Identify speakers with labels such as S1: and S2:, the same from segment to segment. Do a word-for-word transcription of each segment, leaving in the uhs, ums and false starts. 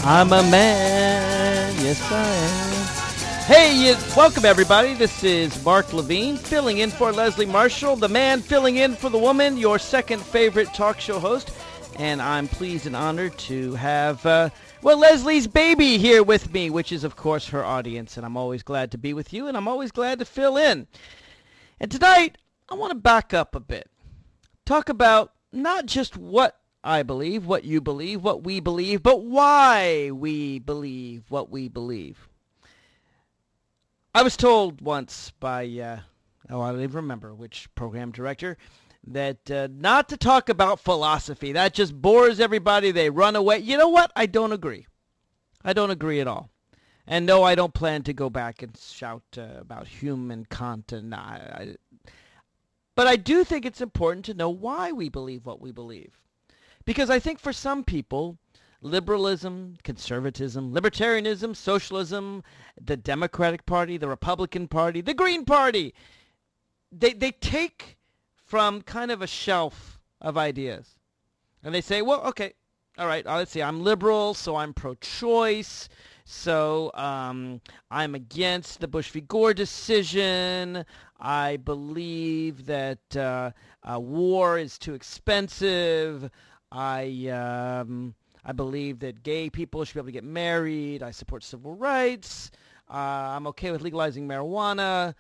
S1: I'm a man, yes I am. Hey, welcome everybody. This is Mark Levine filling in for Leslie Marshall, the man filling in for the woman, your second favorite talk show host. And I'm pleased and honored to have, uh, well, Leslie's baby here with me, which is, of course, her audience. And I'm always glad to be with you, and I'm always glad to fill in. And tonight, I want to back up a bit. Talk about not just what I believe, what you believe, what we believe, but why we believe what we believe. I was told once by, uh, oh, I don't even remember which program director, that uh, not to talk about philosophy. That just bores everybody. They run away. You know what? I don't agree. I don't agree at all. And no, I don't plan to go back and shout uh, about Hume and Kant. And I, I, but I do think it's important to know why we believe what we believe. Because I think for some people, liberalism, conservatism, libertarianism, socialism, the Democratic Party, the Republican Party, the Green Party, they they take from kind of a shelf of ideas. And they say, well, okay, all right, let's see, I'm liberal, so I'm pro-choice, so um, I'm against the Bush v. Gore decision. I believe that uh, uh, war is too expensive. I um, I believe that gay people should be able to get married. I support civil rights. Uh, I'm okay with legalizing marijuana.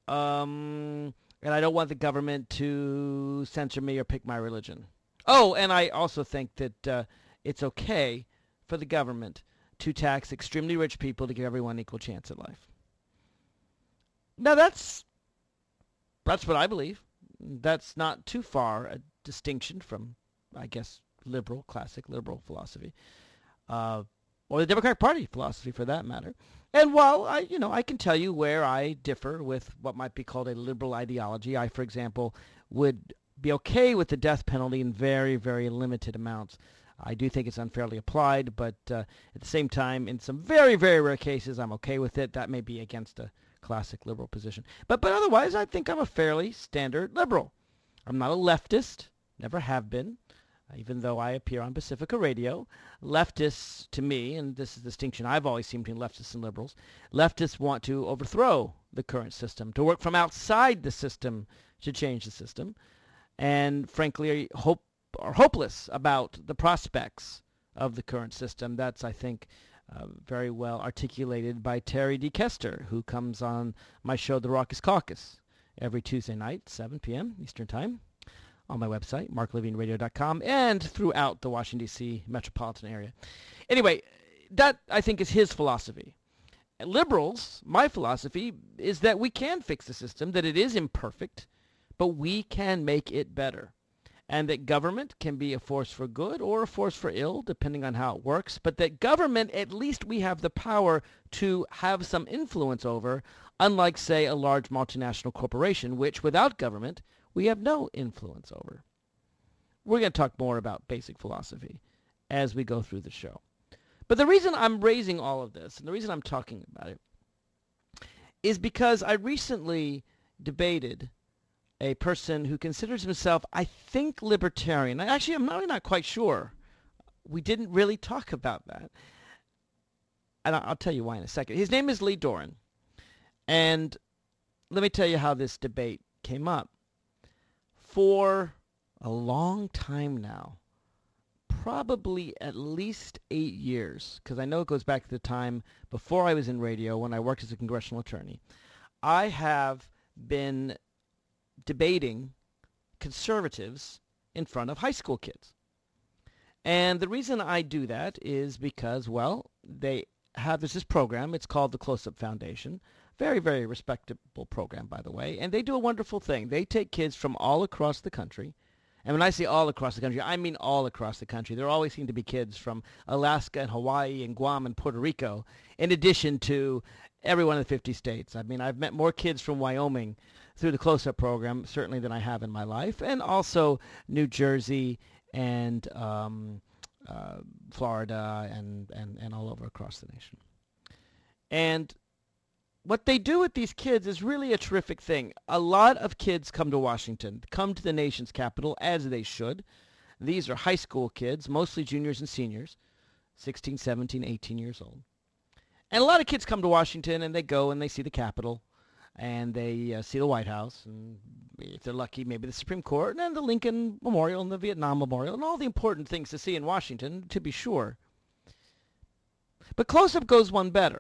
S1: Um, and I don't want the government to censor me or pick my religion. Oh, and I also think that uh, it's okay for the government to tax extremely rich people to give everyone an equal chance at life. Now, that's that's what I believe. That's not too far a distinction from, I guess, liberal, classic liberal philosophy, uh, or the Democratic Party philosophy for that matter. And while I, you know, I can tell you where I differ with what might be called a liberal ideology. I, for example, would be okay with the death penalty in very, very limited amounts. I do think it's unfairly applied, but uh, at the same time, in some very, very rare cases, I'm okay with it. That may be against a classic liberal position. But, but otherwise, I think I'm a fairly standard liberal. I'm not a leftist, never have been. Even though I appear on Pacifica Radio, leftists, to me, and this is the distinction I've always seen between leftists and liberals, leftists want to overthrow the current system, to work from outside the system to change the system, and frankly hope are hopeless about the prospects of the current system. That's, I think, uh, very well articulated by Terry D. Kester, who comes on my show, The Raucous Caucus, every Tuesday night, seven p.m. Eastern Time, on my website, mark levine radio dot com, and throughout the Washington, D C metropolitan area. Anyway, that, I think, is his philosophy. And liberals, my philosophy, is that we can fix the system, that it is imperfect, but we can make it better. And that government can be a force for good or a force for ill, depending on how it works, but that government, at least we have the power to have some influence over, unlike, say, a large multinational corporation, which, without government, we have no influence over. We're going to talk more about basic philosophy as we go through the show. But the reason I'm raising all of this, and the reason I'm talking about it, is because I recently debated a person who considers himself, I think, libertarian. Actually, I'm really not quite sure. We didn't really talk about that. And I'll tell you why in a second. His name is Lee Doran. And let me tell you how this debate came up. For a long time now, probably at least eight years, because I know it goes back to the time before I was in radio when I worked as a congressional attorney, I have been debating conservatives in front of high school kids. And the reason I do that is because, well, they have there's this program. It's called the Close-Up Foundation. Very, very respectable program, by the way. And they do a wonderful thing. They take kids from all across the country. And when I say all across the country, I mean all across the country. There always seem to be kids from Alaska and Hawaii and Guam and Puerto Rico, in addition to every one of the fifty states. I mean, I've met more kids from Wyoming through the Close-Up program, certainly, than I have in my life. And also New Jersey and um, uh, Florida and, and, and all over across the nation. And what they do with these kids is really a terrific thing. A lot of kids come to Washington, come to the nation's capital, as they should. These are high school kids, mostly juniors and seniors, sixteen, seventeen, eighteen years old. And a lot of kids come to Washington and they go and they see the Capitol and they uh, see the White House, and if they're lucky, maybe the Supreme Court, and then the Lincoln Memorial and the Vietnam Memorial, and all the important things to see in Washington, to be sure. But Close-Up goes one better.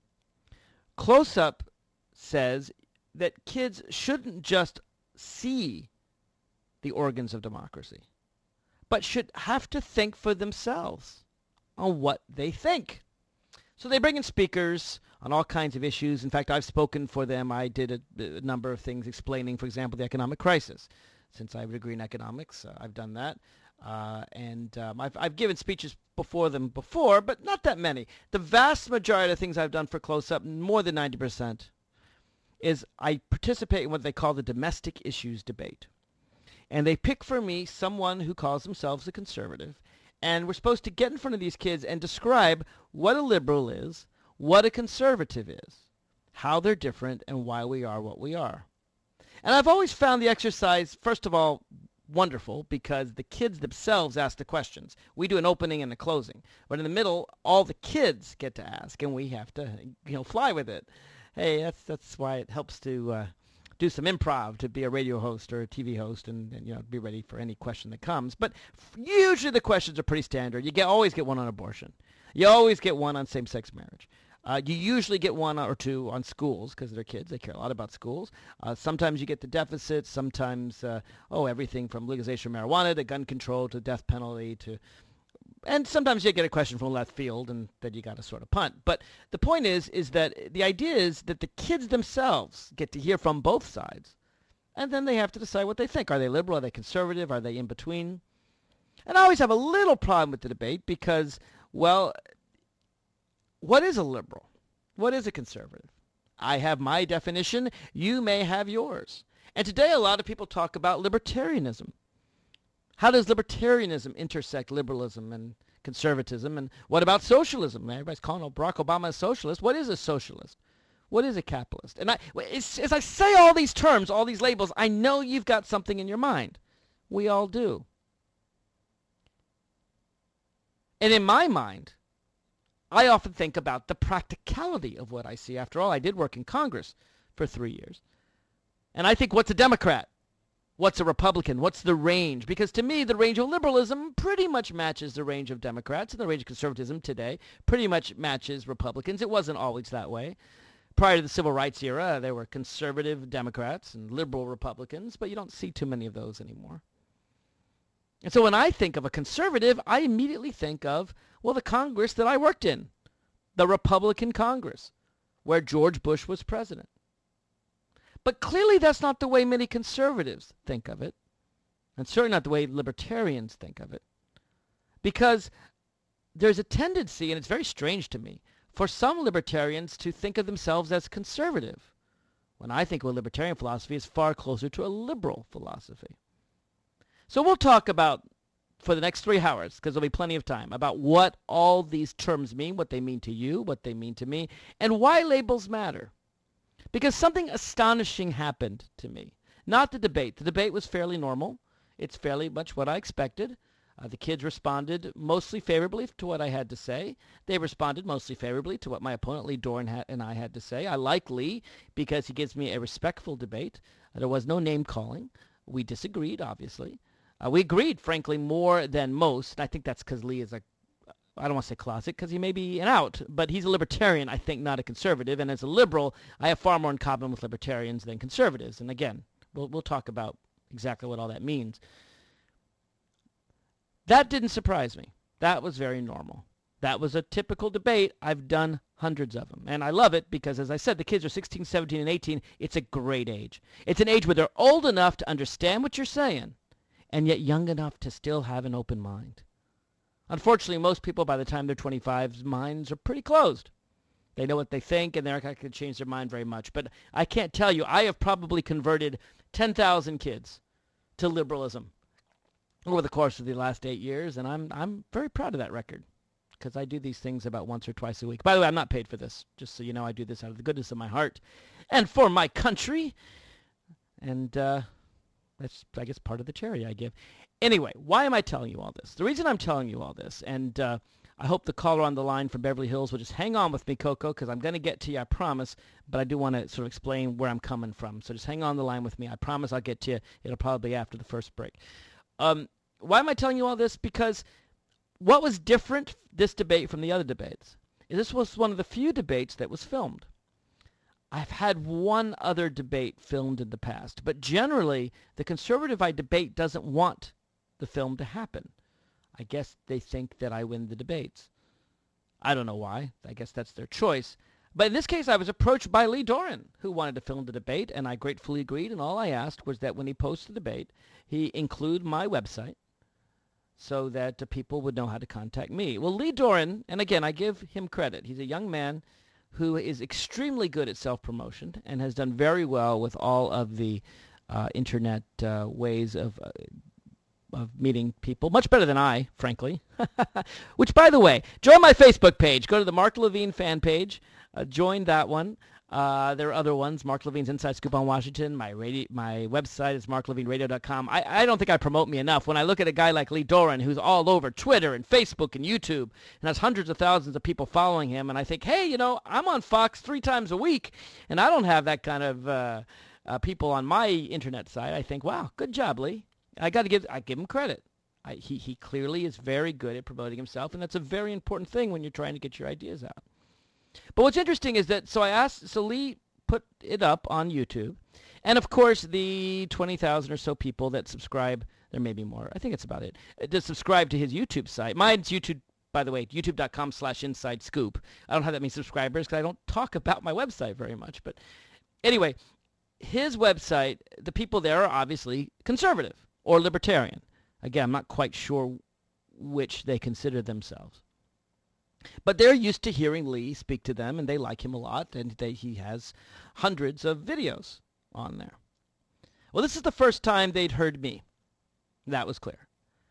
S1: Close-Up says that kids shouldn't just see the organs of democracy, but should have to think for themselves on what they think. So they bring in speakers on all kinds of issues. In fact, I've spoken for them. I did a, a number of things explaining, for example, the economic crisis. Since I have a degree in economics, uh, I've done that. Uh, and um, I've, I've given speeches before them before, but not that many. The vast majority of things I've done for Close-Up, more than ninety percent, is I participate in what they call the domestic issues debate. And they pick for me someone who calls themselves a conservative, and we're supposed to get in front of these kids and describe what a liberal is, what a conservative is, how they're different, and why we are what we are. And I've always found the exercise, first of all, wonderful, because the kids themselves ask the questions. We do an opening and a closing. But in the middle, all the kids get to ask, and we have to, you know, fly with it. Hey, that's that's why it helps to uh, do some improv, to be a radio host or a T V host, and, and you know, be ready for any question that comes. But usually the questions are pretty standard. You get always get one on abortion. You always get one on same-sex marriage. Uh, you usually get one or two on schools because they're kids. They care a lot about schools. Uh, sometimes you get the deficits. Sometimes, uh, oh, everything from legalization of marijuana to gun control to death penalty to... And sometimes you get a question from left field, and then you got to sort of punt. But the point is, is that the idea is that the kids themselves get to hear from both sides, and then they have to decide what they think. Are they liberal? Are they conservative? Are they in between? And I always have a little problem with the debate because, well, what is a liberal? What is a conservative? I have my definition. You may have yours. And today a lot of people talk about libertarianism. How does libertarianism intersect liberalism and conservatism? And what about socialism? Everybody's calling Barack Obama a socialist. What is a socialist? What is a capitalist? And I, as, as I say all these terms, all these labels, I know you've got something in your mind. We all do. And in my mind, I often think about the practicality of what I see. After all, I did work in Congress for three years. And I think, what's a Democrat? What's a Republican? What's the range? Because to me, the range of liberalism pretty much matches the range of Democrats, and the range of conservatism today pretty much matches Republicans. It wasn't always that way. Prior to the Civil Rights era, there were conservative Democrats and liberal Republicans, but you don't see too many of those anymore. And so when I think of a conservative, I immediately think of, well, the Congress that I worked in, the Republican Congress, where George Bush was president. But clearly that's not the way many conservatives think of it, and certainly not the way libertarians think of it. Because there's a tendency, and it's very strange to me, for some libertarians to think of themselves as conservative, when I think of a libertarian philosophy is far closer to a liberal philosophy. So we'll talk about, for the next three hours, because there'll be plenty of time, about what all these terms mean, what they mean to you, what they mean to me, and why labels matter. Because something astonishing happened to me. Not the debate. The debate was fairly normal. It's fairly much what I expected. Uh, the kids responded mostly favorably to what I had to say. They responded mostly favorably to what my opponent, Lee Doran, ha- and I had to say. I like Lee because he gives me a respectful debate. Uh, there was no name-calling. We disagreed, obviously. Uh, we agreed, frankly, more than most. And I think that's because Lee is a I don't want to say closet, because he may be an out, but he's a libertarian, I think, not a conservative. And as a liberal, I have far more in common with libertarians than conservatives. And again, we'll, we'll talk about exactly what all that means. That didn't surprise me. That was very normal. That was a typical debate. I've done hundreds of them. And I love it because, as I said, the kids are sixteen, seventeen, and eighteen. It's a great age. It's an age where they're old enough to understand what you're saying, and yet young enough to still have an open mind. Unfortunately, most people, by the time they're twenty-five, minds are pretty closed. They know what they think, and they're not going to change their mind very much. But I can't tell you, I have probably converted ten thousand kids to liberalism over the course of the last eight years, and I'm I'm very proud of that record because I do these things about once or twice a week. By the way, I'm not paid for this, just so you know. I do this out of the goodness of my heart and for my country, and uh, that's, I guess, part of the charity I give. Anyway, why am I telling you all this? The reason I'm telling you all this, and uh, I hope the caller on the line from Beverly Hills will just hang on with me, Coco, because I'm going to get to you, I promise, but I do want to sort of explain where I'm coming from. So just hang on the line with me. I promise I'll get to you. It'll probably be after the first break. Um, why am I telling you all this? Because what was different, this debate from the other debates, is this was one of the few debates that was filmed. I've had one other debate filmed in the past, but generally the conservative I debate doesn't want the film to happen. I guess they think that I win the debates. I don't know why. I guess that's their choice. But in this case, I was approached by Lee Doran, who wanted to film the debate, and I gratefully agreed, and all I asked was that when he posts the debate, he include my website so that uh, people would know how to contact me. Well, Lee Doran, and again, I give him credit. He's a young man who is extremely good at self-promotion and has done very well with all of the uh, internet uh, ways of uh, of meeting people, much better than I, frankly. Which, by the way, join my Facebook page. Go to the Mark Levine fan page. Uh, join that one. Uh, there are other ones. Mark Levine's Inside Scoop on Washington. My radio, my website is mark levine radio dot com. I, I don't think I promote me enough. When I look at a guy like Lee Doran, who's all over Twitter and Facebook and YouTube, and has hundreds of thousands of people following him, and I think, hey, you know, I'm on Fox three times a week, and I don't have that kind of uh, uh, people on my internet site. I think, wow, good job, Lee. I got to give I give him credit. I, he he clearly is very good at promoting himself, and that's a very important thing when you're trying to get your ideas out. But what's interesting is that so I asked so Lee put it up on YouTube, and of course the twenty thousand or so people that subscribe, there may be more. I think it's about it. To subscribe to his YouTube site. Mine's YouTube, by the way, youtube dot com slash inside scoop. I don't have that many subscribers because I don't talk about my website very much. But anyway, his website, the people there are obviously conservative or libertarian. Again, I'm not quite sure which they consider themselves. But they're used to hearing Lee speak to them, and they like him a lot, and they, he has hundreds of videos on there. Well, this is the first time they'd heard me. That was clear.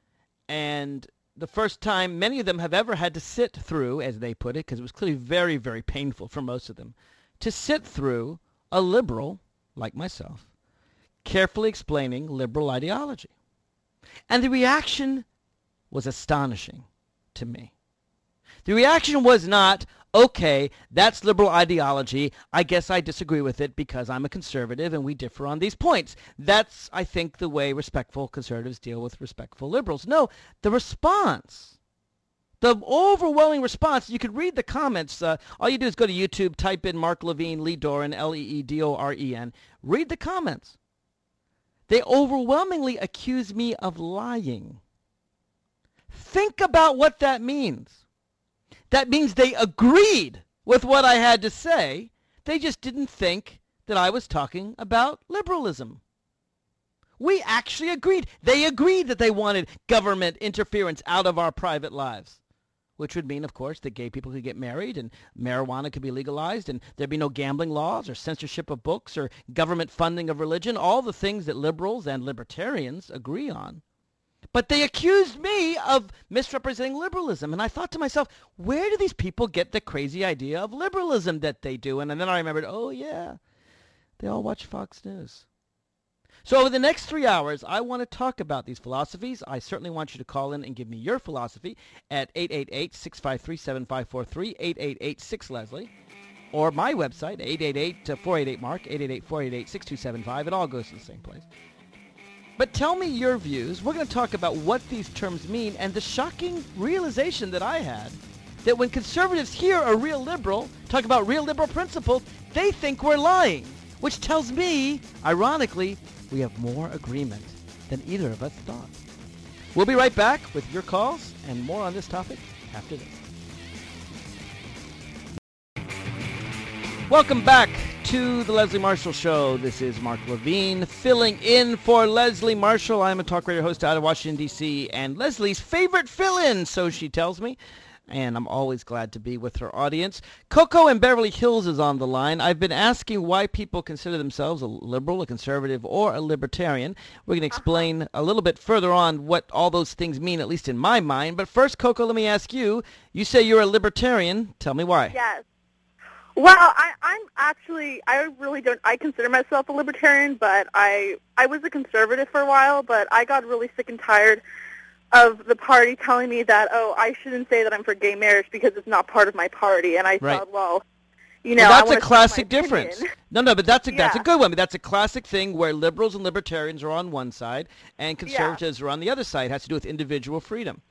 S1: And the first time many of them have ever had to sit through, as they put it, because it was clearly very, very painful for most of them, to sit through a liberal, like myself, carefully explaining liberal ideology. And the reaction was astonishing to me. The reaction was not, okay, that's liberal ideology. I guess I disagree with it because I'm a conservative and we differ on these points. That's, I think, the way respectful conservatives deal with respectful liberals. No, the response, the overwhelming response, you could read the comments. Uh, all you do is go to YouTube, type in Mark Levine, Lee Doran, L E E D O R E N. Read the comments. They overwhelmingly accuse me of lying. Think about what that means. That means they agreed with what I had to say. They just didn't think that I was talking about liberalism. We actually agreed. They agreed that they wanted government interference out of our private lives, which would mean, of course, that gay people could get married and marijuana could be legalized and there'd be no gambling laws or censorship of books or government funding of religion, all the things that liberals and libertarians agree on. But they accused me of misrepresenting liberalism. And I thought to myself, where do these people get the crazy idea of liberalism that they do? And, and then I remembered, oh, yeah, they all watch Fox News. So over the next three hours, I want to talk about these philosophies. I certainly want you to call in and give me your philosophy at eight eight eight, six five three, seven five four three, eight eight eight, six Leslie, or my website, eight eight eight, four eight eight, Mark, eight eight eight, four eight eight, six two seven five. It all goes to the same place. But tell me your views. We're going to talk about what these terms mean and the shocking realization that I had that when conservatives hear a real liberal talk about real liberal principles, they think we're lying, which tells me, ironically, we have more agreement than either of us thought. We'll be right back with your calls and more on this topic after this. Welcome back to the Leslie Marshall Show. This is Mark Levine filling in for Leslie Marshall. I'm a talk radio host out of Washington, D C, and Leslie's favorite fill-in, so she tells me. And I'm always glad to be with her audience. Coco in Beverly Hills is on the line. I've been asking why people consider themselves a liberal, a conservative, or a libertarian. We're going to explain a little bit further on what all those things mean, at least in my mind. But first, Coco, let me ask you. You say you're a libertarian. Tell me why.
S2: Yes. Well, I, I'm actually, I really don't, I consider myself a libertarian, but I, I was a conservative for a while, but I got really sick and tired of the party telling me that, oh, I shouldn't say that I'm for gay marriage because it's not part of my party. And I
S1: Right.
S2: thought, well, you know,
S1: Well,
S2: I
S1: that's
S2: wanna
S1: a
S2: say
S1: classic
S2: my opinion.
S1: difference. No, no, but that's a, that's a
S2: Yeah.
S1: good one. But that's a classic thing where liberals and libertarians are on one side and conservatives are on the other side. It has to do with individual freedom.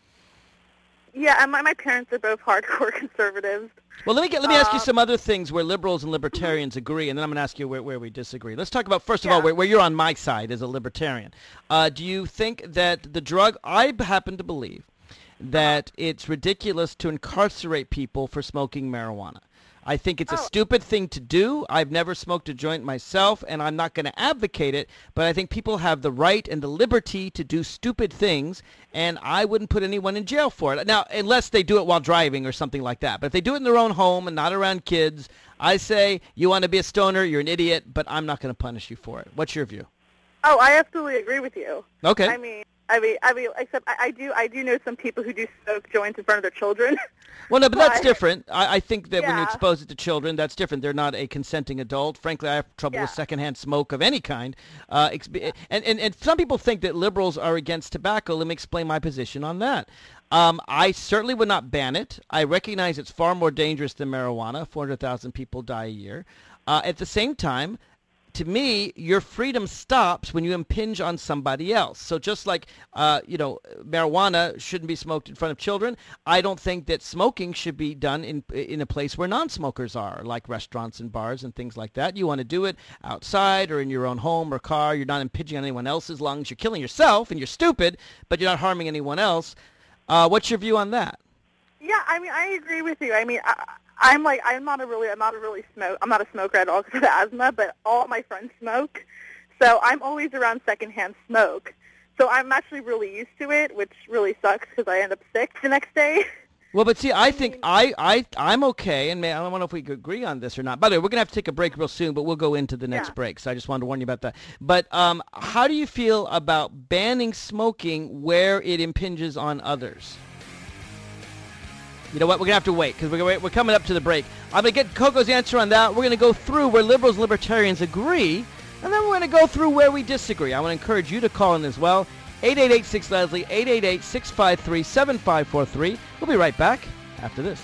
S2: Yeah, and my, my parents are both hardcore conservatives.
S1: Well, let me get let me ask you
S2: Uh,
S1: some other things where liberals and libertarians agree, and then I'm going to ask you where, where we disagree. Let's talk about, first of all,
S2: Yeah.
S1: where, where you're on my side as a libertarian. Uh, do you think that the drug, I happen to believe that it's ridiculous to incarcerate people for smoking marijuana. I think it's a
S2: Oh.
S1: stupid thing to do. I've never smoked a joint myself, and I'm not going to advocate it, but I think people have the right and the liberty to do stupid things, and I wouldn't put anyone in jail for it. Now, unless they do it while driving or something like that. But if they do it in their own home and not around kids, I say, you want to be a stoner, you're an idiot, but I'm not going to punish you for it. What's your view?
S2: Oh, I absolutely agree with you.
S1: Okay.
S2: I mean, I mean, I mean, except I, I do, I do know some people who do smoke joints in front of their children.
S1: Well, no, but that's
S2: But-
S1: different. I, I think that when you
S2: Yeah.
S1: expose it to children, that's different. They're not a consenting adult. Frankly, I have trouble with
S2: Yeah.
S1: secondhand smoke of any kind. Uh, exp- and, and, and some people think that liberals are against tobacco. Let me explain my position on that. Um, I certainly would not ban it. I recognize it's far more dangerous than marijuana. four hundred thousand people die a year. Uh, at the same time, to me, your freedom stops when you impinge on somebody else. So just like, uh, you know, marijuana shouldn't be smoked in front of children, I don't think that smoking should be done in in a place where non-smokers are, like restaurants and bars and things like that. You want to do it outside or in your own home or car. You're not impinging on anyone else's lungs. You're killing yourself, and you're stupid, but you're not harming anyone else. Uh, what's your view on that?
S2: Yeah, I mean, I agree with you. I mean, I, I'm like, I'm not a really, I'm not a really smoke, I'm not a smoker at all because of asthma, but all my friends smoke, so I'm always around secondhand smoke. So I'm actually really used to it, which really sucks because I end up sick the next day.
S1: Well, but see, I think I, I, I'm okay, and may, I don't know if we could agree on this or not. By the way, we're going to have to take a break real soon, but we'll go into the next
S2: Yeah.
S1: break, so I just wanted to warn you about that. But um, how do you feel about banning smoking where it impinges on others? You know what? We're going to have to wait, because we're, we're coming up to the break. I'm going to get Coco's answer on that. We're going to go through where liberals and libertarians agree, and then we're going to go through where we disagree. I want to encourage you to call in as well. eight eight eight six Leslie, eight eight eight six five three seven five four three. We'll be right back after this.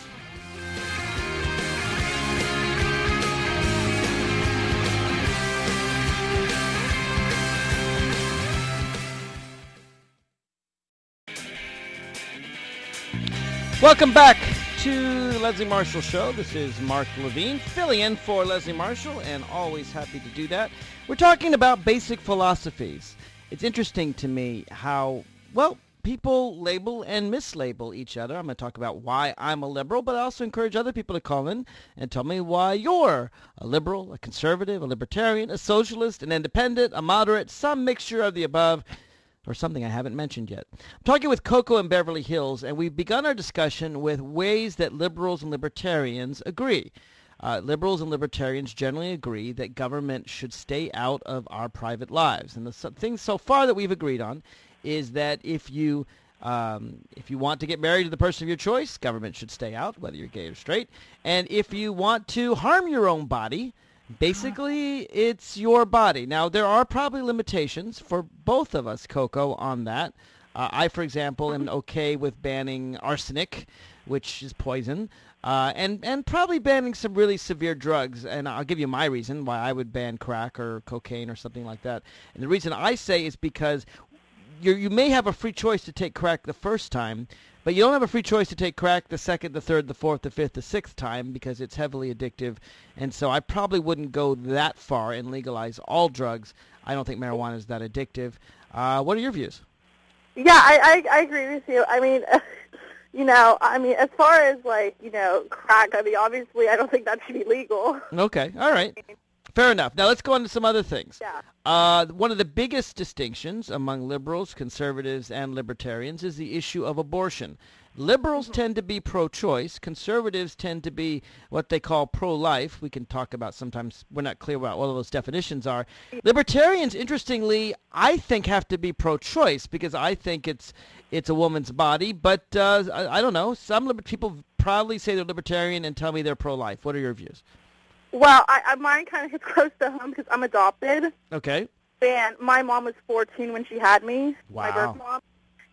S1: Welcome back to the Leslie Marshall Show. This is Mark Levine, filling in for Leslie Marshall, and always happy to do that. We're talking about basic philosophies. It's interesting to me how, well, people label and mislabel each other. I'm going to talk about why I'm a liberal, but I also encourage other people to call in and tell me why you're a liberal, a conservative, a libertarian, a socialist, an independent, a moderate, some mixture of the above, or something I haven't mentioned yet. I'm talking with Coco in Beverly Hills, and we've begun our discussion with ways that liberals and libertarians agree. Uh, liberals and libertarians generally agree that government should stay out of our private lives. And the so- thing so far that we've agreed on is that if you um, if you want to get married to the person of your choice, government should stay out, whether you're gay or straight. And if you want to harm your own body, basically, it's your body. Now, there are probably limitations for both of us, Coco, on that. Uh, I, for example, am okay with banning arsenic, which is poison, uh, and, and probably banning some really severe drugs. And I'll give you my reason why I would ban crack or cocaine or something like that. And the reason I say is because you're, you may have a free choice to take crack the first time, but you don't have a free choice to take crack the second, the third, the fourth, the fifth, the sixth time because it's heavily addictive. And so I probably wouldn't go that far and legalize all drugs. I don't think marijuana is that addictive. Uh, what are your views?
S2: Yeah, I, I, I agree with you. I mean, you know, I mean, as far as like, you know, crack, I mean, obviously, I don't think that should be legal.
S1: Okay, all right. Fair enough. Now let's go on to some other things.
S2: Yeah.
S1: Uh, one of the biggest distinctions among liberals, conservatives, and libertarians is the issue of abortion. Liberals tend to be pro-choice. Conservatives tend to be what they call pro-life. We can talk about sometimes we're not clear about what all those definitions are. Libertarians, interestingly, I think have to be pro-choice because I think it's it's a woman's body. But uh, I, I don't know. Some liber- people proudly say they're libertarian and tell me they're pro-life. What are your views?
S2: Well, I, I mine kind of hits close to home because I'm adopted.
S1: Okay.
S2: And my mom was fourteen when she had me, my
S1: Wow.
S2: birth mom.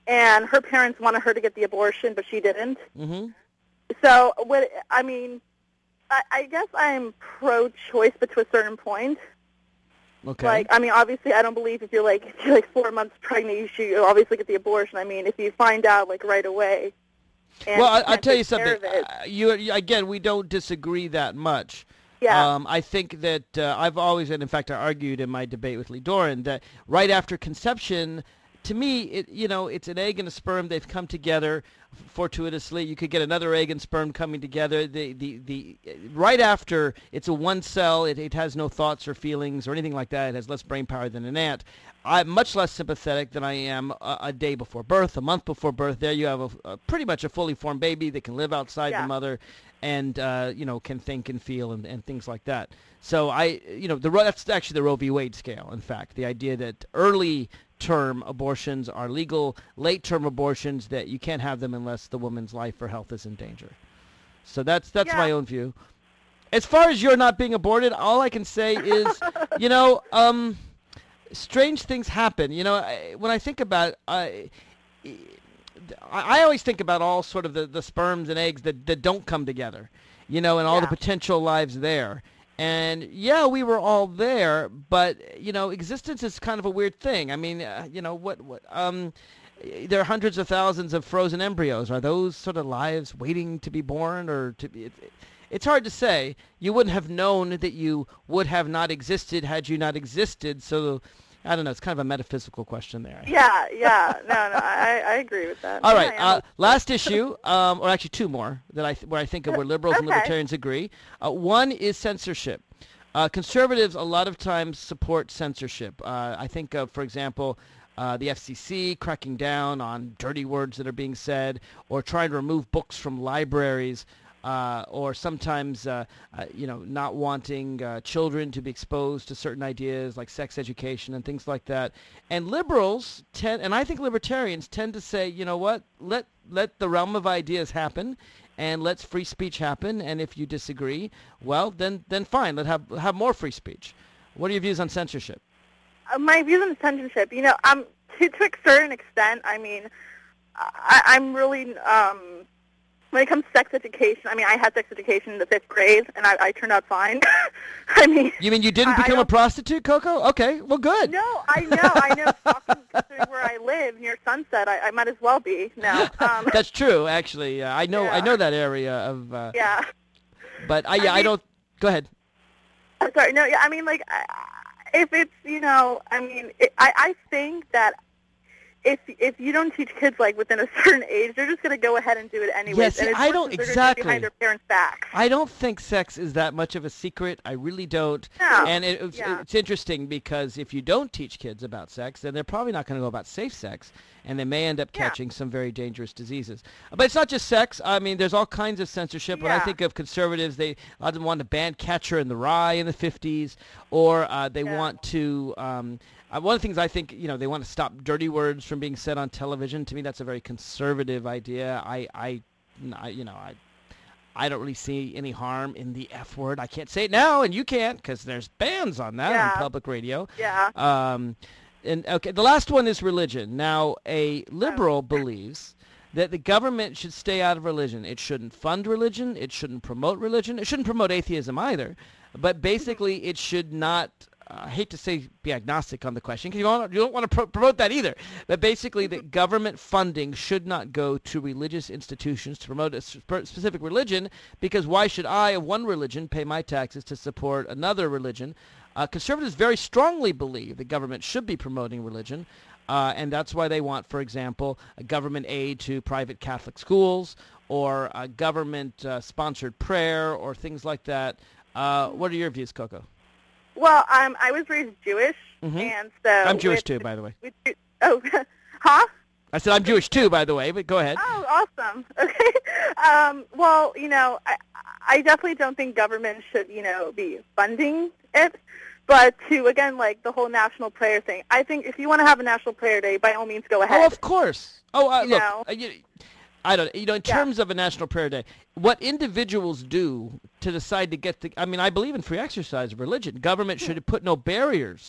S2: and her parents wanted her to get the abortion, but she didn't.
S1: Mm-hmm.
S2: So, what I mean, I, I guess I'm pro-choice, but to a certain point.
S1: Okay.
S2: Like, I mean, obviously, I don't believe if you're like if you're like four months pregnant, you should obviously get the abortion. I mean, if you find out like right away. And
S1: well, I,
S2: you
S1: I'll
S2: can't
S1: tell you
S2: take care
S1: something.
S2: of it.
S1: Uh, you, you again, we don't disagree that much.
S2: Yeah.
S1: Um, I think that uh, I've always, and in fact, I argued in my debate with Lee Doran that right after conception, to me, it you know, it's an egg and a sperm. They've come together fortuitously. You could get another egg and sperm coming together. The the the right after, it's a one cell. It it has no thoughts or feelings or anything like that. It has less brain power than an ant. I'm much less sympathetic than I am a, a day before birth, a month before birth. There you have a, a pretty much a fully formed baby that can live outside
S2: Yeah.
S1: the mother, and uh, you know, can think and feel and, and things like that. So I, you know, the that's actually the Roe v. Wade scale. In fact, the idea that early term abortions are legal, late term abortions that you can't have them unless the woman's life or health is in danger. So that's that's
S2: Yeah.
S1: my own view. As far as you're not being aborted, all I can say is, you know, um, strange things happen. You know, I, when I think about, I, I always think about all sort of the, the sperms and eggs that, that don't come together, you know, and all the
S2: Yeah.
S1: potential lives there. And yeah, we were all there, but you know, existence is kind of a weird thing. I mean, uh, you know, what, what, um, there are hundreds of thousands of frozen embryos. Are those sort of lives waiting to be born, or to be? It, it's hard to say. You wouldn't have known that you would have not existed had you not existed. So, I don't know. It's kind of a metaphysical question there.
S2: Yeah, yeah. No, no, I, I agree with that.
S1: All
S2: Yeah,
S1: right.
S2: yeah.
S1: Uh, last issue, um, or actually two more that I th- where I think of where liberals and
S2: Okay.
S1: libertarians agree. Uh, one is censorship. Uh, conservatives a lot of times support censorship. Uh, I think of, for example, uh, the F C C cracking down on dirty words that are being said, or trying to remove books from libraries. Uh, or sometimes, uh, uh, you know, not wanting uh, children to be exposed to certain ideas like sex education and things like that. And liberals tend, and I think libertarians tend to say, you know what, let let the realm of ideas happen, and let's free speech happen. And if you disagree, well, then then fine, let have have more free speech. What are your views on censorship?
S2: Uh, my views on censorship, you know, um, to, to a certain extent, I mean, I, I'm really, um, when it comes to sex education, I mean, I had sex education in the fifth grade, and I, I turned out fine. I mean...
S1: You mean you didn't
S2: I- I
S1: become a
S2: don't-
S1: prostitute, Coco? Okay, well, good.
S2: No, I know, I know. Talking, considering where I live, near Sunset, I, I might as well be now. Um,
S1: That's true, actually. Uh, I know I
S2: Yeah.
S1: know that area of... Uh,
S2: yeah.
S1: But I, yeah, I
S2: mean-
S1: don't... Go ahead.
S2: I'm sorry, no, yeah, I mean, like, I- if it's, you know, I mean, it, I, I think that if if you don't teach kids, like, within a certain age, they're just going to go ahead and do it anyways.
S1: Yeah, see,
S2: and it's
S1: I
S2: worse
S1: don't-
S2: if they're gonna do it
S1: exactly.
S2: behind their parents' backs.
S1: I don't think sex is that much of a secret. I really don't.
S2: No.
S1: And it, it's,
S2: Yeah.
S1: it's interesting because if you don't teach kids about sex, then they're probably not going to go about safe sex, and they may end up
S2: Yeah.
S1: catching some very dangerous diseases. But it's not just sex. I mean, there's all kinds of censorship. When I
S2: Yeah.
S1: think of conservatives, they a lot of them want to ban Catcher in the Rye in the fifties, or uh, they
S2: Yeah.
S1: want to... Um, Uh, one of the things I think, you know, they want to stop dirty words from being said on television. To me, that's a very conservative idea. I, I, I you know, I, I don't really see any harm in the F word. I can't say it now, and you can't because there's bans on that
S2: Yeah.
S1: on public radio.
S2: Yeah.
S1: Um, and okay, the last one is religion. Now, a liberal believes that the government should stay out of religion. It shouldn't fund religion. It shouldn't promote religion. It shouldn't promote atheism either. But basically, it should not. I hate to say be agnostic on the question because you don't, you don't want to pro- promote that either. But basically, that government funding should not go to religious institutions to promote a sp- specific religion, because why should I, of one religion, pay my taxes to support another religion? Uh, conservatives very strongly believe the government should be promoting religion, uh, and that's why they want, for example, a government aid to private Catholic schools or a government-sponsored uh, prayer or things like that. Uh, what are your views, Coco?
S2: Well, um, I was raised Jewish,
S1: Mhm.
S2: and so...
S1: I'm Jewish
S2: with-
S1: too, by the way.
S2: with, oh, huh?
S1: I said I'm Jewish too, by the way, but go ahead.
S2: Oh, awesome. Okay. Um, well, you know, I, I definitely don't think government should, you know, be funding it. But to, again, like the whole national prayer thing, I think if you want to have a national prayer day, by all means, go
S1: Oh,
S2: ahead.
S1: of course. Oh, uh,
S2: You
S1: look,
S2: know.
S1: uh, you, I don't. You know, in
S2: Yeah.
S1: terms of a national prayer day, what individuals do to decide to get the. I mean, I believe in free exercise of religion. Government should put no barriers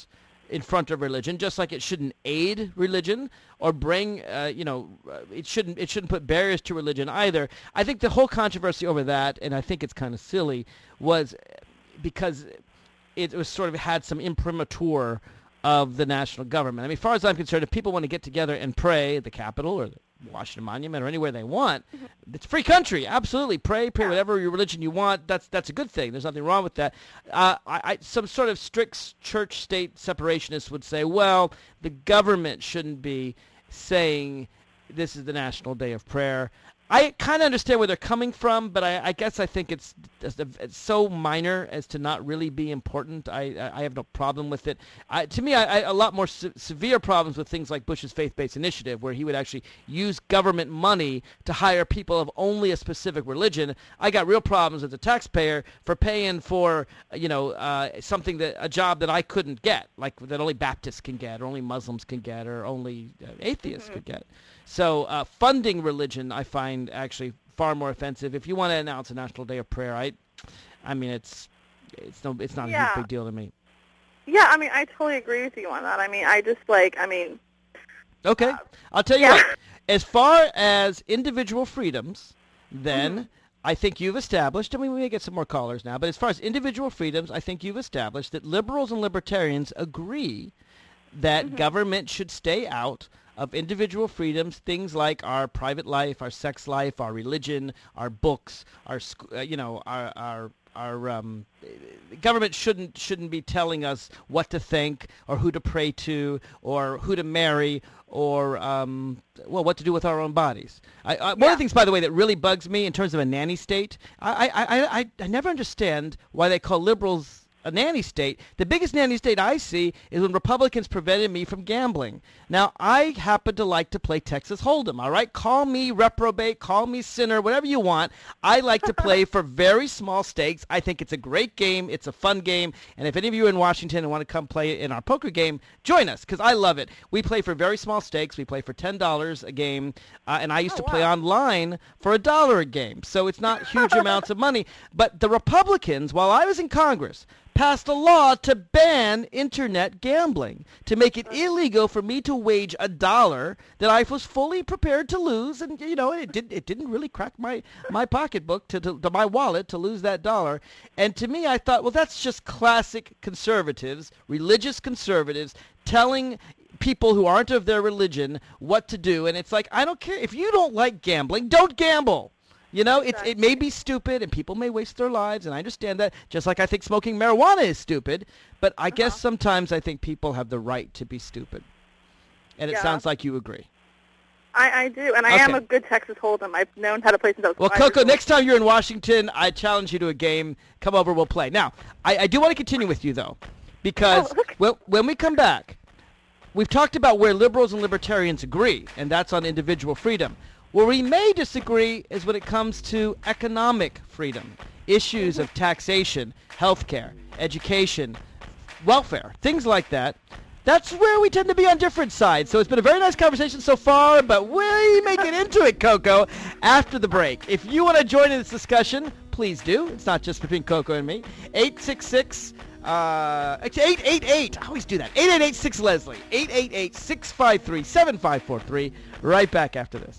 S1: in front of religion, just like it shouldn't aid religion or bring, uh, you know, uh, it shouldn't it shouldn't put barriers to religion either. I think the whole controversy over that, and I think it's kind of silly, was because it was sort of had some imprimatur of the national government. I mean, as far as I'm concerned, if people want to get together and pray at the Capitol or the Washington Monument or anywhere they want, mm-hmm. it's a free country. Absolutely, pray, pray whatever your religion you want. That's that's a good thing. There's nothing wrong with that. Uh, I, I, some sort of strict church-state separationists would say, well, the government shouldn't be saying this is the National Day of Prayer. I kind of understand where they're coming from, but I, I guess I think it's, it's so minor as to not really be important. I, I have no problem with it. I, to me, I, I a lot more se- severe problems with things like Bush's faith-based initiative, where he would actually use government money to hire people of only a specific religion. I got real problems as a taxpayer for paying for, you know, uh, something that a job that I couldn't get, like that only Baptists can get, or only Muslims can get, or only uh, atheists mm-hmm. could get. So uh, funding religion, I find actually far more offensive. If you want to announce a National Day of Prayer, I, I mean, it's it's no, it's not
S2: yeah.
S1: a huge big deal to me.
S2: Yeah, I mean, I totally agree with you on that. I mean, I just like, I mean.
S1: Okay, uh, I'll tell you yeah. what. As far as individual freedoms, then mm-hmm. I think you've established, I mean, we may get some more callers now, but as far as individual freedoms, I think you've established that liberals and libertarians agree that mm-hmm. government should stay out of individual freedoms, things like our private life, our sex life, our religion, our books, our uh, you know, our our our um, government shouldn't shouldn't be telling us what to think or who to pray to or who to marry or um, well, what to do with our own bodies. I, I, one yeah. of the things, by the way, that really bugs me in terms of a nanny state, I I, I, I I never understand why they call liberals a nanny state. The biggest nanny state I see is when Republicans prevented me from gambling. Now, I happen to like to play Texas Hold'em, all right? Call me reprobate, call me sinner, whatever you want. I like to play for very small stakes. I think it's a great game. It's a fun game. And if any of you are in Washington and want to come play in our poker game, join us, because I love it. We play for very small stakes. We play for ten dollars a game. Uh, and I used
S2: oh,
S1: to
S2: wow.
S1: play online for a dollar a game. So it's not huge amounts of money. But the Republicans, while I was in Congress, passed a law to ban internet gambling, to make it illegal for me to wage a dollar that I was fully prepared to lose. And, you know, it, did, it didn't really crack my, my pocketbook, to, to, to my wallet, to lose that dollar. And to me, I thought, well, that's just classic conservatives, religious conservatives, telling people who aren't of their religion what to do. And it's like, I don't care. If you don't like gambling, don't gamble. You know, it's, it may be stupid, and people may waste their lives, and I understand that, just like I think smoking marijuana is stupid, but I uh-huh. guess sometimes I think people have the right to be stupid. And it yeah. sounds like you agree.
S2: I, I do, and I okay. am a good Texas Hold'em. I've known how to play since I was
S1: Well,
S2: five
S1: Coco,
S2: years old.
S1: next time you're in Washington, I challenge you to a game. Come over, we'll play. Now, I, I do want to continue with you, though, because
S2: oh, okay.
S1: well, when we come back, we've talked about where liberals and libertarians agree, and that's on individual freedom. Where we may disagree is when it comes to economic freedom, issues of taxation, healthcare, education, welfare, things like that. That's where we tend to be on different sides. So it's been a very nice conversation so far, but we may get into it, Coco, after the break. If you want to join in this discussion, please do. It's not just between Coco and me. eight six six Uh, eight eight eight. I always do that. eight eight eight six Leslie. eight eight eight six five three seven five four three. Right back after this.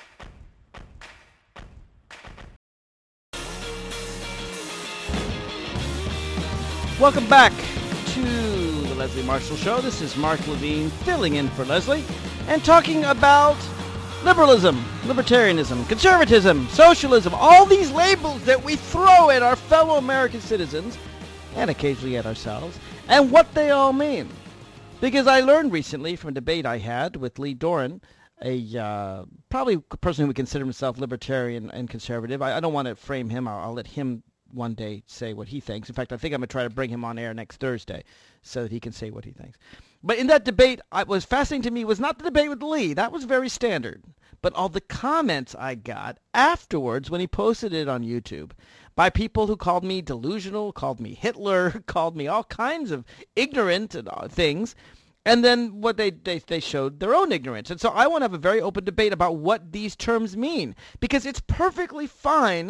S1: Welcome back to the Leslie Marshall Show. This is Mark Levine filling in for Leslie and talking about liberalism, libertarianism, conservatism, socialism, all these labels that we throw at our fellow American citizens and occasionally at ourselves, and what they all mean. Because I learned recently from a debate I had with Lee Doran, a uh, probably a person who would consider himself libertarian and conservative. I, I don't want to frame him. I'll, I'll let him one day say what he thinks. In fact, I think I'm going to try to bring him on air next Thursday so that he can say what he thinks. But in that debate, what was fascinating to me was not the debate with Lee. That was very standard. But all the comments I got afterwards when he posted it on YouTube by people who called me delusional, called me Hitler, called me all kinds of ignorant and uh, things. And then what they, they they showed their own ignorance. And so I want to have a very open debate about what these terms mean. Because it's perfectly fine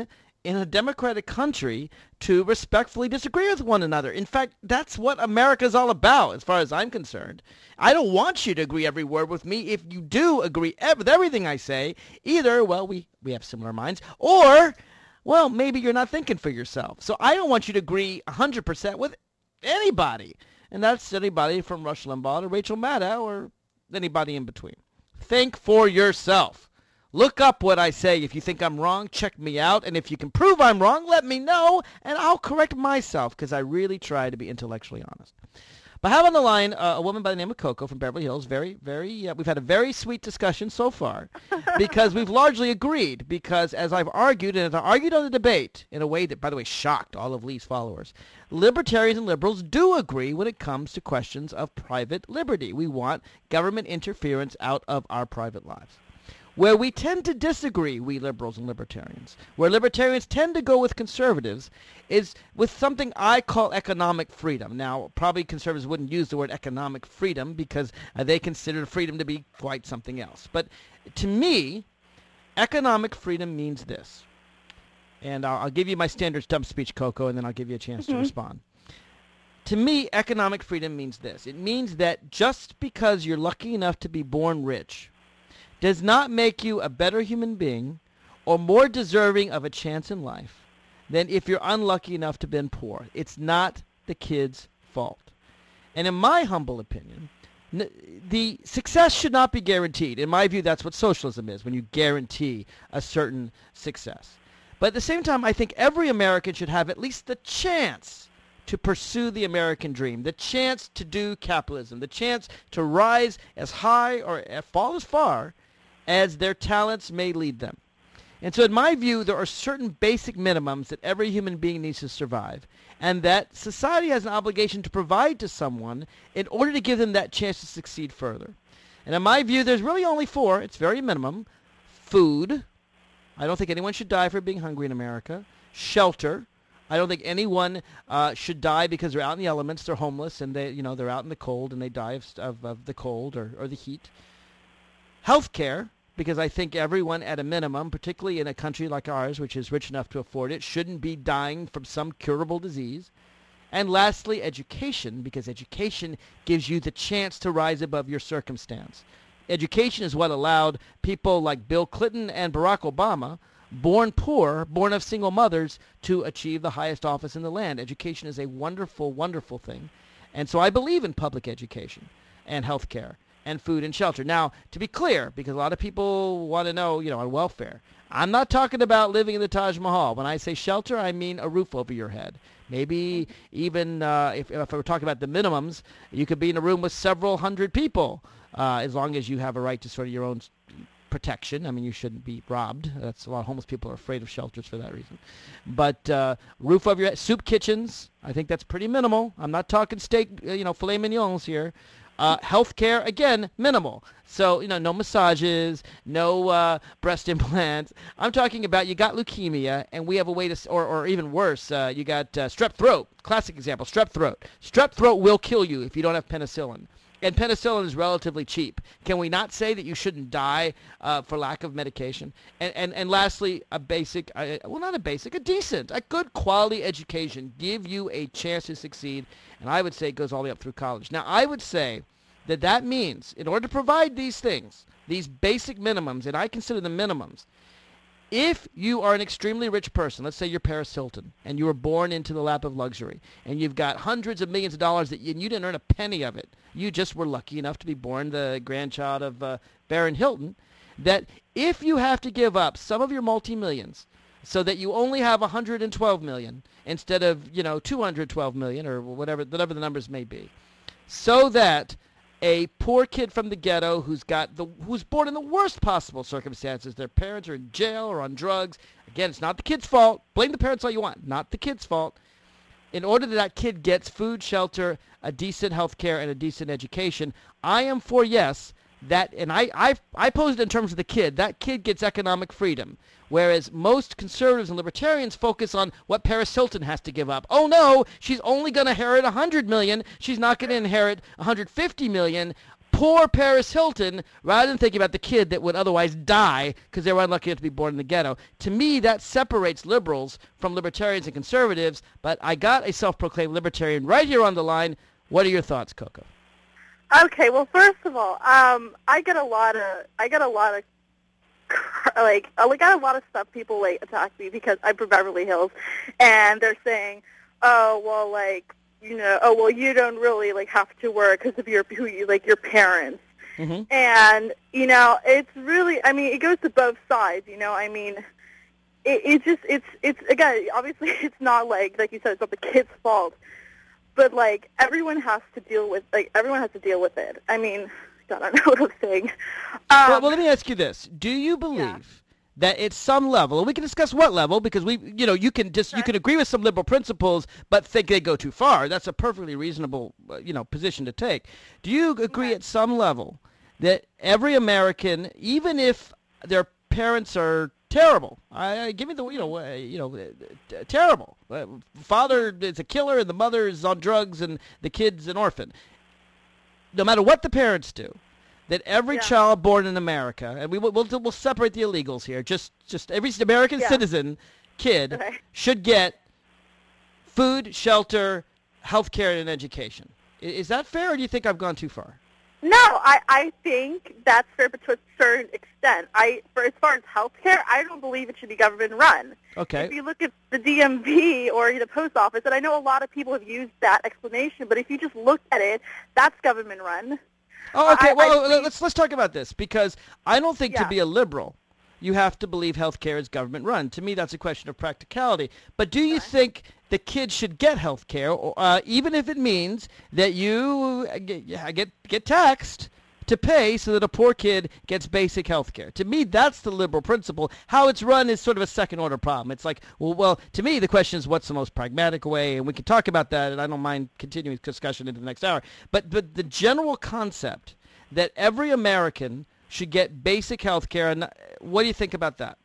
S1: in a democratic country to respectfully disagree with one another. In fact, that's what America is all about, as far as I'm concerned. I don't want you to agree every word with me. If you do agree ev- with everything I say, either, well, we, we have similar minds, or, well, maybe you're not thinking for yourself. So I don't want you to agree one hundred percent with anybody. And that's anybody from Rush Limbaugh to Rachel Maddow or anybody in between. Think for yourself. Look up what I say. If you think I'm wrong, check me out. And if you can prove I'm wrong, let me know, and I'll correct myself, because I really try to be intellectually honest. But I have on the line uh, a woman by the name of Coco from Beverly Hills. Very, very, uh, we've had a very sweet discussion so far, because we've largely agreed, because as I've argued, and as I argued on the debate, in a way that, by the way, shocked all of Lee's followers, libertarians and liberals do agree when it comes to questions of private liberty. We want government interference out of our private lives. Where we tend to disagree, we liberals and libertarians, where libertarians tend to go with conservatives, is with something I call economic freedom. Now, probably conservatives wouldn't use the word economic freedom because uh, they consider freedom to be quite something else. But to me, economic freedom means this. And I'll, I'll give you my standard stump speech, Coco, and then I'll give you a chance mm-hmm. to respond. To me, economic freedom means this. It means that just because you're lucky enough to be born rich does not make you a better human being or more deserving of a chance in life than if you're unlucky enough to have been poor. It's not the kid's fault. And in my humble opinion, n- the success should not be guaranteed. In my view, that's what socialism is, when you guarantee a certain success. But at the same time, I think every American should have at least the chance to pursue the American dream, the chance to do capitalism, the chance to rise as high or fall as far as their talents may lead them. And so in my view, there are certain basic minimums that every human being needs to survive, and that society has an obligation to provide to someone in order to give them that chance to succeed further. And in my view, there's really only four. It's very minimum. Food. I don't think anyone should die for being hungry in America. Shelter. I don't think anyone uh, should die because they're out in the elements, they're homeless, and they, you know, they're out in the cold and they die of, of, of the cold or, or the heat. Health care, because I think everyone at a minimum, particularly in a country like ours, which is rich enough to afford it, shouldn't be dying from some curable disease. And lastly, education, because education gives you the chance to rise above your circumstance. Education is what allowed people like Bill Clinton and Barack Obama, born poor, born of single mothers, to achieve the highest office in the land. Education is a wonderful, wonderful thing. And so I believe in public education and health care and food and shelter. Now, to be clear, because a lot of people want to know, you know, on welfare, I'm not talking about living in the Taj Mahal. When I say shelter, I mean a roof over your head. Maybe even uh, if, if we're talking about the minimums, you could be in a room with several hundred people, uh, as long as you have a right to sort of your own protection. I mean, you shouldn't be robbed. That's a lot of homeless people are afraid of shelters for that reason. But uh, roof over your head, soup kitchens, I think that's pretty minimal. I'm not talking steak, you know, filet mignons here. Uh, health care, again, minimal. So, you know, no massages, no uh, breast implants. I'm talking about you got leukemia, and we have a way to, or, or even worse, uh, you got uh, strep throat. Classic example, strep throat. Strep throat will kill you if you don't have penicillin. And penicillin is relatively cheap. Can we not say that you shouldn't die uh, for lack of medication? And, and, and lastly, a basic, uh, well, not a basic, a decent, a good quality education. Give you a chance to succeed. And I would say it goes all the way up through college. Now, I would say that that means, in order to provide these things, these basic minimums, and I consider them minimums, if you are an extremely rich person, let's say you're Paris Hilton, and you were born into the lap of luxury, and you've got hundreds of millions of dollars, that you, and you didn't earn a penny of it, you just were lucky enough to be born the grandchild of uh, Baron Hilton, that if you have to give up some of your multi-millions so that you only have one hundred twelve million instead of, you know, two hundred twelve million or whatever, whatever the numbers may be, so that a poor kid from the ghetto who's got the who's born in the worst possible circumstances, their parents are in jail or on drugs. Again, it's not the kid's fault. Blame the parents all you want. Not the kid's fault. In order that that kid gets food, shelter, a decent health care, and a decent education, I am for yes, that, and I, I, I pose it in terms of the kid. That kid gets economic freedom. Whereas most conservatives and libertarians focus on what Paris Hilton has to give up. Oh no, she's only going to inherit one hundred million dollars. She's not going to inherit one hundred fifty million dollars. poor Paris Hilton rather than thinking about the kid that would otherwise die because they were unlucky enough to be born in the ghetto. To me, that separates liberals from libertarians and conservatives, but I got a self-proclaimed libertarian right here on the line. What are your thoughts, Coco?
S2: Okay, well, first of all, um, I get a lot of, I get a lot of, like, I got a lot of stuff people, like, attack me because I'm from Beverly Hills, and they're saying, oh, well, like, you know, oh, well, you don't really, like, have to work because of your, who you, like, your parents. Mm-hmm. And, you know, it's really, I mean, it goes to both sides, you know, I mean, it, it just, it's, it's, again, obviously it's not like, like you said, it's not the kid's fault, but, like, everyone has to deal with, like, everyone has to deal with it. I mean, God, I don't know what I'm saying. Um,
S1: well, well, let me ask you this. Do you believe yeah. that at some level, and we can discuss what level, because we, you know, you can just you can agree with some liberal principles, but think they go too far. That's a perfectly reasonable, uh, you know, position to take. Do you agree yeah. at some level that every American, even if their parents are terrible, I give me the, you know, uh, you know, uh, terrible. Uh, father is a killer, and the mother is on drugs, and the kid's an orphan. No matter what the parents do, that every yeah. child born in America, and we will we'll, we'll separate the illegals here, just just every American yeah. citizen kid okay. should get food, shelter, health care, and education. Is that fair, or do you think I've gone too far?
S2: No, I, I think that's fair, but to a certain extent. I, for as far as health care, I don't believe it should be government run.
S1: Okay.
S2: If you look at the D M V or the post office, and I know a lot of people have used that explanation, but if you just look at it, that's government run.
S1: Oh, okay.
S2: I,
S1: well,
S2: I believe,
S1: let's let's talk about this, because I don't think
S2: yeah.
S1: to be a liberal, you have to believe health care is government run. To me, that's a question of practicality. But do you
S2: okay.
S1: think the kids should get health care, uh, even if it means that you get, get get taxed to pay so that a poor kid gets basic health care? To me, that's the liberal principle. How it's run is sort of a second-order problem. It's like, well, well, to me, the question is what's the most pragmatic way, and we can talk about that, and I don't mind continuing discussion into the next hour. But, but the general concept that every American should get basic health care, and what do you think about that?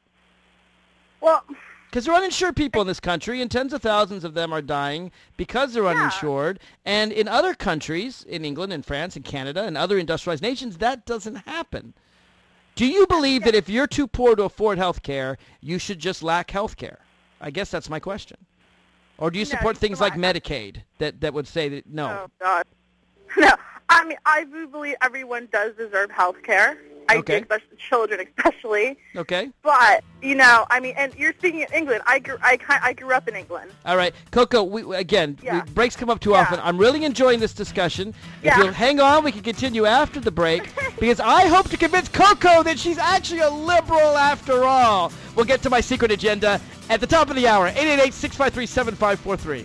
S2: Well,
S1: because there are uninsured people in this country, and tens of thousands of them are dying because they're
S2: yeah.
S1: uninsured. And in other countries, in England and France and Canada and other industrialized nations, that doesn't happen. Do you believe yeah. that if you're too poor to afford health care, you should just lack health care? I guess that's my question. Or do you support
S2: no,
S1: things like Medicaid that, that would say that no?
S2: Oh, God. No. I mean, I do believe everyone does deserve health care. I
S1: okay.
S2: do, especially children, especially.
S1: Okay.
S2: But you know, I mean, and you're speaking of England. I grew, I, I grew up in England.
S1: All right, Coco. We, again,
S2: yeah.
S1: we, breaks come up too
S2: yeah.
S1: often. I'm really enjoying this discussion.
S2: Yeah.
S1: If you'll hang on, we can continue after the break because I hope to convince Coco that she's actually a liberal after all. We'll get to my secret agenda at the top of the hour. eight eight eight, six five three, seven five four three.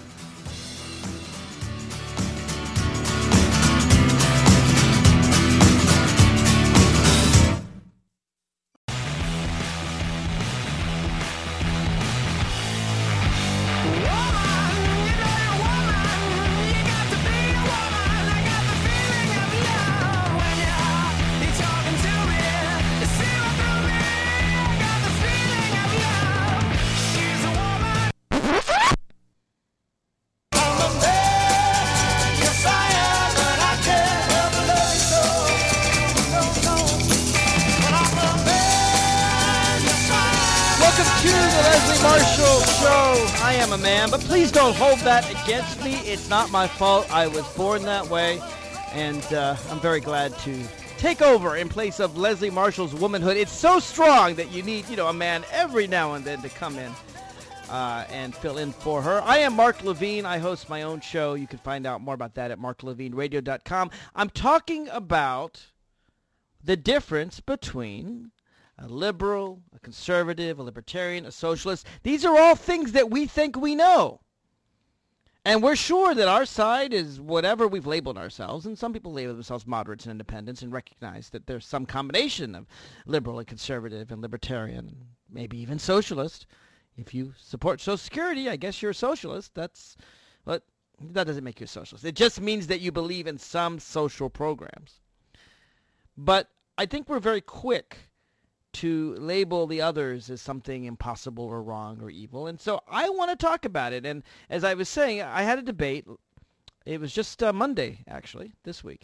S1: But please don't hold that against me. It's not my fault. I was born that way, and uh, I'm very glad to take over in place of Leslie Marshall's womanhood. It's so strong that you need, you know, a man every now and then to come in uh, and fill in for her. I am Mark Levine. I host my own show. You can find out more about that at mark levine radio dot com. I'm talking about the difference between a liberal, a conservative, a libertarian, a socialist. These are all things that we think we know. And we're sure that our side is whatever we've labeled ourselves. And some people label themselves moderates and independents and recognize that there's some combination of liberal and conservative and libertarian, maybe even socialist. If you support Social Security, I guess you're a socialist. That's, but that doesn't make you a socialist. It just means that you believe in some social programs. But I think we're very quick to label the others as something impossible or wrong or evil. And so I want to talk about it. And as I was saying, I had a debate. It was just uh, Monday, actually, this week,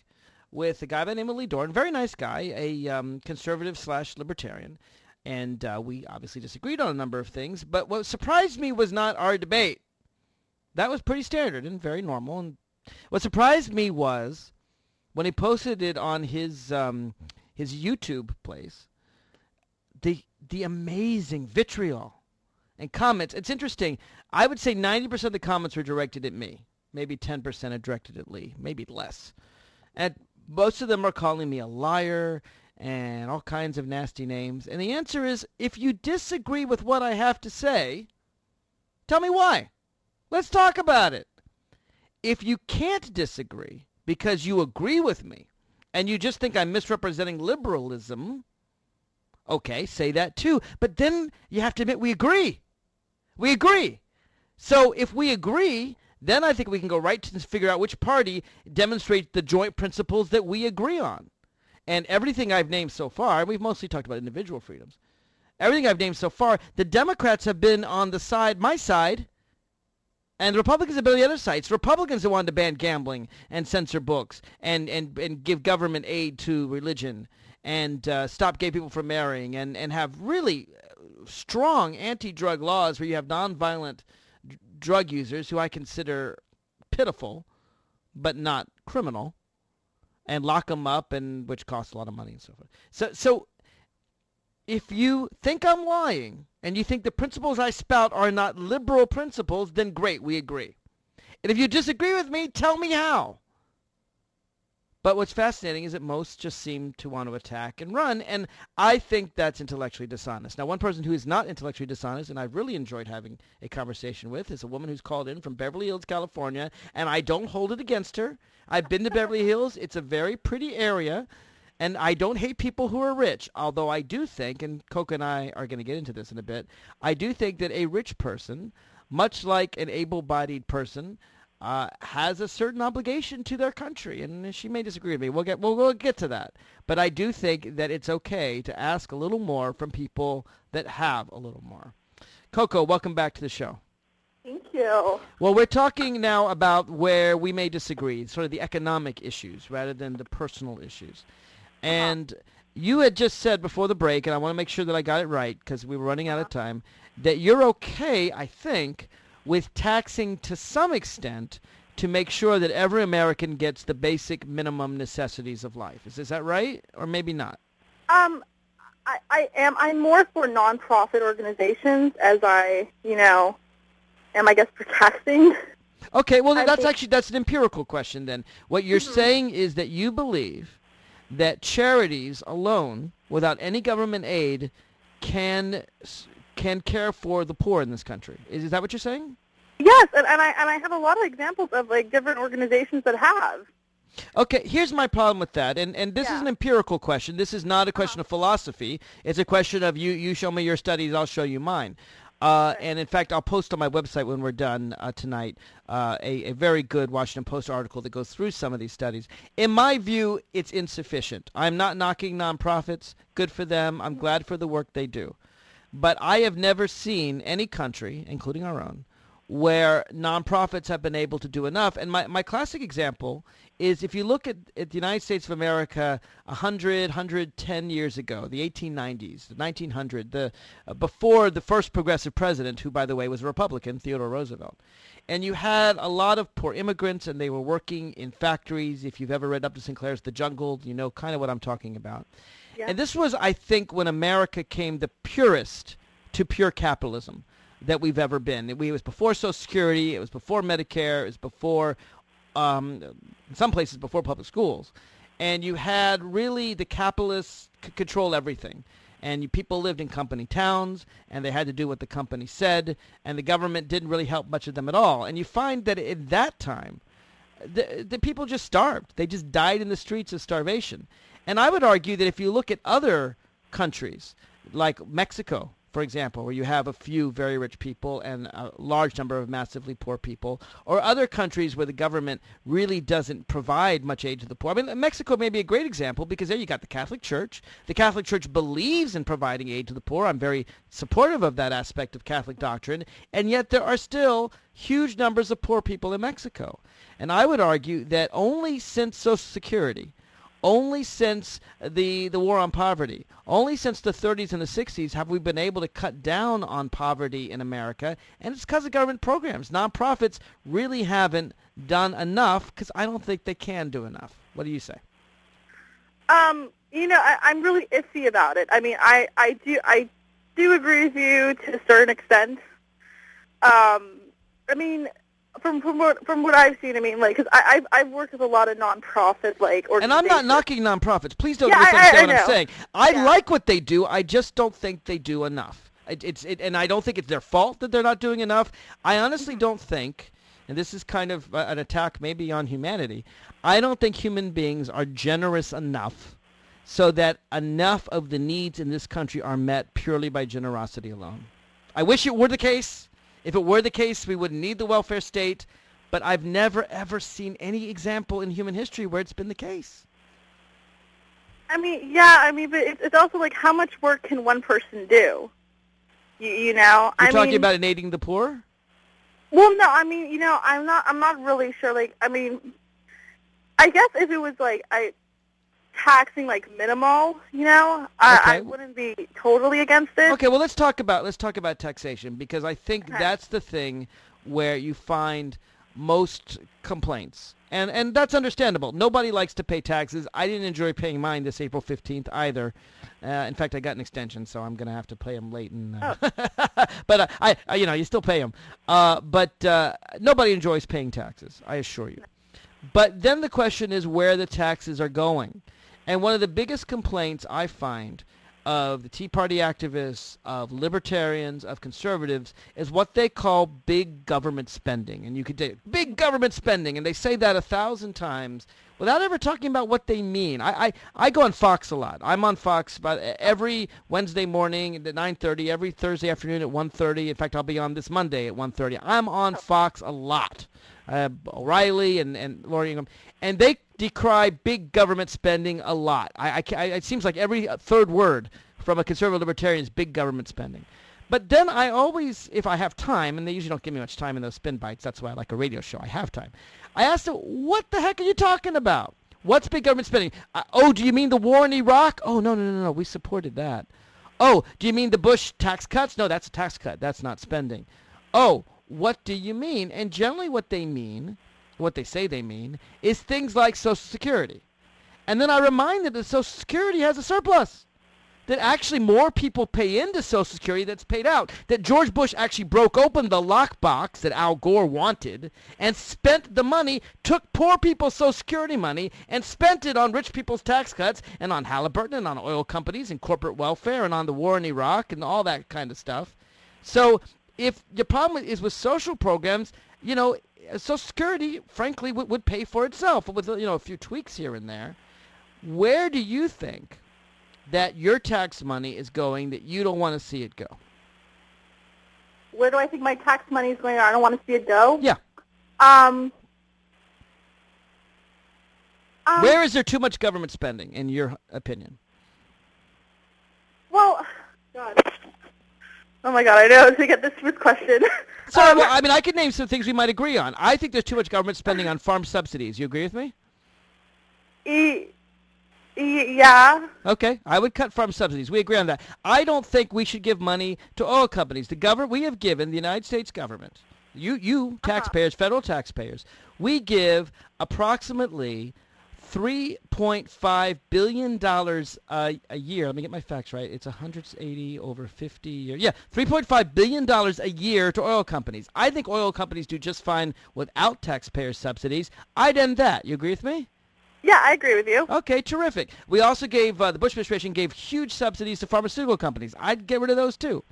S1: with a guy by the name of Lee Dorn, very nice guy, a um, conservative slash libertarian. And uh, we obviously disagreed on a number of things. But what surprised me was not our debate. That was pretty standard and very normal. And what surprised me was when he posted it on his um, his YouTube place, the the amazing vitriol and comments. It's interesting. I would say ninety percent of the comments were directed at me. Maybe ten percent are directed at Lee. Maybe less. And most of them are calling me a liar and all kinds of nasty names. And the answer is, if you disagree with what I have to say, tell me why. Let's talk about it. If you can't disagree because you agree with me and you just think I'm misrepresenting liberalism, okay, say that too. But then you have to admit we agree. We agree. So if we agree, then I think we can go right to figure out which party demonstrates the joint principles that we agree on. And everything I've named so far, we've mostly talked about individual freedoms. Everything I've named so far, the Democrats have been on the side, my side, and the Republicans have been on the other side. It's Republicans that wanted to ban gambling and censor books and, and, and give government aid to religion and uh, stop gay people from marrying and, and have really strong anti-drug laws where you have nonviolent d- drug users who I consider pitiful but not criminal and lock them up, and which costs a lot of money and so forth. So, so if you think I'm lying and you think the principles I spout are not liberal principles, then great, we agree. And if you disagree with me, tell me how. But what's fascinating is that most just seem to want to attack and run, and I think that's intellectually dishonest. Now, one person who is not intellectually dishonest, and I've really enjoyed having a conversation with, is a woman who's called in from Beverly Hills, California, and I don't hold it against her. I've been to Beverly Hills. It's a very pretty area, and I don't hate people who are rich, although I do think, and Coco and I are going to get into this in a bit, I do think that a rich person, much like an able-bodied person, Uh, has a certain obligation to their country, and she may disagree with me. We'll get we'll, we'll get to that, but I do think that it's okay to ask a little more from people that have a little more. Coco, welcome back to the show.
S2: Thank you.
S1: Well, we're talking now about where we may disagree, sort of the economic issues rather than the personal issues. And uh-huh. You had just said before the break, and I want to make sure that I got it right because we were running out of time, that you're okay, I think, with taxing to some extent to make sure that every American gets the basic minimum necessities of life. Is, is that right? Or maybe not?
S2: Um, I, I am. I'm more for nonprofit organizations as I, you know, am, I guess, for taxing.
S1: Okay, well,
S2: I
S1: that's
S2: think,
S1: actually, that's an empirical question then. What you're
S2: mm-hmm.
S1: saying is that you believe that charities alone, without any government aid, can can care for the poor in this country. Is, is that what you're saying?
S2: Yes, and, and I and I have a lot of examples of like different organizations that have.
S1: Okay, here's my problem with that, and and this
S2: yeah.
S1: is an empirical question. This is not a question
S2: uh-huh.
S1: of philosophy. It's a question of you, you show me your studies, I'll show you mine. Uh, and in fact, I'll post on my website when we're done uh, tonight uh, a, a very good Washington Post article that goes through some of these studies. In my view, it's insufficient. I'm not knocking nonprofits. Good for them. I'm glad for the work they do. But I have never seen any country, including our own, where nonprofits have been able to do enough. And my, my classic example is if you look at, at the United States of America one hundred, one hundred ten years ago, the eighteen nineties, the nineteen hundred, the, uh, before the first progressive president, who, by the way, was a Republican, Theodore Roosevelt. And you had a lot of poor immigrants, and they were working in factories. If you've ever read Upton Sinclair's The Jungle, you know kind of what I'm talking about. Yeah. And this was, I think, when America came the purest to pure capitalism that we've ever been. It was before Social Security. It was before Medicare. It was before, um, in some places, before public schools. And you had really the capitalists c- control everything. And you, people lived in company towns, and they had to do what the company said, and the government didn't really help much of them at all. And you find that in that time, the, the people just starved. They just died in the streets of starvation. And I would argue that if you look at other countries, like Mexico, for example, where you have a few very rich people and a large number of massively poor people, or other countries where the government really doesn't provide much aid to the poor. I mean, Mexico may be a great example because there you got the Catholic Church. The Catholic Church believes in providing aid to the poor. I'm very supportive of that aspect of Catholic doctrine, and yet there are still huge numbers of poor people in Mexico. And I would argue that only since Social Security, only since the, the war on poverty, only since the thirties and the sixties have we been able to cut down on poverty in America, and it's because of government programs. Nonprofits really haven't done enough because I don't think they can do enough. What do you say?
S2: Um, you know, I, I'm really iffy about it. I mean, I, I do I do agree with you to a certain extent. Um, I mean, from from what from what I've seen, I mean, like, because I've I've worked with a lot of nonprofit like organizations.
S1: And I'm not knocking nonprofits. Please don't
S2: Yeah, I-
S1: misunderstand
S2: I- I
S1: what I'm
S2: know.
S1: saying. I
S2: Yeah.
S1: like what they do. I just don't think they do enough. It, it's it, and I don't think it's their fault that they're not doing enough. I honestly don't think, and this is kind of uh, an attack maybe on humanity, I don't think human beings are generous enough so that enough of the needs in this country are met purely by generosity alone. I wish it were the case. If it were the case, we wouldn't need the welfare state. But I've never, ever seen any example in human history where it's been the case.
S2: I mean, yeah, I mean, but it's, it's also like how much work can one person do? You, you know,
S1: You're
S2: I
S1: talking
S2: mean,
S1: about aiding the poor?
S2: Well, no, I mean, you know, I'm not, I'm not really sure. Like, I mean, I guess if it was like I taxing like minimal, you know, I,
S1: Okay.
S2: I wouldn't be totally against it.
S1: Okay, well, let's talk about let's talk about taxation, because I think
S2: Okay.
S1: that's the thing where you find most complaints. And and that's understandable. Nobody likes to pay taxes. I didn't enjoy paying mine this April fifteenth either. Uh, in fact, I got an extension, so I'm going to have to pay them late. And, uh,
S2: Oh.
S1: but uh, I, I, you know, you still pay them. Uh, but uh, nobody enjoys paying taxes, I assure you. But then the question is where the taxes are going. And one of the biggest complaints I find of the Tea Party activists, of libertarians, of conservatives, is what they call big government spending. And you could say, big government spending, and they say that a thousand times without ever talking about what they mean. I, I, I go on Fox a lot. I'm on Fox about every Wednesday morning at nine thirty, every Thursday afternoon at one thirty. In fact, I'll be on this Monday at one thirty. I'm on Fox a lot. Uh, O'Reilly and, and Lori Ingham, and they decry big government spending a lot. I, I, I, it seems like every third word from a conservative libertarian is big government spending. But then I always, if I have time, and they usually don't give me much time in those spin bites, that's why I like a radio show, I have time. I ask them, what the heck are you talking about? What's big government spending? Uh, oh, do you mean the war in Iraq? Oh, no, no, no, no, we supported that. Oh, do you mean the Bush tax cuts? No, that's a tax cut. That's not spending. Oh, what do you mean? And generally what they mean, what they say they mean, is things like Social Security. And then I remind them that Social Security has a surplus, that actually more people pay into Social Security that's paid out, that George Bush actually broke open the lockbox that Al Gore wanted and spent the money, took poor people's Social Security money and spent it on rich people's tax cuts and on Halliburton and on oil companies and corporate welfare and on the war in Iraq and all that kind of stuff. So if the problem is with social programs, you know, Social Security, frankly, would, would pay for itself with, you know, a few tweaks here and there. Where do you think that your tax money is going that you don't want to see it go?
S2: Where do I think my tax money is going? I don't want to see it go.
S1: Yeah.
S2: Um. um
S1: Where is there too much government spending, in your opinion?
S2: Well, God. Oh my God, I know to get this first question.
S1: So,
S2: Um,
S1: well, I mean, I could name some things we might agree on. I think there's too much government spending on farm subsidies. You agree with me?
S2: e- e- yeah.
S1: Okay, I would cut farm subsidies. We agree on that. I don't think we should give money to oil companies. The government, we have given, the United States government, you, you taxpayers, federal taxpayers, we give approximately three point five billion dollars uh, a year. Let me get my facts right. It's one hundred eighty over fifty years. Yeah, three point five billion dollars a year to oil companies. I think oil companies do just fine without taxpayer subsidies. I'd end that. You agree with me?
S2: Yeah, I agree with you.
S1: Okay, terrific. We also gave, uh, the Bush administration gave huge subsidies to pharmaceutical companies. I'd get rid of those too.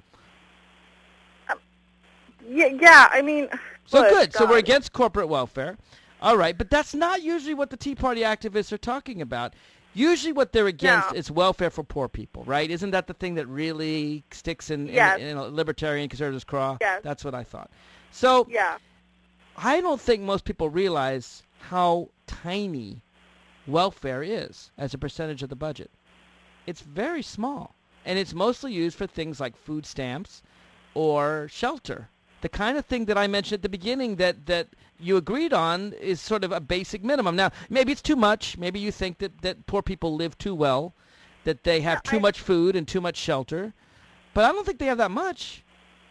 S2: Yeah, yeah. I mean.
S1: So
S2: look,
S1: good. So
S2: God.
S1: we're against corporate welfare. All right, but that's not usually what the Tea Party activists are talking about. Usually what they're against
S2: No.
S1: is welfare for poor people, right? Isn't that the thing that really sticks in,
S2: Yes.
S1: in, in a libertarian conservatives' craw?
S2: Yes.
S1: That's what I thought. So
S2: Yeah.
S1: I don't think most people realize how tiny welfare is as a percentage of the budget. It's very small, and it's mostly used for things like food stamps or shelter. the kind of thing that I mentioned at the beginning that, that you agreed on is sort of a basic minimum. Now, maybe it's too much. Maybe you think that, that poor people live too well, that they have
S2: Yeah,
S1: too
S2: I-
S1: much food and too much shelter. But I don't think they have that much.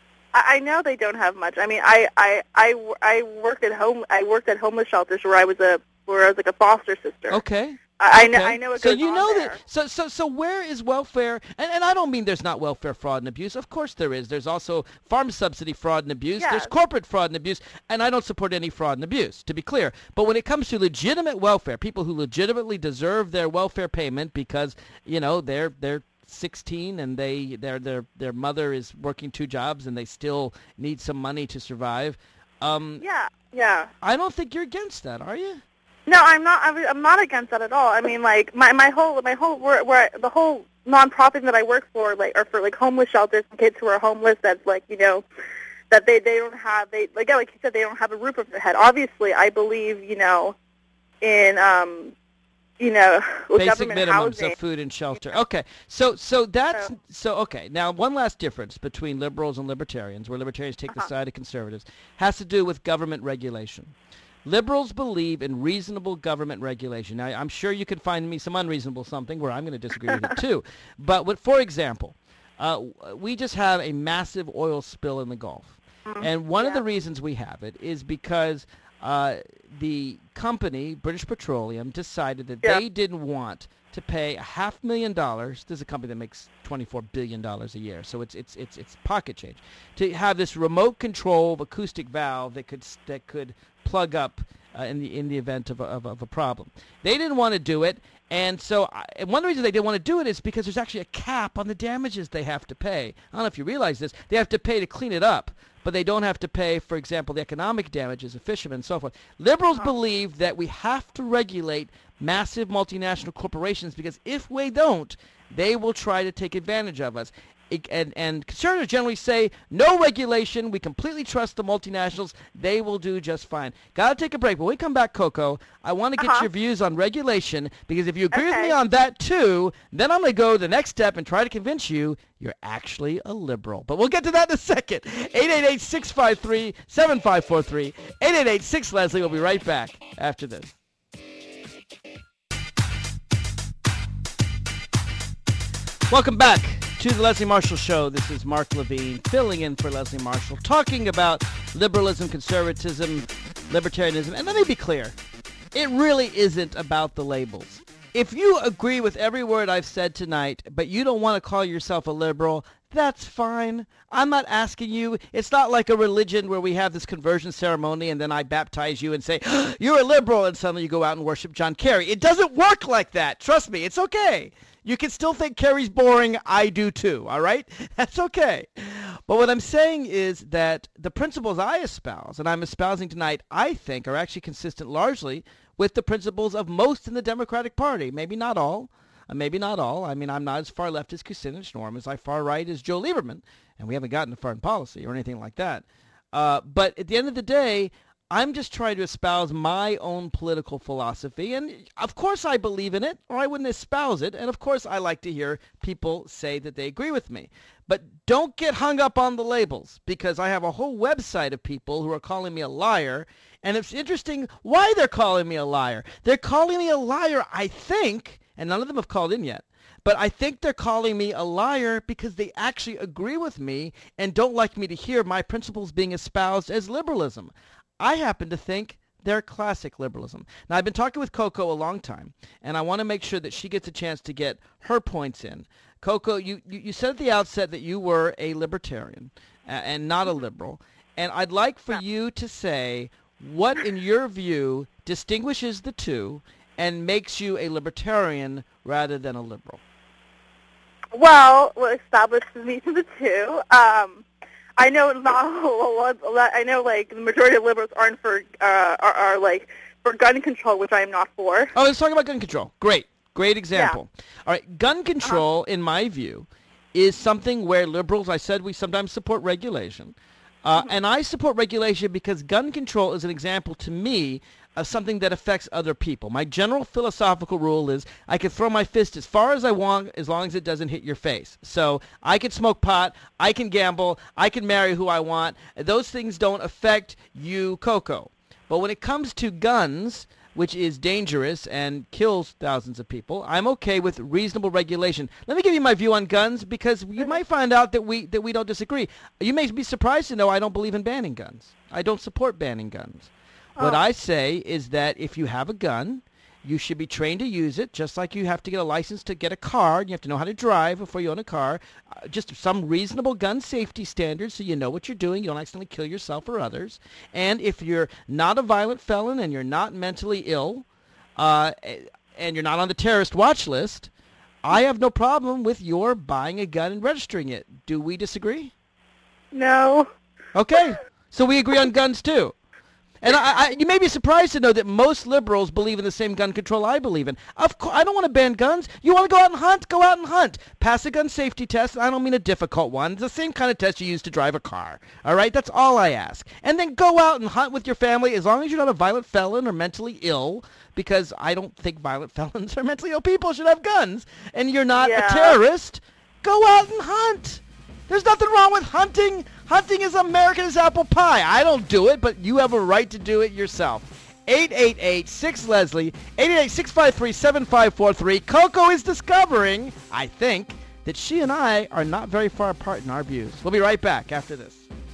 S2: I I know they don't have much. I mean, I, I, I, w- I worked at home. I worked at homeless shelters where I was a where I was like a foster sister.
S1: Okay.
S2: I, I know.
S1: Okay.
S2: I know it
S1: so
S2: goes
S1: you
S2: on
S1: know
S2: there.
S1: that. So so so where is welfare? And and I don't mean there's not welfare fraud and abuse. Of course there is. There's also farm subsidy fraud and abuse. There's
S2: Yes.
S1: corporate fraud and abuse. And I don't support any fraud and abuse, to be clear. But when it comes to legitimate welfare, people who legitimately deserve their welfare payment because you know they're they're sixteen and they their their their mother is working two jobs and they still need some money to survive. Um,
S2: Yeah, yeah.
S1: I don't think you're against that, are you?
S2: No, I'm not. I'm I'm not against that at all. I mean, like my my whole my whole where, where the whole nonprofit that I work for, like, are for like homeless shelters and kids who are homeless. That's like you know, that they they don't have they like yeah, like you said, they don't have a roof over their head. Obviously, I believe you know, in um, you know, with
S1: Basic
S2: government
S1: minimums
S2: housing.
S1: of food and shelter. Okay, so so that's
S2: So-
S1: so okay. Now, one last difference between liberals and libertarians, where libertarians take the
S2: Uh-huh.
S1: side of conservatives, has to do with government regulation. Liberals believe in reasonable government regulation. Now, I'm sure you can find me some unreasonable something where I'm going to disagree with it too. But what, for example, uh, we just have a massive oil spill in the Gulf, and one of
S2: Yeah.
S1: the reasons we have it is because uh, the company, British Petroleum, decided that
S2: Yeah.
S1: they didn't want to pay a half million dollars. This is a company that makes twenty-four billion dollars a year, so it's it's it's it's pocket change to have this remote control acoustic valve that could s- that could plug up uh, in the in the event of a, of, a- of a problem. They didn't want to do it, and so I, and one of the reasons they didn't want to do it is because there's actually a cap on the damages they have to pay. I don't know if you realize this. They have to pay to clean it up, but they don't have to pay, for example, the economic damages of fishermen and so forth. Liberals believe that we have to regulate massive multinational corporations because if we don't, they will try to take advantage of us. It- And, and conservatives generally say, no regulation, we completely trust the multinationals, they will do just fine. Got to take a break. When we come back, Coco, I want to get
S2: Uh-huh.
S1: your views on regulation, because if you agree with me
S2: Okay.
S1: on that too, then I'm going to go the next step and try to convince you you're actually a liberal. But we'll get to that in a second. eight eight eight, six five three, seven five four three, eight eight eight, six Leslie. We'll be right back after this. Welcome back to the Leslie Marshall Show. This is Mark Levine filling in for Leslie Marshall, talking about liberalism, conservatism, libertarianism. And let me be clear, it really isn't about the labels. If you agree with every word I've said tonight, but you don't want to call yourself a liberal, that's fine. I'm not asking you. It's not like a religion where we have this conversion ceremony and then I baptize you and say, you're a liberal, and suddenly you go out and worship John Kerry. It doesn't work like that. Trust me, it's okay. You can still think Kerry's boring. I do too, all right? That's okay. But what I'm saying is that the principles I espouse, and I'm espousing tonight, I think are actually consistent largely with the principles of most in the Democratic Party. Maybe not all. Uh, maybe not all. I mean, I'm not as far left as Kucinich, nor am I as far right as Joe Lieberman, and we haven't gotten to foreign policy or anything like that. Uh, but at the end of the day, I'm just trying to espouse my own political philosophy, and of course I believe in it, or I wouldn't espouse it, and of course I like to hear people say that they agree with me. But don't get hung up on the labels, because I have a whole website of people who are calling me a liar, and it's interesting why they're calling me a liar. They're calling me a liar, I think, and none of them have called in yet, but I think they're calling me a liar because they actually agree with me and don't like me to hear my principles being espoused as liberalism. I happen to think they're classic liberalism. Now, I've been talking with Coco a long time, and I want to make sure that she gets a chance to get her points in. Coco, you, you, you said at the outset that you were a libertarian uh, and not a liberal, and I'd like for you to say what, in your view, distinguishes the two and makes you a libertarian rather than a liberal.
S2: Well, what establishes me to the two? Um, I know not a lot. I know like the majority of liberals aren't for uh, are, are like for gun control, which I am not for.
S1: Oh, let's talk about gun control. Great, great example. All right, gun control,
S2: Uh-huh.
S1: in my view, is something where liberals. I said we sometimes support regulation. Uh, and I support regulation because gun control is an example to me of something that affects other people. My general philosophical rule is I can throw my fist as far as I want as long as it doesn't hit your face. So I can smoke pot, I can gamble, I can marry who I want. Those things don't affect you, Coco. But when it comes to guns, which is dangerous and kills thousands of people, I'm okay with reasonable regulation. Let me give you my view on guns because you might find out that we that we don't disagree. You may be surprised to know I don't believe in banning guns. I don't support banning guns. What I say is that if you have a gun, you should be trained to use it, just like you have to get a license to get a car. You have to know how to drive before you own a car. Uh, just some reasonable gun safety standards so you know what you're doing. You don't accidentally kill yourself or others. And if you're not a violent felon and you're not mentally ill uh, and you're not on the terrorist watch list, I have no problem with your buying a gun and registering it. Do we disagree?
S2: No.
S1: Okay. So we agree on guns, too. And I, I, you may be surprised to know that most liberals believe in the same gun control I believe in. Of course, I don't want to ban guns. You want to go out and hunt? Go out and hunt. Pass a gun safety test. I don't mean a difficult one. It's the same kind of test you use to drive a car. All right? That's all I ask. And then go out and hunt with your family as long as you're not a violent felon or mentally ill, because I don't think violent felons or mentally ill people should have guns. And you're not
S2: Yeah.
S1: a terrorist. Go out and hunt. There's nothing wrong with hunting. Hunting is American as apple pie. I don't do it, but you have a right to do it yourself. eight eight eight, six Leslie, eight eight eight, six five three, seven five four three. Coco is discovering, I think, that she and I are not very far apart in our views. We'll be right back after this.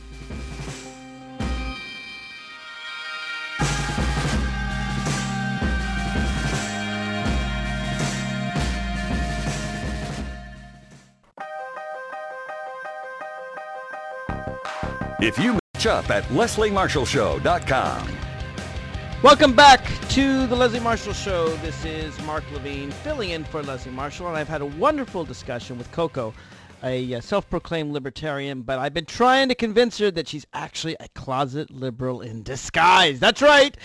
S3: If you match up at leslie marshall show dot com.
S1: Welcome back to the Leslie Marshall Show. This is Mark Levine filling in for Leslie Marshall, and I've had a wonderful discussion with Coco, a uh, self-proclaimed libertarian, but I've been trying to convince her that she's actually a closet liberal in disguise. That's right.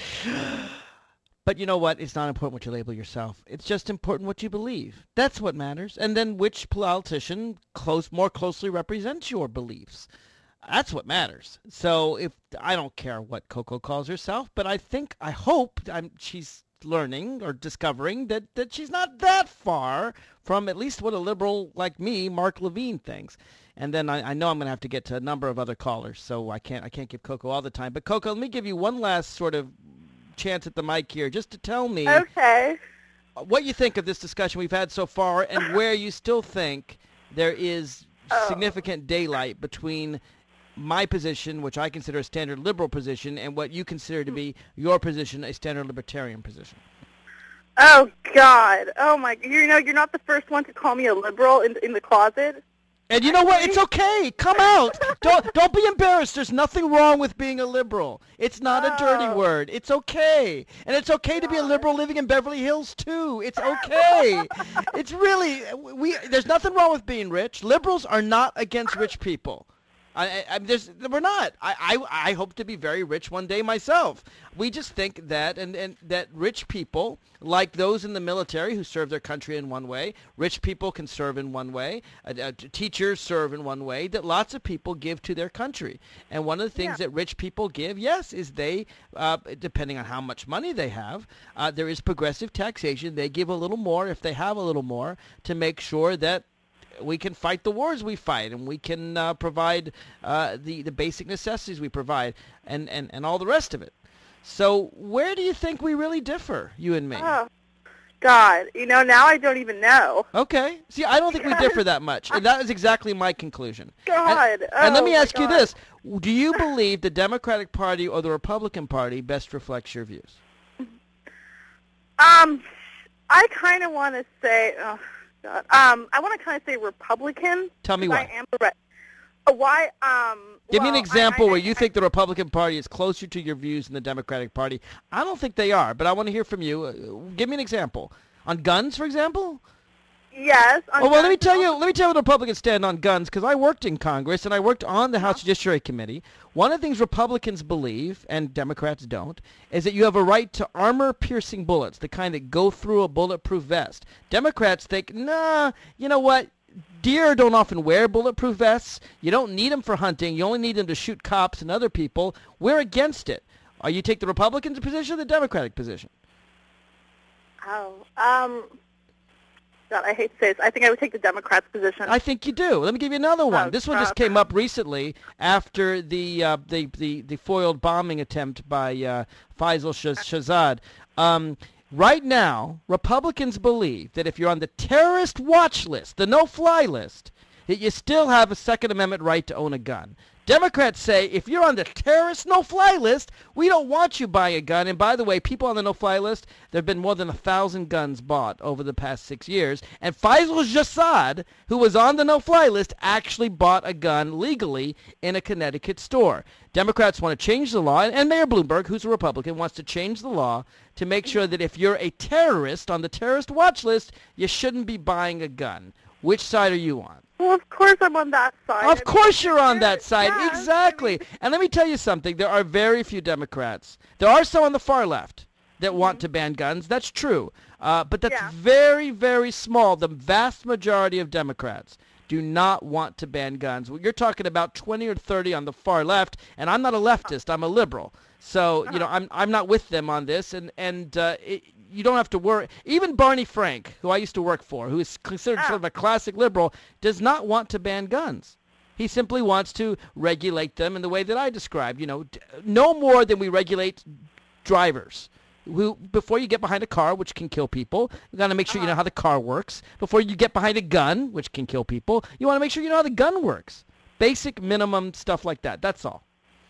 S1: But you know what? It's not important what you label yourself. It's just important what you believe. That's what matters. And then which politician close more closely represents your beliefs. That's what matters. So if I don't care what Coco calls herself, but I think, I hope I'm, she's learning or discovering that, that she's not that far from at least what a liberal like me, Mark Levine, thinks. And then I, I know I'm going to have to get to a number of other callers, so I can't I can't give Coco all the time. But Coco, let me give you one last sort of chance at the mic here, just to tell me
S2: Okay.
S1: what you think of this discussion we've had so far, and where you still think there is
S2: Oh.
S1: significant daylight between my position, which I consider a standard liberal position, and what you consider to be your position, a standard libertarian position.
S2: Oh God. Oh my. You know, you're not the first one to call me a liberal in in the closet.
S1: And you know what? It's okay. Come out. Don't don't be embarrassed. There's nothing wrong with being a liberal. It's not a dirty
S2: Oh.
S1: word. It's okay. And it's okay to be a liberal living in Beverly Hills too. It's okay. It's really we there's nothing wrong with being rich. Liberals are not against rich people. I, I, I there's, we're not. I, I, I hope to be very rich one day myself. We just think that and, and that rich people, like those in the military who serve their country in one way, rich people can serve in one way, uh, uh, teachers serve in one way, that lots of people give to their country. And one of the things
S2: Yeah.
S1: that rich people give, yes, is they, uh, depending on how much money they have, uh, there is progressive taxation. They give a little more if they have a little more to make sure that we can fight the wars we fight, and we can uh, provide uh, the, the basic necessities we provide, and, and, and all the rest of it. So where do you think we really differ, you and me?
S2: Oh God. You know, now I don't even know.
S1: Okay. See, I don't think we differ that much, and that is exactly my conclusion.
S2: God.
S1: And, and let
S2: Oh,
S1: me
S2: my
S1: ask you
S2: God.
S1: this. Do you believe the Democratic Party or the Republican Party best reflects your views?
S2: Um, I kind of want to say. Oh, God. Um, I want to kind of say Republican.
S1: Tell me
S2: 'cause
S1: why.
S2: I am a re- uh, why? Um.
S1: Give me
S2: well,
S1: an example
S2: I, I,
S1: where you think the Republican Party is closer to your views than the Democratic Party. I don't think they are, but I want to hear from you. Uh, give me an example. On guns, for example?
S2: Yes. on
S1: Oh, well, let me
S2: guns
S1: tell
S2: and
S1: you,
S2: also-
S1: let me tell you what the Republicans stand on guns, because I worked in Congress and I worked on the House Judiciary Committee. One of the things Republicans believe, and Democrats don't, is that you have a right to armor-piercing bullets, the kind that go through a bulletproof vest. Democrats think, nah, you know what? deer don't often wear bulletproof vests. You don't need them for hunting. You only need them to shoot cops and other people. We're against it. Are you take the Republican position or the Democratic position?
S2: Oh, um, God, I hate to say this. I think I would take the Democrats' position.
S1: I think you do. Let me give you another one.
S2: Oh,
S1: this one just
S2: okay.
S1: came up recently after the uh, the, the the foiled bombing attempt by uh, Faisal Shah- Shahzad. Um, right now, Republicans believe that if you're on the terrorist watch list, the no-fly list, that you still have a Second Amendment right to own a gun. Democrats say if you're on the terrorist no-fly list, we don't want you buying a gun. And by the way, people on the no-fly list, there have been more than a thousand guns bought over the past six years. And Faisal Shahzad, who was on the no-fly list, actually bought a gun legally in a Connecticut store. Democrats want to change the law, and Mayor Bloomberg, who's a Republican, wants to change the law to make sure that if you're a terrorist on the terrorist watch list, you shouldn't be buying a gun. Which side are you on?
S2: Well, of course I'm on that side.
S1: Of course you're on that side.
S2: Yes,
S1: Exactly.
S2: I mean,
S1: And let me tell you something. There are very few Democrats. There are some on the far left that mm-hmm. want to ban guns. That's true. Uh, but that's
S2: yeah.
S1: very, very small. The vast majority of Democrats do not want to ban guns. You're talking about twenty or thirty on the far left, and I'm not a leftist. I'm a liberal. So, uh-huh. you know, I'm I'm not with them on this, and, and uh, it, you don't have to worry. Even Barney Frank, who I used to work for, who is considered
S2: oh.
S1: sort of a classic liberal, does not want to ban guns. He simply wants to regulate them in the way that I described. You know, no more than we regulate drivers. Who, before you get behind a car, which can kill people, you got to make sure you know how the car works. Before you get behind a gun, which can kill people, you want to make sure you know how the gun works. Basic minimum stuff like that. That's all.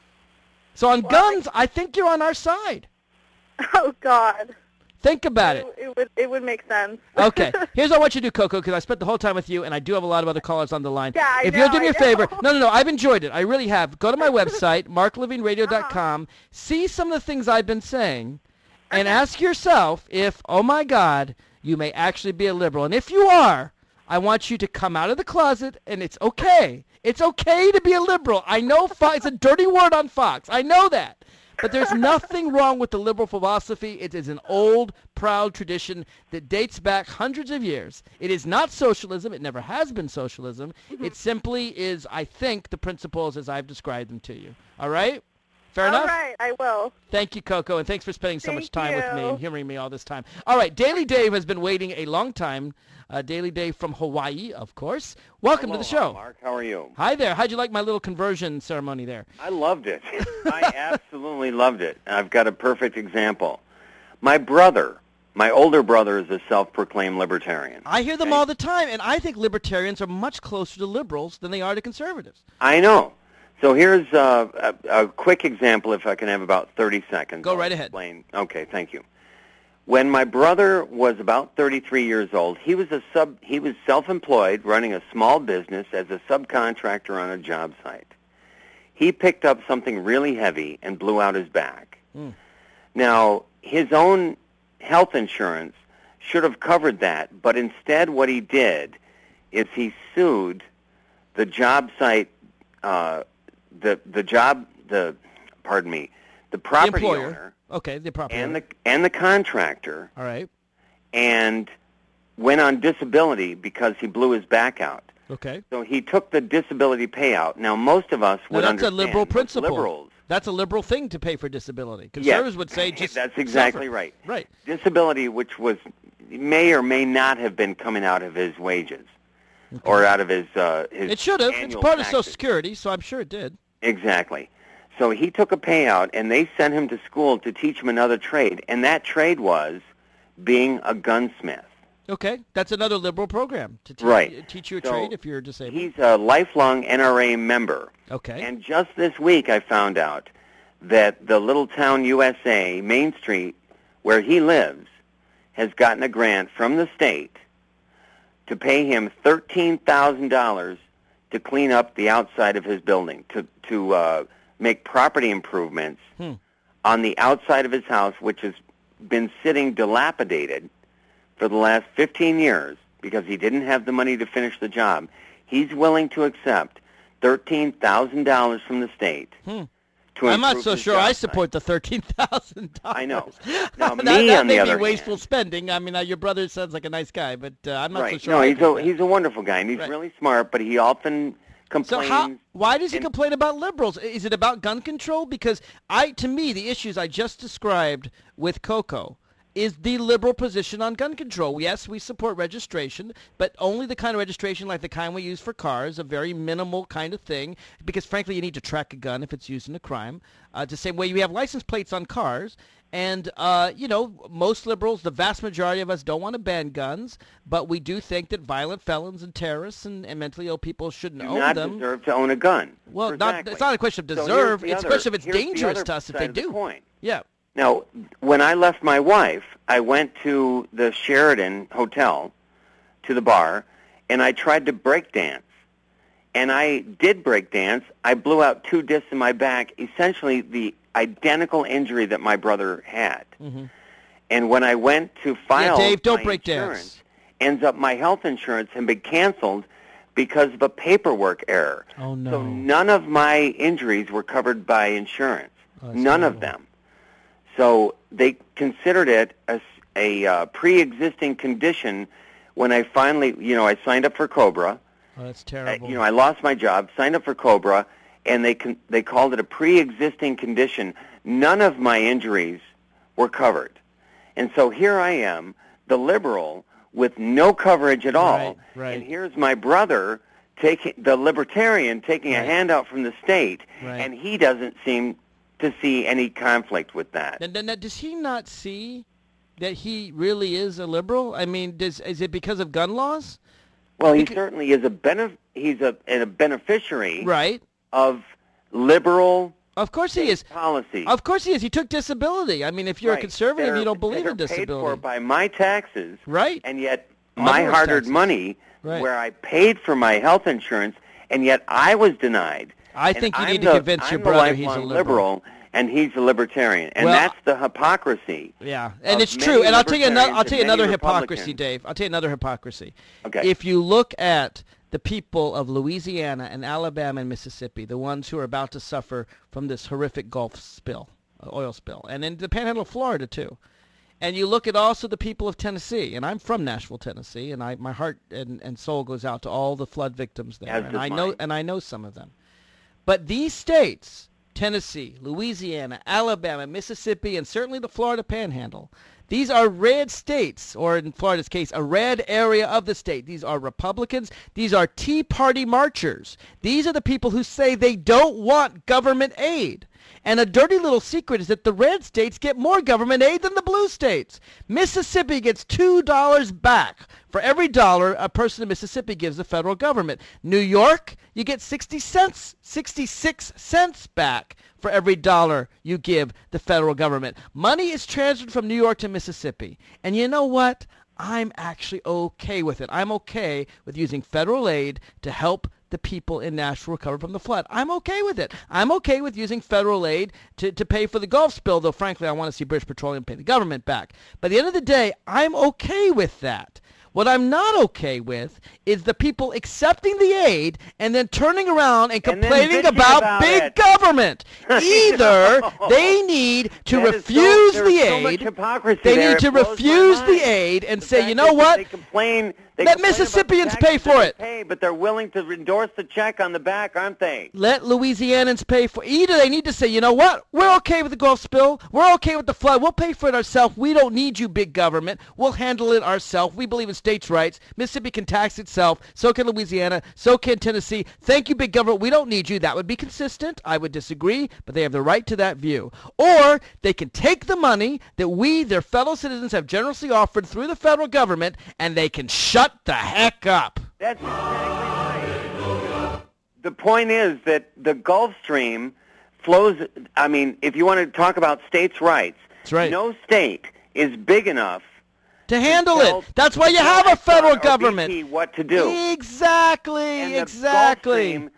S1: So on well, guns, I think you're on our side.
S2: Oh, God.
S1: Think about
S2: it.
S1: It
S2: It would, it would make sense.
S1: Okay. Here's what I want you to do, Coco, because I spent the whole time with you, and I do have a lot of other callers on the line.
S2: Yeah, I
S1: if
S2: know,
S1: you'll do me
S2: I
S1: a favor.
S2: know.
S1: No, no, no. I've enjoyed it. I really have. Go to my website, mark levine radio dot com, uh-huh. see some of the things I've been saying, and
S2: okay.
S1: ask yourself if, oh, my God, you may actually be a liberal. And if you are, I want you to come out of the closet, and it's okay. It's okay to be a liberal. I know Fo- it's a dirty word on Fox. I know that. But there's nothing wrong with the liberal philosophy. It is an old, proud tradition that dates back hundreds of years. It is not socialism. It never has been socialism. Mm-hmm. It simply is, I think, the principles as I've described them to you. All right? Fair
S2: all
S1: enough?
S2: All right, I will.
S1: Thank you, Coco, and thanks for spending so
S2: Thank
S1: much time
S2: you.
S1: with me and humoring me all this time. All right, Daily Dave has been waiting a long time. Uh, Daily Dave from Hawaii, of course. Welcome
S4: Hello,
S1: to the show.
S4: Mark. How are you?
S1: Hi there. How'd you like my little conversion ceremony there?
S4: I loved it. I absolutely loved it. I've got a perfect example. My brother, my older brother, is a self-proclaimed libertarian.
S1: I hear them
S4: okay?
S1: all the time, and I think libertarians are much closer to liberals than they are to conservatives.
S4: I know. So here's uh, a, a quick example, if I can have about thirty seconds.
S1: Go
S4: I'll
S1: right ahead.
S4: Explain. Okay, thank you. When my brother was about thirty-three years old, he was a sub. He was self-employed, running a small business as a subcontractor on a job site. He picked up something really heavy and blew out his back. Mm. Now, his own health insurance should have covered that, but instead what he did is he sued the job site, uh, the the job, the pardon me, the property
S1: the employer.
S4: owner.
S1: Okay, the property
S4: and
S1: owner.
S4: the and the contractor.
S1: All right.
S4: And went on disability because he blew his back out.
S1: Okay.
S4: So he took the disability payout. Now, most of us would
S1: now, that's
S4: understand.
S1: a liberal principle.
S4: Liberals.
S1: That's a liberal thing to pay for disability. Conservatives
S4: yes.
S1: would say just
S4: That's exactly
S1: suffer.
S4: right.
S1: Right.
S4: Disability, which was may or may not have been coming out of his wages okay. or out of his uh, his.
S1: It should have. It's part
S4: taxes.
S1: of Social Security, so I'm sure it did.
S4: Exactly. So he took a payout, and they sent him to school to teach him another trade, and that trade was being a gunsmith.
S1: Okay, that's another liberal program to te-
S4: right.
S1: teach you a
S4: so
S1: trade if you're disabled.
S4: He's a lifelong N R A member.
S1: Okay.
S4: And just this week I found out that the Little Town U S A, Main Street, where he lives, has gotten a grant from the state to pay him thirteen thousand dollars to clean up the outside of his building, to, to uh, make property improvements hmm. on the outside of his house, which has been sitting dilapidated for the last fifteen years because he didn't have the money to finish the job. He's willing to accept thirteen thousand dollars from the state
S1: hmm.
S4: to
S1: I'm not
S4: improve
S1: so
S4: his
S1: sure
S4: job
S1: I
S4: site.
S1: support the thirteen thousand dollars.
S4: I know. Now,
S1: that,
S4: me,
S1: that
S4: on
S1: may
S4: the
S1: be
S4: other
S1: wasteful
S4: hand-
S1: spending. I mean, uh, your brother sounds like a nice guy, but uh, I'm not
S4: right.
S1: so sure.
S4: No,
S1: I
S4: he's
S1: agree
S4: a
S1: with that.
S4: he's a wonderful guy, and he's
S1: Right.
S4: really smart. But he often
S1: So
S4: complains.
S1: how? Why does he
S4: and-
S1: complain about liberals? Is it about gun control? Because I, to me, the issues I just described with Coco is the liberal position on gun control. Yes, we support registration, but only the kind of registration like the kind we use for cars, a very minimal kind of thing, because frankly you need to track a gun if it's used in a crime. Uh, the same way you have license plates on cars. And, uh, you know, most liberals, the vast majority of us don't want to ban guns, but we do think that violent felons and terrorists and, and mentally ill people shouldn't
S4: do
S1: own
S4: not
S1: them.
S4: deserve to own a gun.
S1: Well, not,
S4: Exactly.
S1: it's not a question of
S4: So here's
S1: deserve.
S4: the
S1: It's a
S4: other-
S1: question of it's
S4: here's the
S1: dangerous
S4: other
S1: to us if
S4: side
S1: they
S4: of the
S1: do.
S4: coin.
S1: Yeah.
S4: Now, when I left my wife, I went to the Sheridan Hotel, to the bar, and I tried to break dance. And I did break dance. I blew out two discs in my back, essentially the identical injury that my brother had.
S1: Mm-hmm.
S4: And when I went to file
S1: Dave, don't
S4: my
S1: break
S4: insurance,
S1: dance.
S4: ends up my health insurance had been canceled because of a paperwork error.
S1: Oh, no.
S4: So none of my injuries were covered by insurance.
S1: Oh, that's
S4: none of
S1: terrible.
S4: them. So they considered it a, a uh, pre-existing condition when I finally, you know, I signed up for COBRA.
S1: Oh, that's
S4: I,
S1: terrible.
S4: you know, I lost my job, signed up for COBRA, and they con- they called it a pre-existing condition. None of my injuries were covered. And so here I am, the liberal, with no coverage at all.
S1: Right, right.
S4: And here's my brother, taking the libertarian, taking
S1: Right.
S4: a handout from the state,
S1: Right.
S4: and he doesn't seem to see any conflict with that.
S1: Now, now, does he not see that he really is a liberal? I mean, does is it because of gun laws?
S4: Well, he
S1: Because-
S4: certainly is a benef- he's a, a beneficiary
S1: Right.
S4: of liberal
S1: Of course he
S4: state
S1: is.
S4: policy.
S1: Of course he is. He took disability. I mean, if you're
S4: Right.
S1: a conservative,
S4: That are-
S1: you don't believe
S4: that
S1: in
S4: are paid
S1: disability.
S4: for by my taxes,
S1: Right.
S4: and yet
S1: All
S4: my
S1: those
S4: hard-earned
S1: taxes.
S4: money,
S1: Right.
S4: where I paid for my health insurance, and yet I was denied.
S1: I
S4: And
S1: think you
S4: I'm
S1: need
S4: the,
S1: to convince
S4: I'm
S1: your
S4: the
S1: brother he's a
S4: lifelong
S1: liberal.
S4: and he's a libertarian, and
S1: Well,
S4: that's the hypocrisy.
S1: Yeah, and
S4: of
S1: it's
S4: many
S1: true. And I'll tell you another. I'll
S4: libertarians
S1: tell you
S4: and many
S1: another hypocrisy,
S4: Republicans.
S1: Dave. I'll tell you another hypocrisy.
S4: Okay.
S1: If you look at the people of Louisiana and Alabama and Mississippi, the ones who are about to suffer from this horrific Gulf spill, uh, oil spill, and in the Panhandle of Florida too, and you look at also the people of Tennessee, and I'm from Nashville, Tennessee, and I my heart and, and soul goes out to all the flood victims there,
S4: As
S1: and
S4: does
S1: I know
S4: mine.
S1: and I know some of them, but these states, Tennessee, Louisiana, Alabama, Mississippi, and certainly the Florida Panhandle. These are red states, or in Florida's case, a red area of the state. These are Republicans. These are Tea Party marchers. These are the people who say they don't want government aid. And a dirty little secret is that the red states get more government aid than the blue states. Mississippi gets two dollars back for every dollar a person in Mississippi gives the federal government. New York, you get sixty cents, sixty-six cents back for every dollar you give the federal government. Money is transferred from New York to Mississippi. And you know what? I'm actually okay with it. I'm okay with using federal aid to help the people in Nashville recover from the flood. I'm okay with it. I'm okay with using federal aid to, to pay for the Gulf spill, though frankly I want to see British Petroleum pay the government back. But at the end of the day, I'm okay with that. What I'm not okay with is the people accepting the aid and then turning around and
S4: And then
S1: complaining
S4: bitching
S1: about,
S4: about
S1: big
S4: it.
S1: government. Either
S4: know.
S1: they need to
S4: That is so-
S1: refuse
S4: there's
S1: the
S4: so much
S1: aid,
S4: hypocrisy
S1: they
S4: there,
S1: need
S4: it
S1: to
S4: blows my
S1: refuse the
S4: mind.
S1: aid and
S4: The
S1: say,
S4: fact
S1: you know
S4: is that
S1: what?
S4: They complain, they
S1: Let
S4: complain about the
S1: Mississippians
S4: taxes
S1: pay for
S4: that they
S1: it.
S4: Pay, but they're willing to endorse the check on the back, aren't they?
S1: Let Louisianans pay for it. Either they need to say, you know what, we're okay with the Gulf spill, we're okay with the flood, we'll pay for it ourselves, we don't need you, big government, we'll handle it ourselves, we believe in states' rights, Mississippi can tax itself, so can Louisiana, so can Tennessee, thank you, big government, we don't need you. That would be consistent. I would disagree, but they have the right to that view. Or they can take the money that we, their fellow citizens, have generously offered through the federal government, and they can shut the heck up.
S4: That's exactly right. The point is that the Gulf Stream flows, I mean, if you want to talk about states' rights,
S1: That's right.
S4: no state is big enough
S1: To handle
S4: tell-
S1: it. That's why you
S4: to
S1: have
S4: tell
S1: a federal
S4: Exxon or
S1: government.
S4: B P what to do.
S1: Exactly,
S4: And the
S1: exactly.
S4: Gulf Stream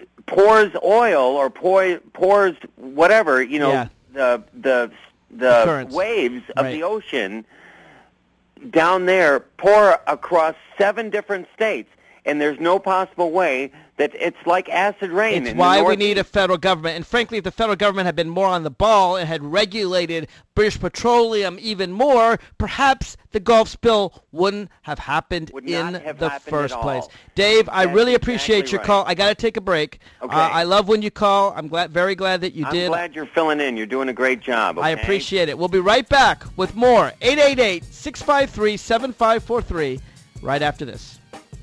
S4: pours oil or pour, pours whatever, you know,
S1: Yeah.
S4: the the the,
S1: The currents.
S4: waves of
S1: Right.
S4: the ocean down there pour across seven different states. and there's no possible way that it's like acid rain.
S1: It's
S4: in
S1: why
S4: the
S1: we need a
S4: Northeast.
S1: federal government. And frankly, if the federal government had been more on the ball and had regulated British Petroleum even more, perhaps the Gulf spill wouldn't have happened
S4: Would
S1: in
S4: not have
S1: the
S4: happened
S1: first
S4: at
S1: place.
S4: all.
S1: Dave, I
S4: That's
S1: really appreciate
S4: exactly
S1: your
S4: right.
S1: call. I got to take a break.
S4: Okay.
S1: Uh, I love when you call. I'm glad, very glad that you
S4: I'm
S1: did.
S4: glad you're filling in. You're doing a great job.
S1: I
S4: okay?
S1: appreciate it. We'll be right back with more. eight eight eight, six five three, seven five four three right after this.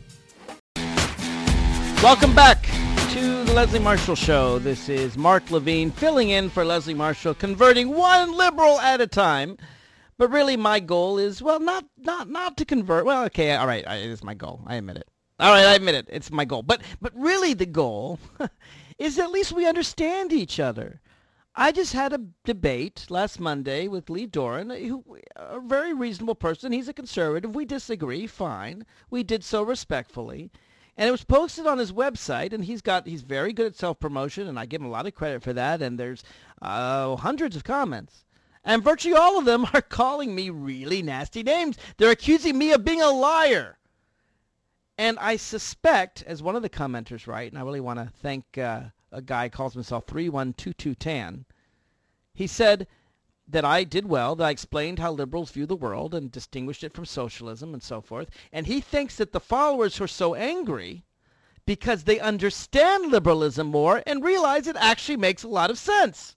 S1: Welcome back to the Leslie Marshall Show. This is Mark Levine filling in for Leslie Marshall, converting one liberal at a time. But really my goal is, well, not not not to convert. Well, okay, all right, I, it is my goal. I admit it. All right, I admit it. It's my goal. But but really the goal is at least we understand each other. I just had a debate last Monday with Lee Doran, who a very reasonable person. He's a conservative. We disagree, fine. We did so respectfully. And it was posted on his website, and he's got he's very good at self-promotion, and I give him a lot of credit for that, and there's uh, hundreds of comments. And virtually all of them are calling me really nasty names. They're accusing me of being a liar. And I suspect, as one of the commenters write, and I really want to thank uh, a guy who calls himself three one two two Tan, he said that I did well, that I explained how liberals view the world and distinguished it from socialism and so forth. And he thinks that the followers are so angry because they understand liberalism more and realize it actually makes a lot of sense.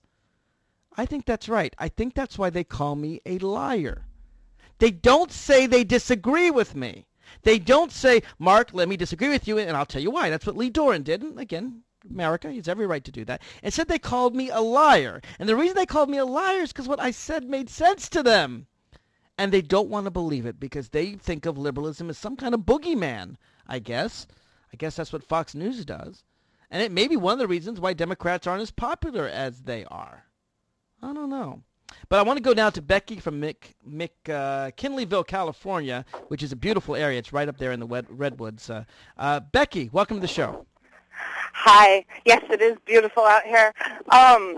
S1: I think that's right. I think that's why they call me a liar. They don't say they disagree with me. They don't say, Mark, let me disagree with you, and I'll tell you why. That's what Lee Doran did. And again, America, he has every right to do that. And said they called me a liar. And the reason they called me a liar is because what I said made sense to them. And they don't want to believe it because they think of liberalism as some kind of boogeyman, I guess. I guess that's what Fox News does. And it may be one of the reasons why Democrats aren't as popular as they are. I don't know. But I want to go now to Becky from Mc, Mc, uh, Kinleyville, California, which is a beautiful area. It's right up there in the Wed- Redwoods. Uh, uh, Becky, welcome to the show.
S2: Hi. Yes, it is beautiful out here. Um,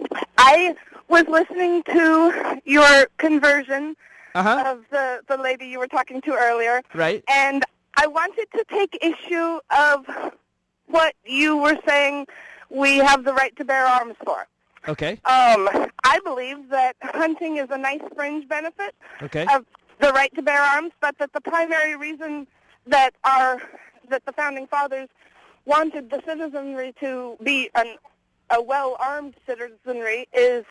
S2: I was listening to your conversion
S1: Uh-huh.
S2: of the, the lady you were talking to earlier.
S1: Right.
S2: And I wanted to take issue of what you were saying we have the right to bear arms for.
S1: Okay.
S2: Um, I believe that hunting is a nice fringe benefit
S1: Okay.
S2: of the right to bear arms, but that the primary reason that our that the founding fathers wanted the citizenry to be an, a well-armed citizenry is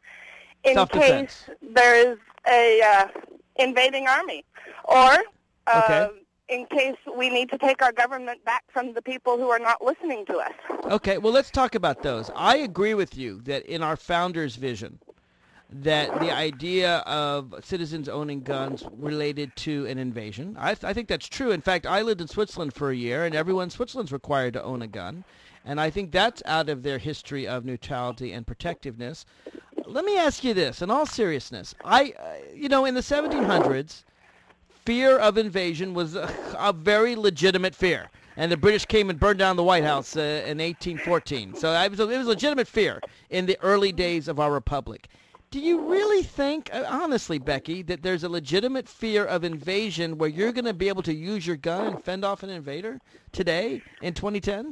S2: in
S1: Self-defense.
S2: case there is a uh, invading army, or uh,
S1: Okay.
S2: in case we need to take our government back from the people who are not listening to us.
S1: Okay, well, let's talk about those. I agree with you that in our founders' vision, that the idea of citizens owning guns related to an invasion, I, th- I think that's true. In fact, I lived in Switzerland for a year, and everyone in Switzerland's required to own a gun. And I think that's out of their history of neutrality and protectiveness. Let me ask you this, in all seriousness. I, uh, you know, in the seventeen hundreds, fear of invasion was a, a very legitimate fear. And the British came and burned down the White House uh, in eighteen fourteen. So it was, a, it was a legitimate fear in the early days of our republic. Do you really think, uh, honestly, Becky, that there's a legitimate fear of invasion where you're going to be able to use your gun and fend off an invader today in twenty ten?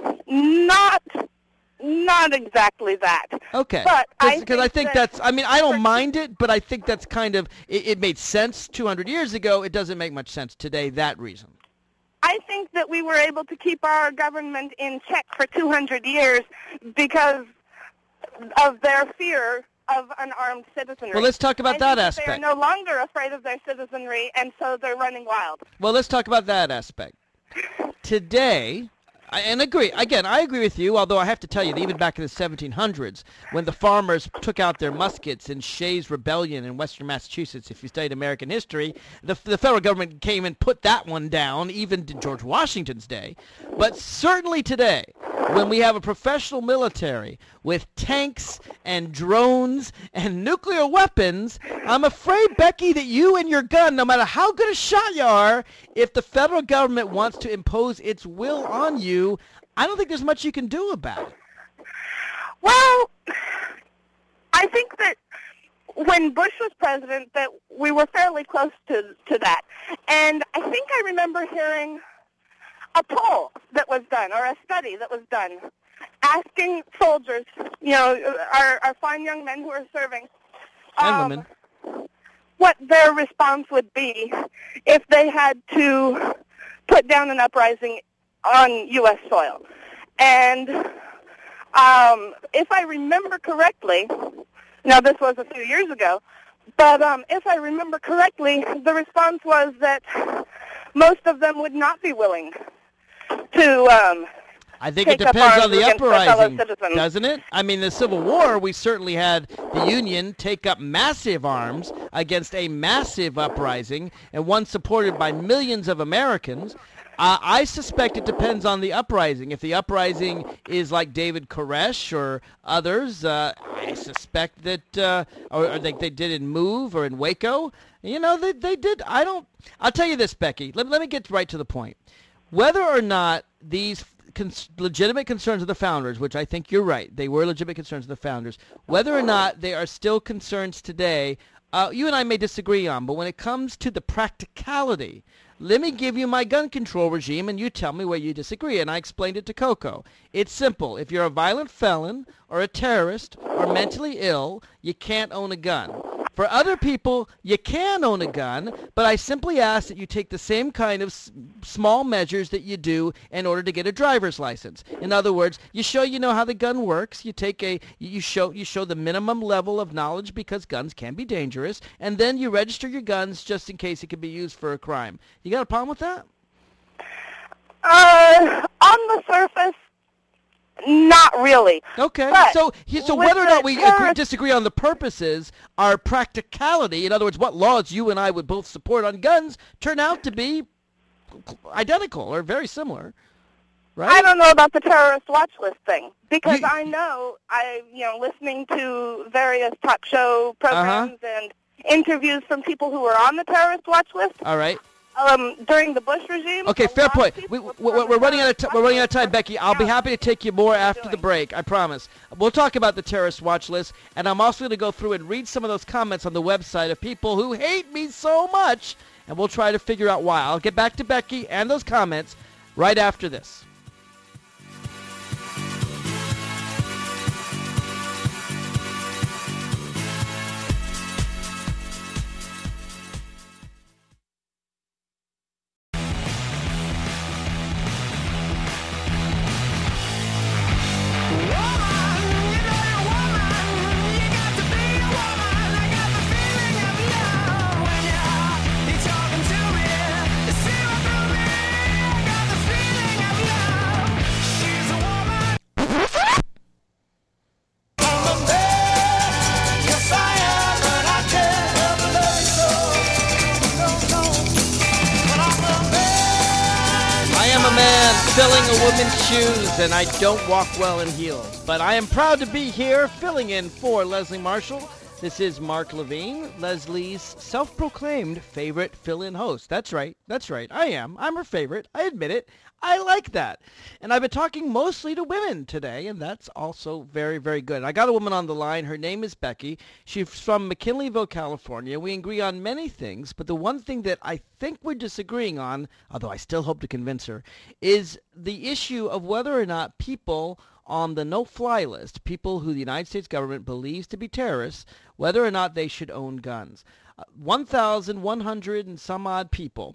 S2: Not, not exactly that.
S1: Okay.
S2: But I
S1: Because I think
S2: that-
S1: that's, I mean, I don't mind it, but I think that's kind of, it, it made sense two hundred years ago. It doesn't make much sense today, that reason.
S2: I think that we were able to keep our government in check for two hundred years because of their fear of an armed citizenry.
S1: Well, let's talk about
S2: I
S1: that
S2: think
S1: aspect.
S2: They are no longer afraid of their citizenry, and so they're running wild.
S1: Well, let's talk about that aspect. Today, I, and agree, again, I agree with you, although I have to tell you that even back in the seventeen hundreds, when the farmers took out their muskets in Shays' Rebellion in western Massachusetts, if you studied American history, the, the federal government came and put that one down, even to George Washington's day. But certainly today, when we have a professional military with tanks and drones and nuclear weapons, I'm afraid, Becky, that you and your gun, no matter how good a shot you are, if the federal government wants to impose its will on you, I don't think there's much you can do about it.
S2: Well, I think that when Bush was president, that we were fairly close to, to that. And I think I remember hearing a poll that was done, or a study that was done, asking soldiers, you know, our, our fine young men who are serving,
S1: And
S2: um,
S1: women.
S2: what their response would be if they had to put down an uprising on U S soil. And um, if I remember correctly, now this was a few years ago, but um, if I remember correctly, the response was that most of them would not be willing to um,
S1: I think it
S2: take up
S1: depends
S2: arms
S1: on the
S2: against their fellow
S1: uprising,
S2: citizens.
S1: doesn't it? I mean, the Civil War, we certainly had the Union take up massive arms against a massive uprising, and one supported by millions of Americans. Uh, I suspect it depends on the uprising. If the uprising is like David Koresh or others, uh, I suspect that, uh, or, or like they did in Move or in Waco, you know, they, they did. I don't, I'll tell you this, Becky. Let, let me get right to the point. Whether or not these Cons- legitimate concerns of the founders, which I think you're right, they were legitimate concerns of the founders, whether or not they are still concerns today, uh, you and I may disagree on, but when it comes to the practicality, let me give you my gun control regime and you tell me where you disagree, and I explained it to Coco. It's simple. If you're a violent felon or a terrorist or mentally ill, you can't own a gun. For other people, you can own a gun, but I simply ask that you take the same kind of s- small measures that you do in order to get a driver's license. In other words, you show you know how the gun works. You take a you show you show the minimum level of knowledge because guns can be dangerous, and then you register your guns just in case it could be used for a crime. You got a problem with that?
S2: Uh, on the surface, not really.
S1: Okay,
S2: But
S1: so he- so
S2: with
S1: whether or
S2: the
S1: not we agree,
S2: terrorist-
S1: disagree on the purposes, our practicality, in other words, what laws you and I would both support on guns, turn out to be identical or very similar, right?
S2: I don't know about the terrorist watch list thing because
S1: You-
S2: I know I, you know, listening to various talk show programs
S1: Uh-huh.
S2: and interviews from people who were on the terrorist watch list
S1: All right.
S2: um, during the Bush regime.
S1: Okay,
S2: a
S1: fair
S2: lot of
S1: point.
S2: people
S1: We,
S2: were
S1: we,
S2: on the
S1: we're running out of
S2: terrorist
S1: time. We're running out of
S2: watch
S1: time,
S2: list.
S1: Becky. I'll be
S2: Yeah.
S1: happy to take you more after the
S2: doing.
S1: break. I promise. We'll talk about the terrorist watch list, and I'm also going to go through and read some of those comments on the website of people who hate me so much, and we'll try to figure out why. I'll get back to Becky and those comments right after this. Filling a woman's shoes, and I don't walk well in heels. But I am proud to be here, filling in for Leslie Marshall. This is Mark Levine, Leslie's self-proclaimed favorite fill-in host. That's right. That's right. I am. I'm her favorite. I admit it. I like that. And I've been talking mostly to women today, and that's also very, very good. I got a woman on the line. Her name is Becky. She's from McKinleyville, California. We agree on many things, but the one thing that I think we're disagreeing on, although I still hope to convince her, is the issue of whether or not people on the no-fly list, people who the United States government believes to be terrorists, whether or not they should own guns. Uh, one thousand one hundred and some odd people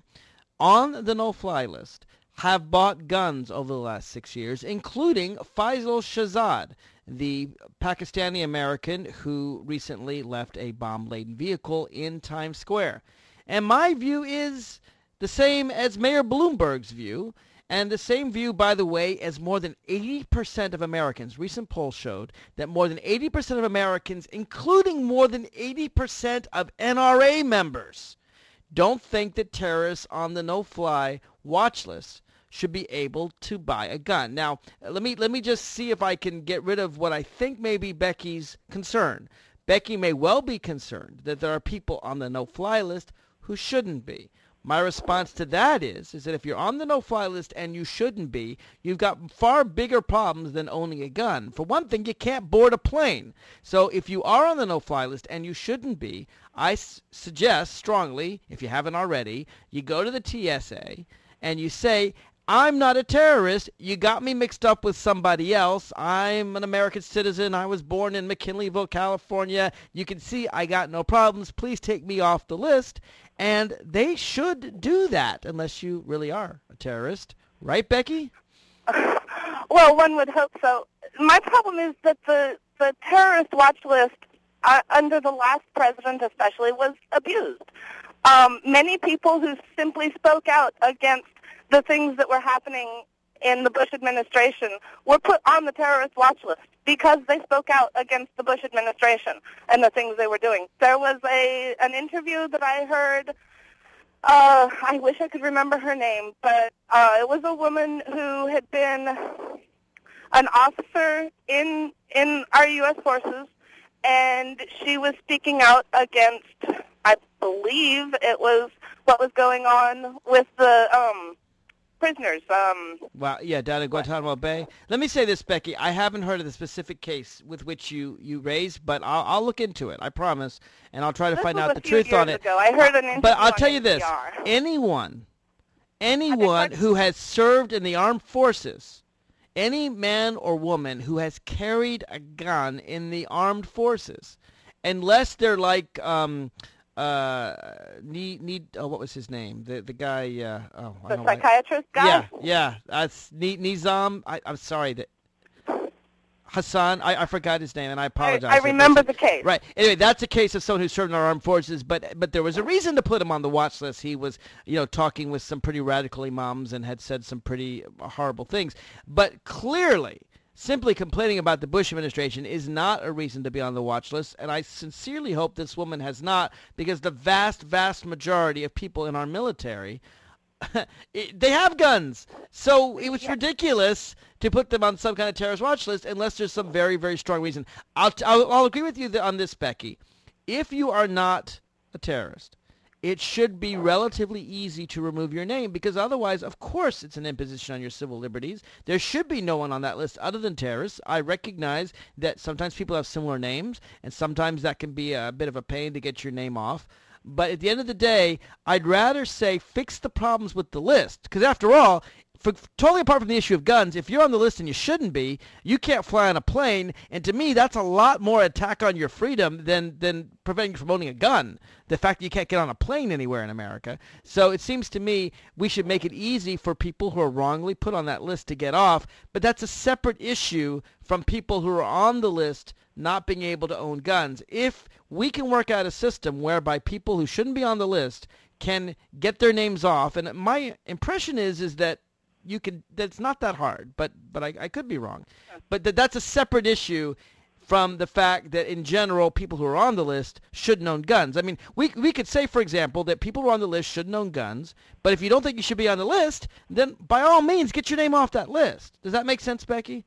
S1: on the no-fly list have bought guns over the last six years, including Faisal Shahzad, the Pakistani-American who recently left a bomb-laden vehicle in Times Square. And my view is the same as Mayor Bloomberg's view, and the same view, by the way, as more than eighty percent of Americans. Recent polls showed that more than eighty percent of Americans, including more than eighty percent of N R A members, don't think that terrorists on the no-fly watch list should be able to buy a gun. Now, let me let me just see if I can get rid of what I think may be Becky's concern. Becky may well be concerned that there are people on the no-fly list who shouldn't be. My response to that is, is that if you're on the no-fly list and you shouldn't be, you've got far bigger problems than owning a gun. For one thing, you can't board a plane. So if you are on the no-fly list and you shouldn't be, I s- suggest strongly, if you haven't already, you go to the T S A and you say, I'm not a terrorist. You got me mixed up with somebody else. I'm an American citizen. I was born in McKinleyville, California. You can see I got no problems. Please take me off the list. And they should do that unless you really are a terrorist. Right, Becky?
S2: Well, one would hope so. My problem is that the, the terrorist watch list, uh, under the last president especially, was abused. Um, many people who simply spoke out against the things that were happening in the Bush administration were put on the terrorist watch list because they spoke out against the Bush administration and the things they were doing. There was a an interview that I heard, uh, I wish I could remember her name, but uh, it was a woman who had been an officer in in our U S forces, and she was speaking out against, I believe it was what was going on with the um, prisoners. Um,
S1: wow, yeah, down in Guantanamo Bay. Let me say this, Becky. I haven't heard of the specific case with which you, you raised, but I'll, I'll look into it, I promise, and I'll try to
S2: this
S1: find
S2: was
S1: out
S2: a
S1: the
S2: few
S1: truth
S2: years
S1: on it.
S2: Ago. I heard an interview
S1: But I'll tell
S2: on
S1: you this.
S2: N P R.
S1: Anyone, anyone who has served in the armed forces, any man or woman who has carried a gun in the armed forces, unless they're like... Um, Uh, need need. Oh, what was his name? The the guy. Uh, oh, I
S2: The
S1: don't know.
S2: psychiatrist guy?
S1: Yeah, yeah. That's Ni- Nizam. I, I'm sorry that Hassan. I, I forgot his name, and I
S2: I,
S1: apologize.
S2: I remember the case.
S1: Right. Anyway, that's a case of someone who served in our armed forces, but but there was a reason to put him on the watch list. He was, you know, talking with some pretty radical imams and had said some pretty horrible things. But clearly, simply complaining about the Bush administration is not a reason to be on the watch list, and I sincerely hope this woman has not, because the vast, vast majority of people in our military, they have guns. So it was ridiculous to put them on some kind of terrorist watch list unless there's some very, very strong reason. I'll, t- I'll, I'll agree with you th- on this, Becky. If you are not a terrorist, it should be relatively easy to remove your name, because otherwise, of course, it's an imposition on your civil liberties. There should be no one on that list other than terrorists. I recognize that sometimes people have similar names, and sometimes that can be a bit of a pain to get your name off. But at the end of the day, I'd rather say fix the problems with the list, because after all, for, totally apart from the issue of guns, if you're on the list and you shouldn't be, you can't fly on a plane, and to me, that's a lot more attack on your freedom than, than preventing you from owning a gun, the fact that you can't get on a plane anywhere in America. So it seems to me we should make it easy for people who are wrongly put on that list to get off, but that's a separate issue from people who are on the list not being able to own guns. If we can work out a system whereby people who shouldn't be on the list can get their names off, and my impression is is that you can, that's not that hard, but but I, I could be wrong. But that that's a separate issue from the fact that in general people who are on the list shouldn't own guns. I mean, we we could say, for example, that people who are on the list shouldn't own guns, but if you don't think you should be on the list, then by all means get your name off that list. Does that make sense, Becky?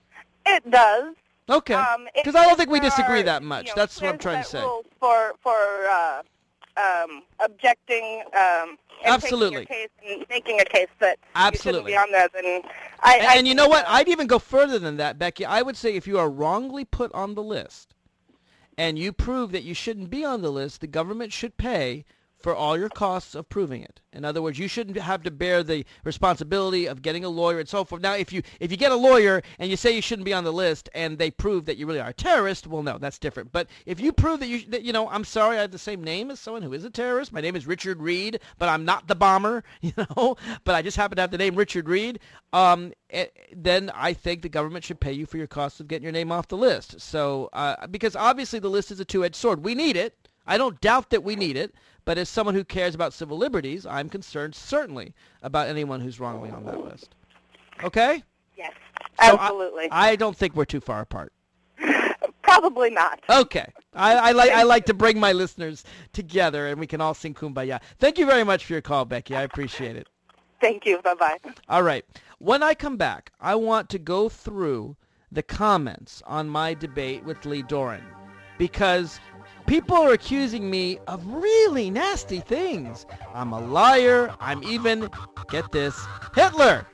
S2: It does.
S1: Okay.
S2: Um,
S1: Because I don't think we
S2: there
S1: disagree
S2: are,
S1: that much.
S2: you know,
S1: That's what I'm
S2: clear
S1: trying to
S2: set
S1: say.
S2: rules for for uh, um, objecting um, and
S1: Absolutely.
S2: taking, your case and making a case that
S1: Absolutely.
S2: you shouldn't be on there. Then I,
S1: And,
S2: I
S1: and you know what?
S2: uh,
S1: I'd even go further than that, Becky. I would say if you are wrongly put on the list and you prove that you shouldn't be on the list, the government should pay for all your costs of proving it. In other words, you shouldn't have to bear the responsibility of getting a lawyer and so forth. Now, if you if you get a lawyer and you say you shouldn't be on the list and they prove that you really are a terrorist, well, no, that's different. But if you prove that you that you know, I'm sorry, I have the same name as someone who is a terrorist. My name is Richard Reed, but I'm not the bomber, you know. But I just happen to have the name Richard Reed. Um, then I think the government should pay you for your costs of getting your name off the list. So, uh, because obviously the list is a two-edged sword. We need it. I don't doubt that we need it. But as someone who cares about civil liberties, I'm concerned certainly about anyone who's wrongly on that list. Okay?
S2: Yes,
S1: So
S2: absolutely.
S1: I, I don't think we're too far apart.
S2: Probably not.
S1: Okay. I, I like I like to bring my listeners together and we can all sing Kumbaya. Thank you very much for your call, Becky. I appreciate it.
S2: Thank you. Bye-bye.
S1: All right. When I come back, I want to go through the comments on my debate with Lee Doran, because people are accusing me of really nasty things. I'm a liar. I'm even, get this, Hitler.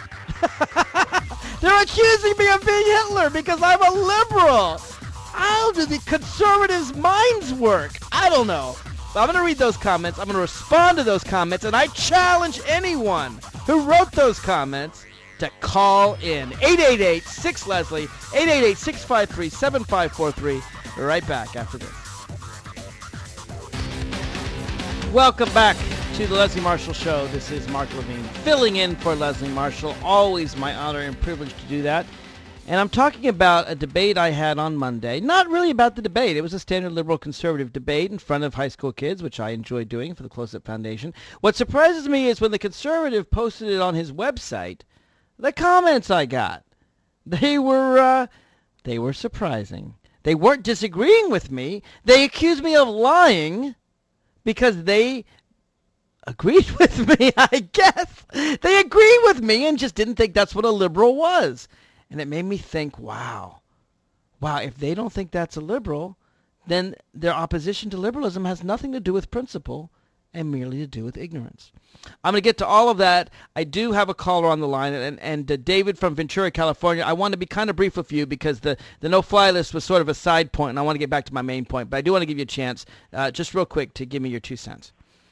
S1: They're accusing me of being Hitler because I'm a liberal. How do the conservatives' minds work? I don't know. I'm going to read those comments. I'm going to respond to those comments, and I challenge anyone who wrote those comments to call in. eight eight eight, six, Leslie, eight eight eight, six five three, seven five four three. We're right back after this. Welcome back to the Leslie Marshall Show. This is Mark Levine, filling in for Leslie Marshall. Always my honor and privilege to do that. And I'm talking about a debate I had on Monday. Not really about the debate. It was a standard liberal conservative debate in front of high school kids, which I enjoy doing for the Close-Up Foundation. What surprises me is when the conservative posted it on his website, the comments I got. They were, uh, they were surprising. They weren't disagreeing with me. They accused me of lying because they agreed with me, I guess. They agreed with me and just didn't think that's what a liberal was. And it made me think, wow, wow, if they don't think that's a liberal, then their opposition to liberalism has nothing to do with principle and merely to do with ignorance. I'm going to get to all of that. I do have a caller on the line, and, and uh, David from Ventura, California. I want to be kind of brief with you because the, the no-fly list was sort of a side point, and I want to get back to my main point. But I do want to give you a chance, uh, just real quick, to give me your two cents.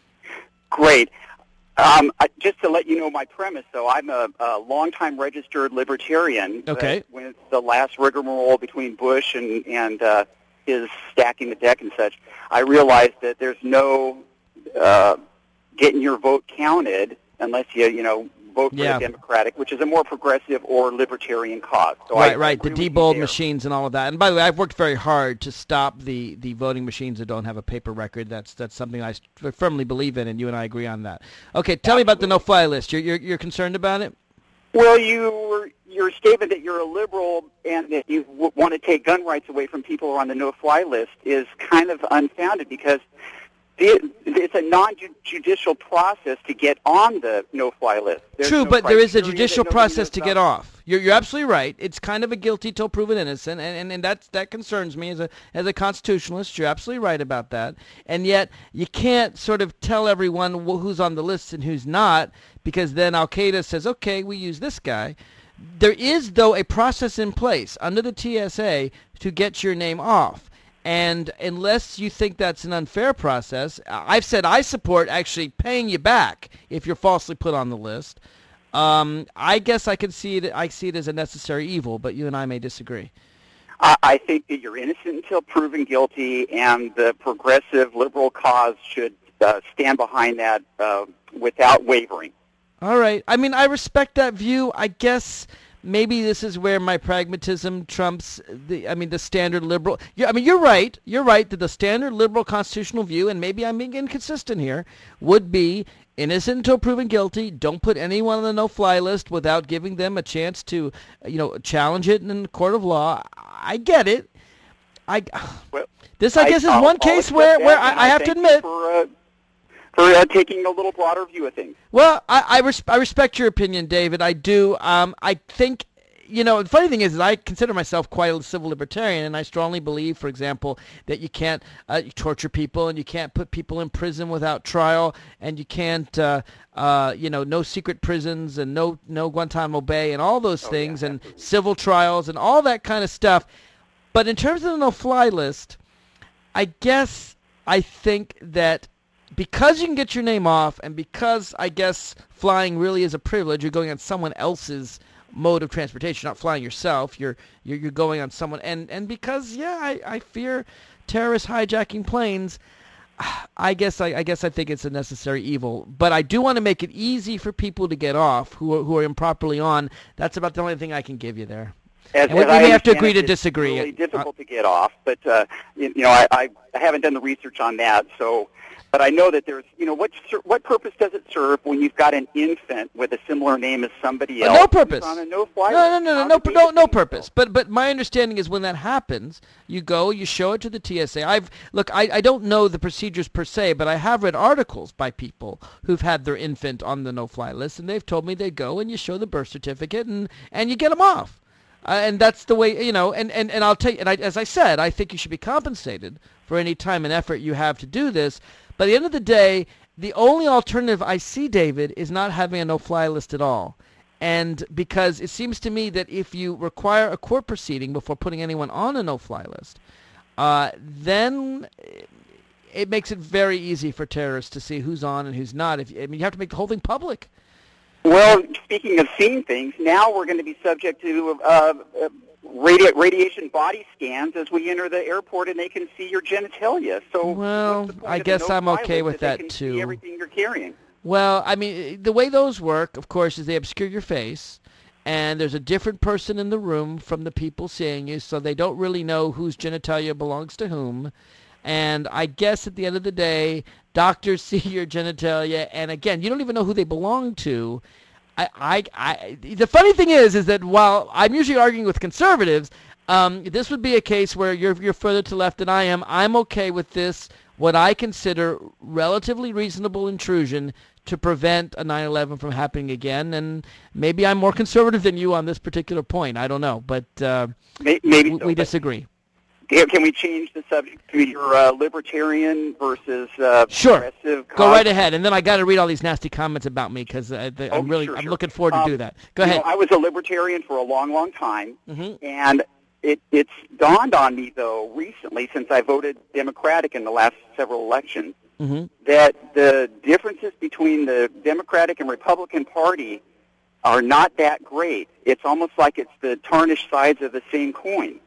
S5: Great. Um, I, just to let you know my premise, though, I'm a, a longtime registered libertarian.
S1: Okay.
S5: But when the last rigmarole between Bush and, and uh, his stacking the deck and such, I realized that there's no uh, getting your vote counted unless you, you know, vote for
S1: yeah.
S5: the Democratic, which is a more progressive or libertarian cause. So
S1: right,
S5: I,
S1: right.
S5: I
S1: The debold machines and all of that. And by the way, I've worked very hard to stop the, the voting machines that don't have a paper record. That's that's something I firmly believe in, and you and I agree on that. Okay, tell Absolutely. me about the no-fly list. You're, you're you're concerned about it?
S5: Well, you your statement that you're a liberal and that you w- want to take gun rights away from people who are on the no-fly list is kind of unfounded because the, it's a non-judicial process to get on the no-fly list. There's
S1: True,
S5: no
S1: but there is a judicial process to
S5: about.
S1: get off. You're you're absolutely right. It's kind of a guilty till proven innocent, and, and, and that's, that concerns me as a as a constitutionalist. You're absolutely right about that. And yet you can't sort of tell everyone who's on the list and who's not, because then Al-Qaeda says, okay, we use this guy. There is, though, a process in place under the T S A to get your name off. And unless you think that's an unfair process, I've said I support actually paying you back if you're falsely put on the list. Um, I guess I can see it. I see it as a necessary evil, but you and I may disagree.
S5: I, I think that you're innocent until proven guilty, and the progressive liberal cause should uh, stand behind that uh, without wavering.
S1: All right. I mean, I respect that view. I guess maybe this is where my pragmatism trumps the, I mean, the standard liberal. Yeah, I mean, you're right. You're right that the standard liberal constitutional view, and maybe I'm being inconsistent here, would be innocent until proven guilty. Don't put anyone on the no-fly list without giving them a chance to, you know, challenge it in the court of law. I get it. I
S5: well,
S1: this, I guess,
S5: I,
S1: is one case where, where I, I have to admit.
S5: For, uh, for uh, taking a little broader view of things.
S1: Well, I I, res- I respect your opinion, David. I do. Um, I think, you know, the funny thing is, is I consider myself quite a civil libertarian, and I strongly believe, for example, that you can't uh, torture people, and you can't put people in prison without trial, and you can't, uh, uh, you know, no secret prisons, and no no Guantanamo Bay, and all those
S5: oh,
S1: things,
S5: yeah,
S1: and
S5: absolutely.
S1: civil trials, and all that kind of stuff. But in terms of the no-fly list, I guess I think that because you can get your name off, and because I guess flying really is a privilege, you're going on someone else's mode of transportation, not flying yourself. You're you're, you're going on someone, and, and because yeah, I, I fear terrorists hijacking planes. I guess I, I guess I think it's a necessary evil, but I do want to make it easy for people to get off who are, who are improperly on. That's about the only thing I can give you there.
S5: As,
S1: and we,
S5: as
S1: we
S5: I
S1: may have to
S5: understand
S1: agree
S5: it,
S1: to
S5: it's
S1: disagree.
S5: Really difficult uh, to get off, but uh, you, you know, I, I I haven't done the research on that, so. But I know that there's, you know, what what purpose does it serve when you've got an infant with a similar name as somebody else?
S1: Uh, no purpose.
S5: On a no-fly
S1: no, no,
S5: list?
S1: no, no, no, no, no purpose. But but my understanding is when that happens, you go, you show it to the T S A. I've look, I, I don't know the procedures per se, but I have read articles by people who've had their infant on the no-fly list, and they've told me they go and you show the birth certificate and and you get them off. Uh, and that's the way, you know, and, and, and I'll tell you, and I, as I said, I think you should be compensated for any time and effort you have to do this. But at the end of the day, the only alternative I see, David, is not having a no-fly list at all. And because it seems to me that if you require a court proceeding before putting anyone on a no-fly list, uh, then it makes it very easy for terrorists to see who's on and who's not. If I mean, you have to make the whole thing public.
S5: Well, speaking of seeing things, now we're going to be subject to uh, uh, radi- radiation body scans as we enter the airport, and they can see your genitalia. So,
S1: well,
S5: what's the point
S1: I
S5: of
S1: guess
S5: the
S1: I'm
S5: no-fly
S1: okay
S5: list
S1: with
S5: if they
S1: that
S5: can
S1: too.
S5: See everything you're carrying.
S1: Well, I mean, the way those work, of course, is they obscure your face, and there's a different person in the room from the people seeing you, so they don't really know whose genitalia belongs to whom. And I guess at the end of the day, doctors see your genitalia, and again, you don't even know who they belong to. I, I, I, the funny thing is, is that while I'm usually arguing with conservatives, um, this would be a case where you're you're further to left than I am. I'm okay with this, what I consider relatively reasonable intrusion to prevent a nine eleven from happening again. And maybe I'm more conservative than you on this particular point. I don't know, but uh,
S5: Maybe
S1: we,
S5: so,
S1: we
S5: but-
S1: disagree.
S5: Can we change the subject to your uh, libertarian versus uh,
S1: Sure.
S5: progressive?
S1: Go right ahead, and then I got to read all these nasty comments about me because uh, the-
S5: Oh,
S1: I'm really
S5: sure,
S1: I'm
S5: sure.
S1: looking forward to
S5: Um,
S1: do that. Go
S5: You
S1: ahead.
S5: know, I was a libertarian for a long, long time,
S1: Mhm.
S5: and it, it's dawned on me, though, recently, since I voted Democratic in the last several elections,
S1: hmm
S5: that the differences between the Democratic and Republican Party are not that great. It's almost like it's the tarnished sides of the same coin.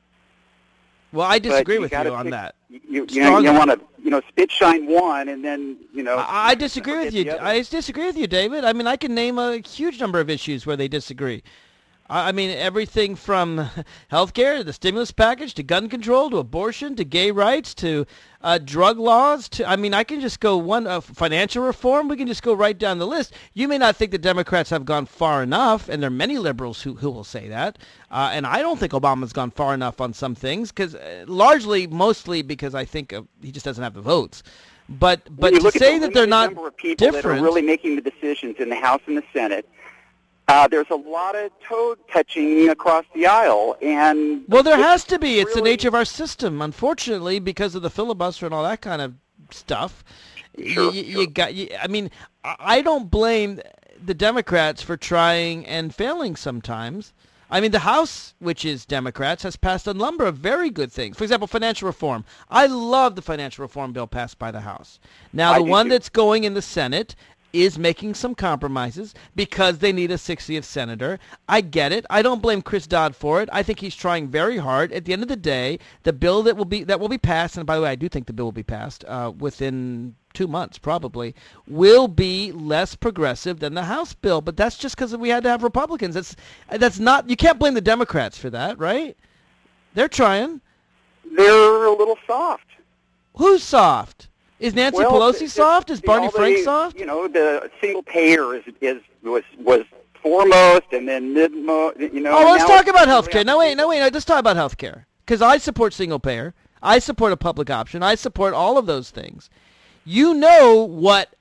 S1: Well, I disagree
S5: you
S1: with
S5: gotta
S1: you on
S5: pick-
S1: that.
S5: You, you, you
S1: Strongly.
S5: want to, you know, spit shine one, and then, you know.
S1: I, I disagree with
S5: forget
S1: you.
S5: the other.
S1: I disagree with you, David. I mean, I can name a huge number of issues where they disagree. I I mean, everything from healthcare to the stimulus package to gun control to abortion to gay rights to uh, drug laws. To I mean, I can just go one uh, financial reform. We can just go right down the list. You may not think the Democrats have gone far enough, and there are many liberals who, who will say that. Uh, and I don't think Obama's gone far enough on some things, because uh, largely, mostly because I think uh, he just doesn't have the votes. But
S5: When
S1: but
S5: you
S1: to
S5: look at
S1: say
S5: the
S1: that they're
S5: limited
S1: not
S5: number of people
S1: different.
S5: that are really making the decisions in the House and the Senate, uh, there's a lot of toe touching across the aisle, and
S1: Well, there
S5: it's
S1: has to be. It's the
S5: really-
S1: nature of our system, unfortunately, because of the filibuster and all that kind of stuff.
S5: Sure,
S1: you,
S5: sure.
S1: you got. You, I mean, I I don't blame the Democrats for trying and failing sometimes. I mean, the House, which is Democrats, has passed a number of very good things. For example, financial reform. I love the financial reform bill passed by the House. Now,
S5: I
S1: the
S5: do
S1: one
S5: too.
S1: that's going in the Senate is making some compromises because they need a sixtieth senator. I get it. I don't blame Chris Dodd for it. I think he's trying very hard. At the end of the day, the bill that will be that will be passed, and by the way, I do think the bill will be passed uh, within two months probably, will be less progressive than the House bill. But that's just because we had to have Republicans. That's that's not. You can't blame the Democrats for that, right? They're trying.
S5: they're a little soft.
S1: Who's soft? Is Nancy
S5: Well,
S1: Pelosi
S5: the-
S1: soft? Is
S5: the-
S1: Barney
S5: all
S1: Frank
S5: the-
S1: soft?
S5: You know, the single payer is is was was foremost, and then mid. You know.
S1: Oh, well, let's
S5: now
S1: talk
S5: it's
S1: about
S5: really
S1: health care.
S5: up
S1: No,
S5: to
S1: wait,
S5: people.
S1: no, wait. No, let's talk about health care. Because I support single payer. I support a public option. I support all of those things. You know what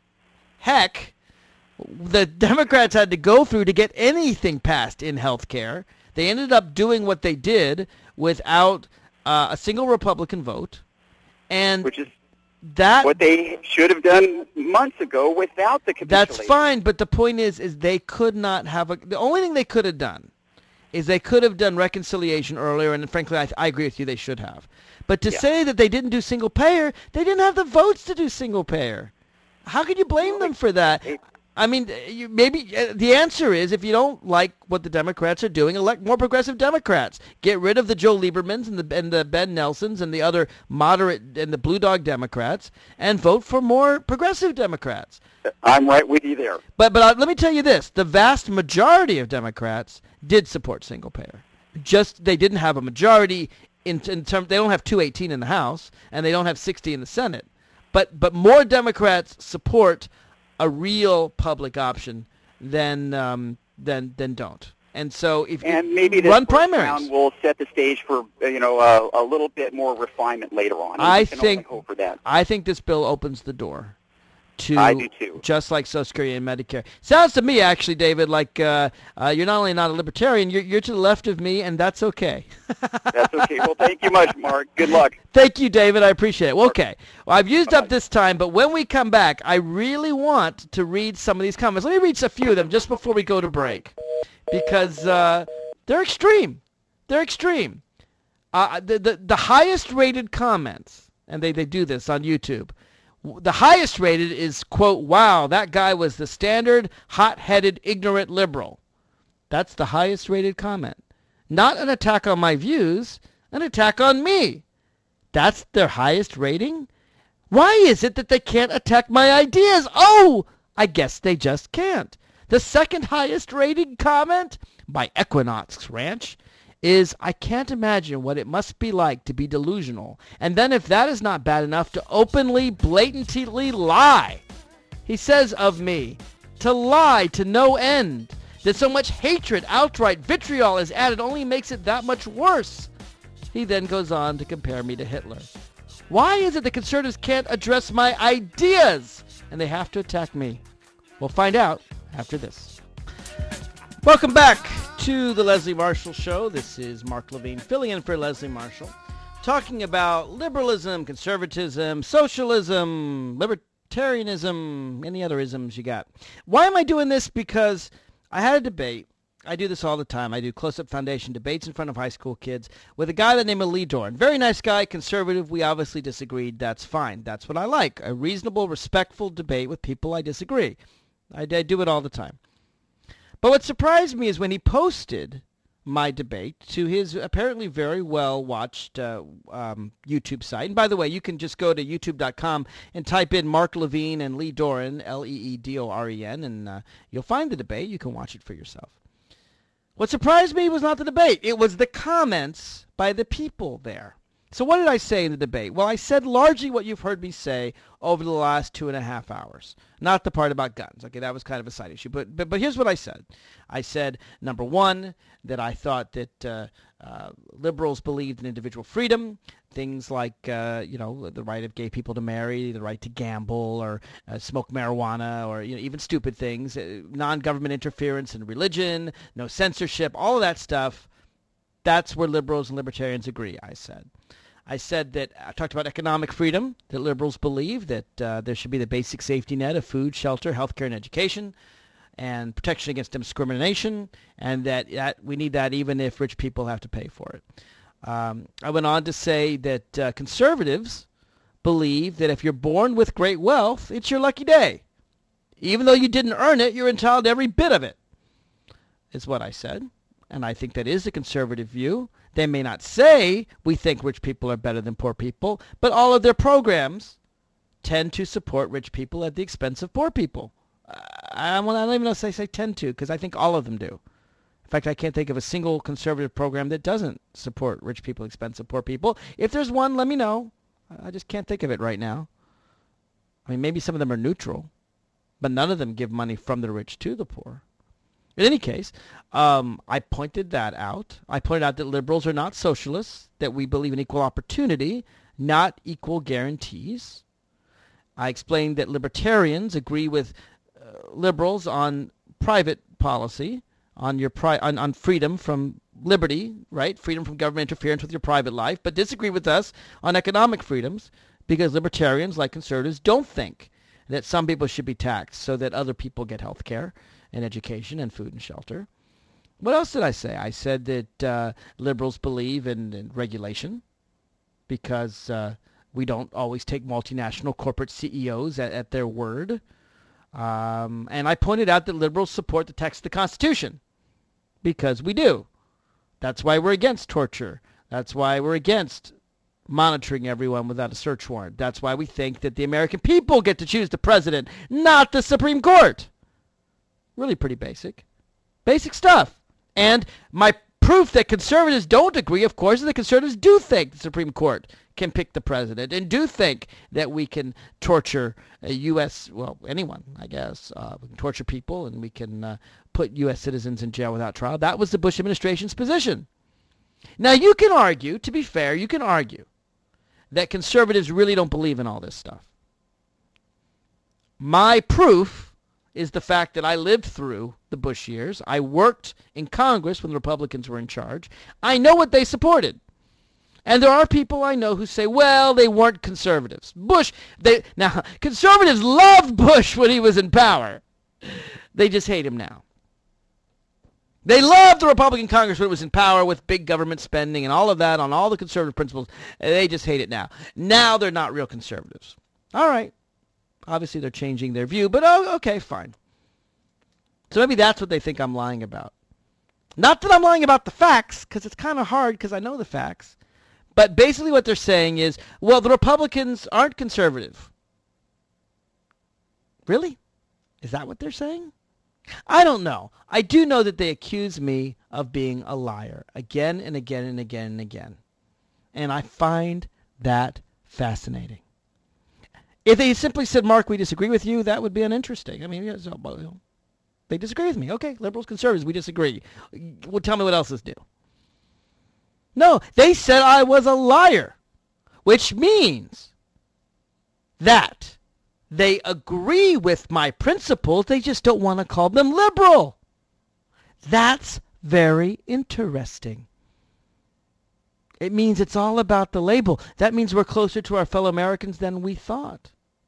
S1: heck the Democrats had to go through to get anything passed in health care. They ended up doing what they did without uh, a single Republican vote. And
S5: Which is
S1: that
S5: what they should have done months ago without the capitulation.
S1: That's fine, but the point is, is they could not have a. The only thing they could have done is they could have done reconciliation earlier, and frankly, I, I agree with you, they should have. But to
S5: Yeah.
S1: say that they didn't do single payer, they didn't have the votes to do single payer. How could you blame them for that?
S5: it-
S1: I mean, you, maybe uh, the answer is if you don't like what the Democrats are doing, elect more progressive Democrats. Get rid of the Joe Liebermans and the and the Ben Nelsons and the other moderate and the Blue Dog Democrats, and vote for more progressive Democrats.
S5: I'm right with you there.
S1: But but uh, let me tell you this: the vast majority of Democrats did support single payer. Just they didn't have a majority in in terms. They don't have two eighteen in the House, and they don't have sixty in the Senate. But but more Democrats support a real public option than um, than than don't. And so if
S5: And
S1: you
S5: maybe this
S1: run
S5: first
S1: primaries,
S5: round will set the stage for uh, you know uh, a little bit more refinement later on. And
S1: I
S5: we can only
S1: think
S5: hope for that.
S1: I think this bill opens the door to
S5: I do too.
S1: just like Social Security and Medicare. Sounds to me, actually, David, like uh, uh, you're not only not a libertarian, you're, you're to the left of me, and that's okay.
S5: That's okay. Well, thank you much, Mark. Good luck.
S1: Thank you, David. I appreciate it. Well, okay. Well, I've used up this time, but when we come back, I really want to read some of these comments. Let me read a few of them just before we go to break, because uh, they're extreme. They're extreme. Uh, the, the, the highest rated comments, and they, they do this on YouTube. The highest rated is, quote, wow, that guy was the standard hot-headed, ignorant liberal. That's the highest rated comment. Not an attack on my views, an attack on me. That's their highest rating? Why is it that they can't attack my ideas? Oh, I guess they just can't. The second highest rated comment by Equinox Ranch is, I can't imagine what it must be like to be delusional. And then if that is not bad enough, to openly, blatantly lie. He says of me, to lie to no end. That so much hatred, outright vitriol is added only makes it that much worse. He then goes on to compare me to Hitler. Why is it the conservatives can't address my ideas and they have to attack me? We'll find out after this. Welcome back to the Leslie Marshall Show. This is Mark Levine filling in for Leslie Marshall, talking about liberalism, conservatism, socialism, libertarianism, any other isms you got. Why am I doing this? Because I had a debate. I do this all the time. I do Close-Up Foundation debates in front of high school kids with a guy by the name of Lee Doran. Very nice guy, conservative. We obviously disagreed. That's fine. That's what I like. A reasonable, respectful debate with people I disagree. I, I do it all the time. But what surprised me is when he posted my debate to his apparently very well-watched uh, um, YouTube site. And by the way, you can just go to youtube dot com and type in Mark Levine and Lee Doran, L E E D O R E N, and uh, you'll find the debate. You can watch it for yourself. What surprised me was not the debate. It was the comments by the people there. So what did I say in the debate? Well, I said largely what you've heard me say over the last two and a half hours. Not the part about guns. Okay, that was kind of a side issue. But but, but here's what I said. I said, number one, that I thought that uh, uh, liberals believed in individual freedom. Things like, uh, you know, the right of gay people to marry, the right to gamble or uh, smoke marijuana, or you know, even stupid things, uh, non-government interference in religion, no censorship, all of that stuff. That's where liberals and libertarians agree, I said. I said that I talked about economic freedom, that liberals believe that uh, there should be the basic safety net of food, shelter, health care, and education, and protection against discrimination, and that, that we need that even if rich people have to pay for it. Um, I went on to say that uh, conservatives believe that if you're born with great wealth, it's your lucky day. Even though you didn't earn it, you're entitled to every bit of it, is what I said. And I think that is a conservative view. They may not say we think rich people are better than poor people, but all of their programs tend to support rich people at the expense of poor people. I, I don't even know if I say tend to, because I think all of them do. In fact, I can't think of a single conservative program that doesn't support rich people at the expense of poor people. If there's one, let me know. I just can't think of it right now. I mean, maybe some of them are neutral, but none of them give money from the rich to the poor. In any case, um, I pointed that out. I pointed out that liberals are not socialists, that we believe in equal opportunity, not equal guarantees. I explained that libertarians agree with uh, liberals on private policy, on your pri- on, on freedom from liberty, right? Freedom from government interference with your private life, but disagree with us on economic freedoms because libertarians, like conservatives, don't think that some people should be taxed so that other people get health care and education and food and shelter. What else did I say? I said that uh, liberals believe in, in regulation because uh, we don't always take multinational corporate C E Os at, at their word. Um, and I pointed out that liberals support the text of the Constitution because we do. That's why we're against torture. That's why we're against monitoring everyone without a search warrant. That's why we think that the American people get to choose the president, not the Supreme Court. Really pretty basic. Basic stuff. And my proof that conservatives don't agree, of course, is that conservatives do think the Supreme Court can pick the president and do think that we can torture a U S, well, anyone, I guess. Uh, we can torture people and we can uh, put U S citizens in jail without trial. That was the Bush administration's position. Now, you can argue, to be fair, you can argue that conservatives really don't believe in all this stuff. My proof is the fact that I lived through the Bush years. I worked in Congress when the Republicans were in charge. I know what they supported. And there are people I know who say, well, they weren't conservatives. Bush, they now, conservatives loved Bush when he was in power. They just hate him now. They loved the Republican Congress when it was in power with big government spending and all of that on all the conservative principles. They just hate it now. Now they're not real conservatives. All right. Obviously, they're changing their view, but oh, okay, fine. So maybe that's what they think I'm lying about. Not that I'm lying about the facts, because it's kind of hard because I know the facts. But basically what they're saying is, well, the Republicans aren't conservative. Really? Is that what they're saying? I don't know. I do know that they accuse me of being a liar again and again and again and again. And I find that fascinating. If they simply said, Mark, we disagree with you, that would be uninteresting. I mean, yeah, so, they disagree with me. Okay, liberals, conservatives, we disagree. Well, tell me what else is new. No, they said I was a liar, which means that they agree with my principles. They just don't want to call them liberal. That's very interesting. It means it's all about the label. That means we're closer to our fellow Americans than we thought.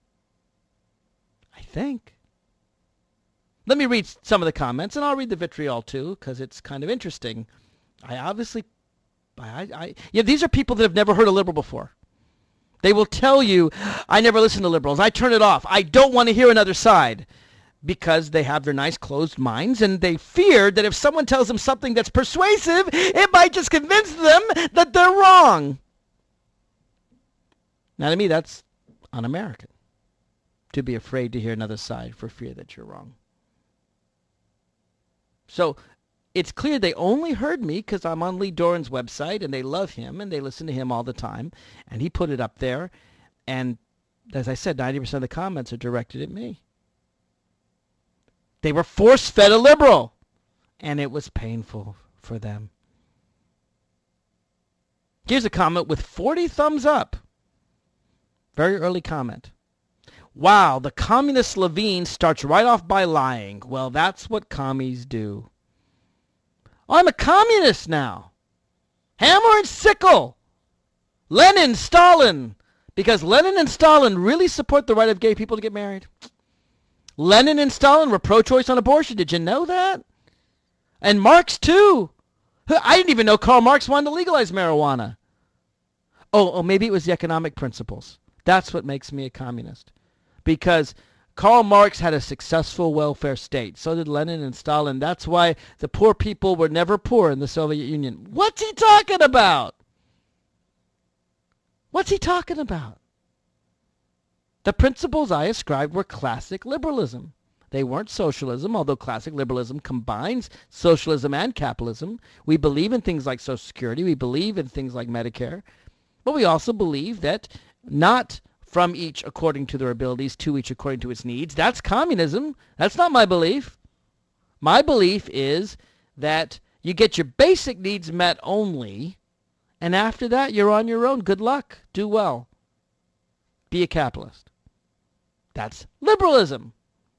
S1: I think. Let me read some of the comments, and I'll read the vitriol too, because it's kind of interesting. I obviously, I, I, yeah, these are people that have never heard a liberal before. They will tell you, I never listen to liberals. I turn it off. I don't want to hear another side. Because they have their nice closed minds, and they fear that if someone tells them something that's persuasive, it might just convince them that they're wrong. Now, to me, that's un-American, to be afraid to hear another side for fear that you're wrong. So it's clear they only heard me because I'm on Lee Doran's website, and they love him, and they listen to him all the time, and he put it up there. And as I said, ninety percent of the comments are directed at me. They were force-fed a liberal, and it was painful for them. Here's a comment with forty thumbs up. Very early comment. Wow, the communist Levine starts right off by lying. Well, that's what commies do. Oh, I'm a communist now. Hammer and sickle. Lenin, Stalin. Because Lenin and Stalin really support the right of gay people to get married. Lenin and Stalin were pro-choice on abortion. Did you know that? And Marx, too. I didn't even know Karl Marx wanted to legalize marijuana. Oh, oh, maybe it was the economic principles. That's what makes me a communist. Because Karl Marx had a successful welfare state. So did Lenin and Stalin. That's why the poor people were never poor in the Soviet Union. What's he talking about? What's he talking about? The principles I ascribed were classic liberalism. They weren't socialism, although classic liberalism combines socialism and capitalism. We believe in things like Social Security. We believe in things like Medicare. But we also believe that not from each according to their abilities, to each according to its needs. That's communism. That's not my belief. My belief is that you get your basic needs met only, and after that, you're on your own. Good luck. Do well. Be a capitalist. That's liberalism.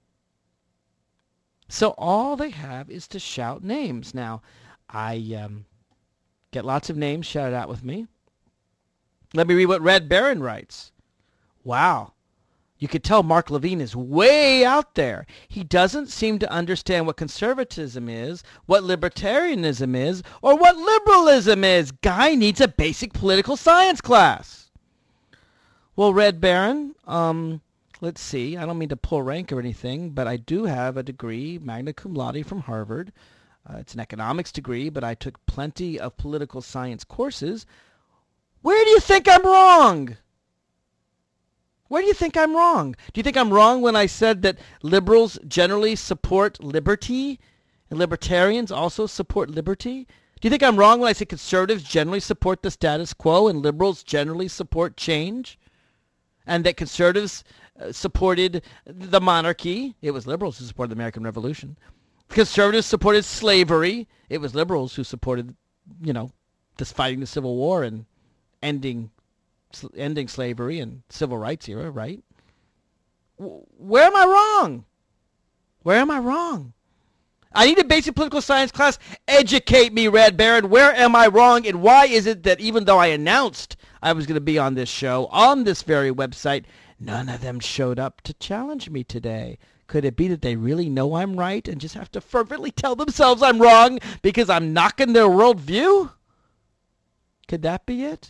S1: So all they have is to shout names. Now, I um, get lots of names shouted out with me. Let me read what Red Baron writes. Wow. You could tell Mark Levine is way out there. He doesn't seem to understand what conservatism is, what libertarianism is, or what liberalism is. Guy needs a basic political science class. Well, Red Baron, um... let's see, I don't mean to pull rank or anything, but I do have a degree, magna cum laude from Harvard. Uh, it's an economics degree, but I took plenty of political science courses. Where do you think I'm wrong? Where do you think I'm wrong? Do you think I'm wrong when I said that liberals generally support liberty and libertarians also support liberty? Do you think I'm wrong when I say conservatives generally support the status quo and liberals generally support change? And that conservatives uh, supported the monarchy. It was liberals who supported the American Revolution. Conservatives supported slavery. It was liberals who supported, you know, this fighting the Civil War and ending ending slavery and civil rights era, right? Where am I wrong? Where am I wrong? I need a basic political science class. Educate me, Red Baron. Where am I wrong? And why is it that even though I announced I was going to be on this show, on this very website, None of them showed up to challenge me today. Could it be that they really know I'm right and just have to fervently tell themselves I'm wrong because I'm knocking their worldview? Could that be it?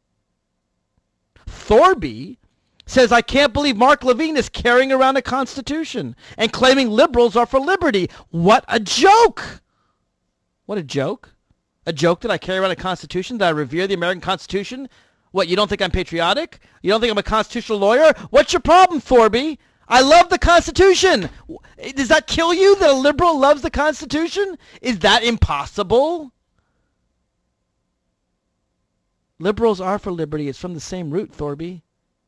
S1: Thorby says, I can't believe Mark Levine is carrying around a constitution and claiming liberals are for liberty. What a joke! What a joke. A joke that I carry around a constitution, that I revere the American Constitution? What, you don't think I'm patriotic? You don't think I'm a constitutional lawyer? What's your problem, Thorby? I love the Constitution. Does that kill you that a liberal loves the Constitution? Is that impossible? Liberals are for liberty. It's from the same root, Thorby.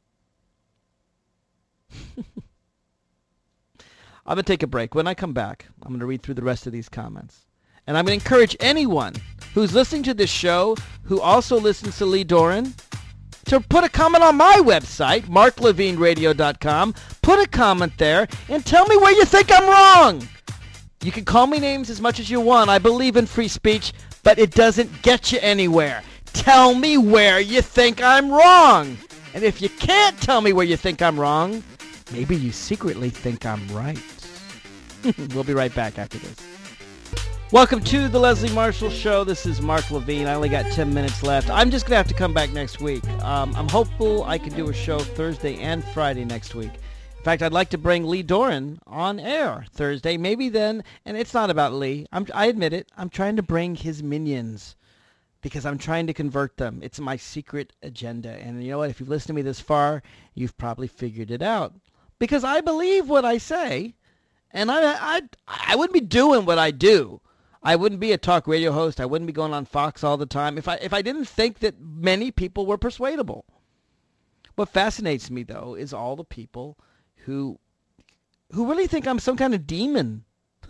S1: I'm going to take a break. When I come back, I'm going to read through the rest of these comments. And I'm going to encourage anyone who's listening to this show, who also listens to Lee Doran, to put a comment on my website, mark levine radio dot com. Put a comment there and tell me where you think I'm wrong. You can call me names as much as you want. I believe in free speech, but it doesn't get you anywhere. Tell me where you think I'm wrong. And if you can't tell me where you think I'm wrong, maybe you secretly think I'm right. We'll be right back after this. Welcome to the Leslie Marshall Show. This is Mark Levine. I only got ten minutes left. I'm just going to have to come back next week. Um, I'm hopeful I can do a show Thursday and Friday next week. In fact, I'd like to bring Lee Doran on air Thursday. Maybe then, and it's not about Lee. I'm, I admit it. I'm trying to bring his minions because I'm trying to convert them. It's my secret agenda. And you know what? If you've listened to me this far, you've probably figured it out. Because I believe what I say, and I, I, I wouldn't be doing what I do. I wouldn't be a talk radio host. I wouldn't be going on Fox all the time if I if I didn't think that many people were persuadable. What fascinates me, though, is all the people who who really think I'm some kind of demon.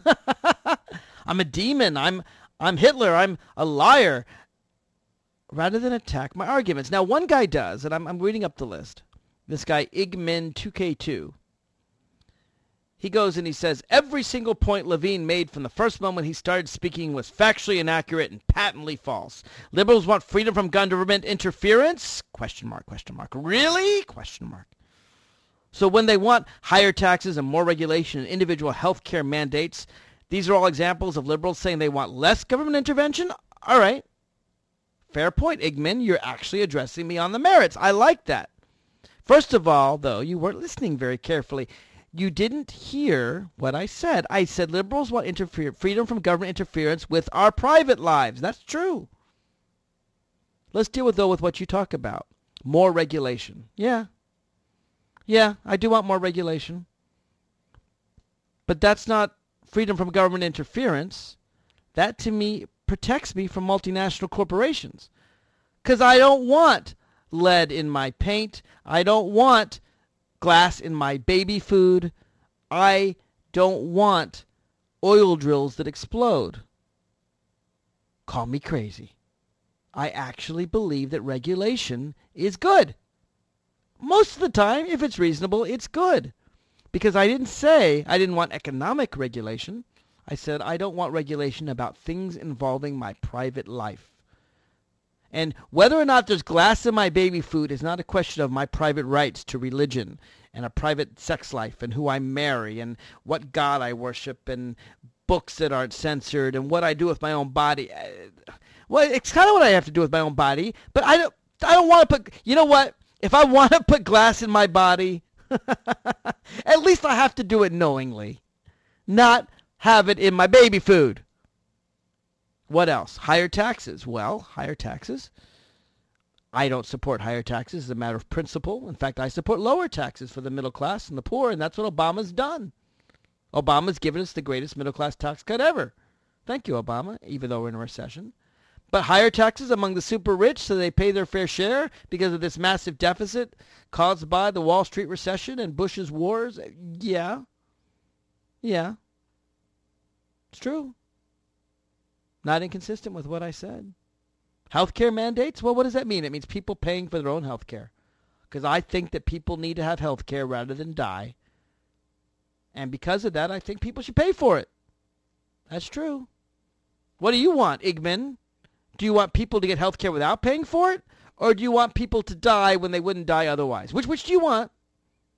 S1: I'm a demon. I'm I'm Hitler. I'm a liar. Rather than attack my arguments. Now, one guy does, and I'm, I'm reading up the list. This guy, Igmin two K two. He goes and he says, every single point Levine made from the first moment he started speaking was factually inaccurate and patently false. Liberals want freedom from government interference? Question mark, question mark. Really? Question mark. So when they want higher taxes and more regulation and individual health care mandates, these are all examples of liberals saying they want less government intervention? All right. Fair point, Igman. You're actually addressing me on the merits. I like that. First of all, though, you weren't listening very carefully. You didn't hear what I said. I said liberals want interfere, freedom from government interference with our private lives. That's true. Let's deal with, though, with what you talk about. More regulation. Yeah. Yeah, I do want more regulation. But that's not freedom from government interference. That, to me, protects me from multinational corporations. Because I don't want lead in my paint. I don't want glass in my baby food. I don't want oil drills that explode. Call me crazy. I actually believe that regulation is good. Most of the time, if it's reasonable, it's good. Because I didn't say I didn't want economic regulation. I said I don't want regulation about things involving my private life. And whether or not there's glass in my baby food is not a question of my private rights to religion and a private sex life and who I marry and what God I worship and books that aren't censored and what I do with my own body. Well, it's kind of what I have to do with my own body, but I don't, I don't want to put, you know what? If I want to put glass in my body, at least I have to do it knowingly, not have it in my baby food. What else? Higher taxes. Well, higher taxes. I don't support higher taxes as a matter of principle. In fact, I support lower taxes for the middle class and the poor, and that's what Obama's done. Obama's given us the greatest middle class tax cut ever. Thank you, Obama, even though we're in a recession. But higher taxes among the super rich so they pay their fair share because of this massive deficit caused by the Wall Street recession and Bush's wars? Yeah. Yeah. It's true. Not inconsistent with what I said. Healthcare mandates? Well, what does that mean? It means people paying for their own health care. Because I think that people need to have health care rather than die. And because of that, I think people should pay for it. That's true. What do you want, Igman? Do you want people to get health care without paying for it? Or do you want people to die when they wouldn't die otherwise? Which which do you want?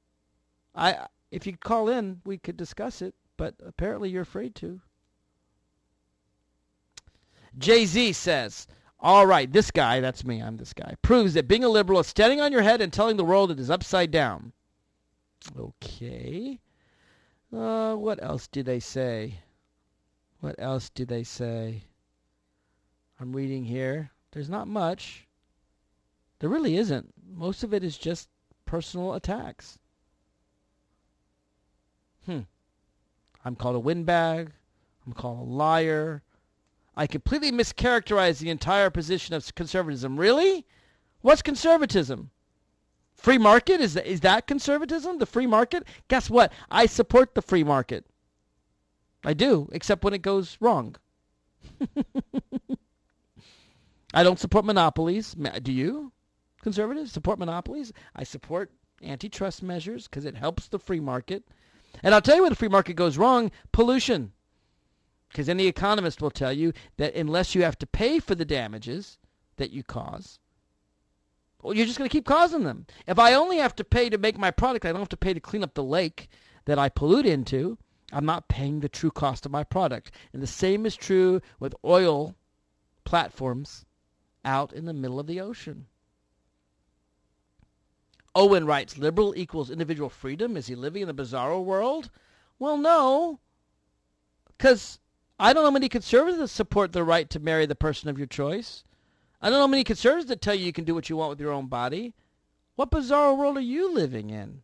S1: I, if you call in, we could discuss it, but apparently you're afraid to. Jay-Z says, all right, this guy, that's me, I'm this guy, proves that being a liberal is standing on your head and telling the world it is upside down. Okay. Uh, what else do they say? What else do they say? I'm reading here. There's not much. There really isn't. Most of it is just personal attacks. Hmm. I'm called a windbag. I'm called a liar. I completely mischaracterize the entire position of conservatism. Really? What's conservatism? Free market? Is that, is that conservatism? The free market? Guess what? I support the free market. I do, except when it goes wrong. I don't support monopolies. Do you, conservatives, support monopolies? I support antitrust measures because it helps the free market. And I'll tell you where the free market goes wrong, pollution. Because any economist will tell you that unless you have to pay for the damages that you cause, well, you're just going to keep causing them. If I only have to pay to make my product, I don't have to pay to clean up the lake that I pollute into, I'm not paying the true cost of my product. And the same is true with oil platforms out in the middle of the ocean. Owen writes, liberal equals individual freedom? Is he living in the bizarro world? Well, no, because I don't know many conservatives that support the right to marry the person of your choice. I don't know many conservatives that tell you you can do what you want with your own body. What bizarro world are you living in?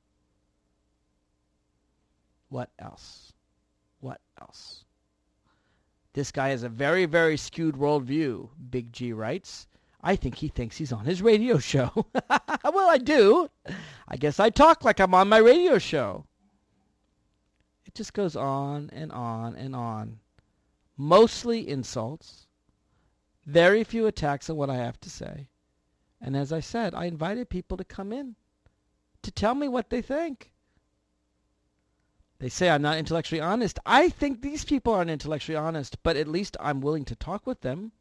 S1: What else? What else? This guy has a very, very skewed worldview, Big G writes. I think he thinks he's on his radio show. Well, I do. I guess I talk like I'm on my radio show. It just goes on and on and on. Mostly insults. Very few attacks on what I have to say. And as I said, I invited people to come in to tell me what they think. They say I'm not intellectually honest. I think these people aren't intellectually honest, but at least I'm willing to talk with them.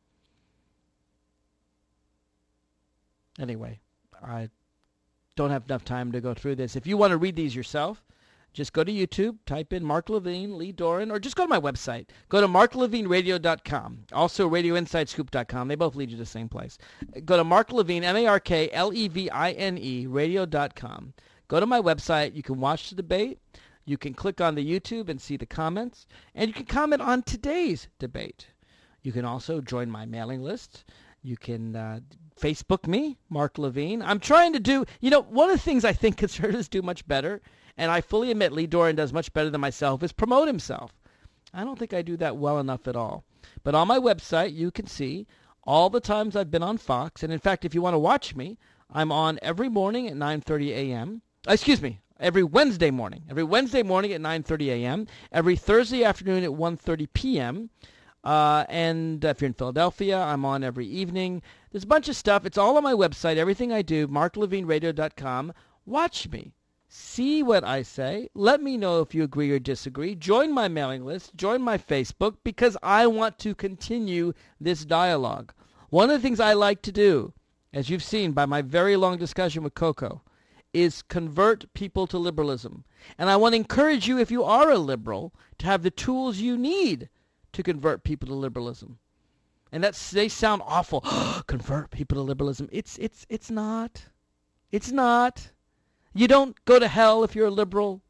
S1: Anyway, I don't have enough time to go through this. If you want to read these yourself, just go to YouTube, type in Mark Levine, Lee Doran, or just go to my website. Go to mark levine radio dot com. Also radio inside scoop dot com. They both lead you to the same place. Go to Mark Levine, M A R K L E V I N E, radio dot com. Go to my website. You can watch the debate. You can click on the YouTube and see the comments. And you can comment on today's debate. You can also join my mailing list. You can uh, Facebook me, Mark Levine. I'm trying to do, you know, one of the things I think conservatives do much better, and I fully admit Lee Doran does much better than myself, is promote himself. I don't think I do that well enough at all. But on my website, you can see all the times I've been on Fox. And in fact, if you want to watch me, I'm on every morning at nine thirty a.m. Excuse me, every Wednesday morning. Every Wednesday morning at nine thirty a.m. Every Thursday afternoon at one thirty p.m. Uh, and if you're in Philadelphia, I'm on every evening. There's a bunch of stuff. It's all on my website, everything I do, mark levine radio dot com. Watch me. See what I say. Let me know if you agree or disagree. Join my mailing list. Join my Facebook, because I want to continue this dialogue. One of the things I like to do, as you've seen by my very long discussion with Coco, is convert people to liberalism. And I want to encourage you, if you are a liberal, to have the tools you need to convert people to liberalism. And that's, they sound awful. Convert people to liberalism. It's it's it's not. It's not. You don't go to hell if you're a liberal.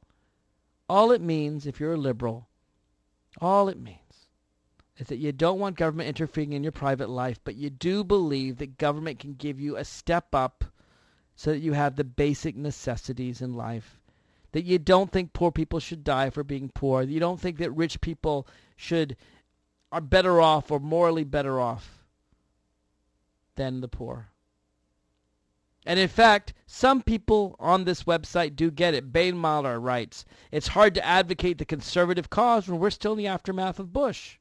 S1: All it means, if you're a liberal, all it means is that you don't want government interfering in your private life, but you do believe that government can give you a step up so that you have the basic necessities in life. That you don't think poor people should die for being poor. You don't think that rich people should are better off or morally better off than the poor. And in fact, some people on this website do get it. Bainmiller writes, it's hard to advocate the conservative cause when we're still in the aftermath of Bush.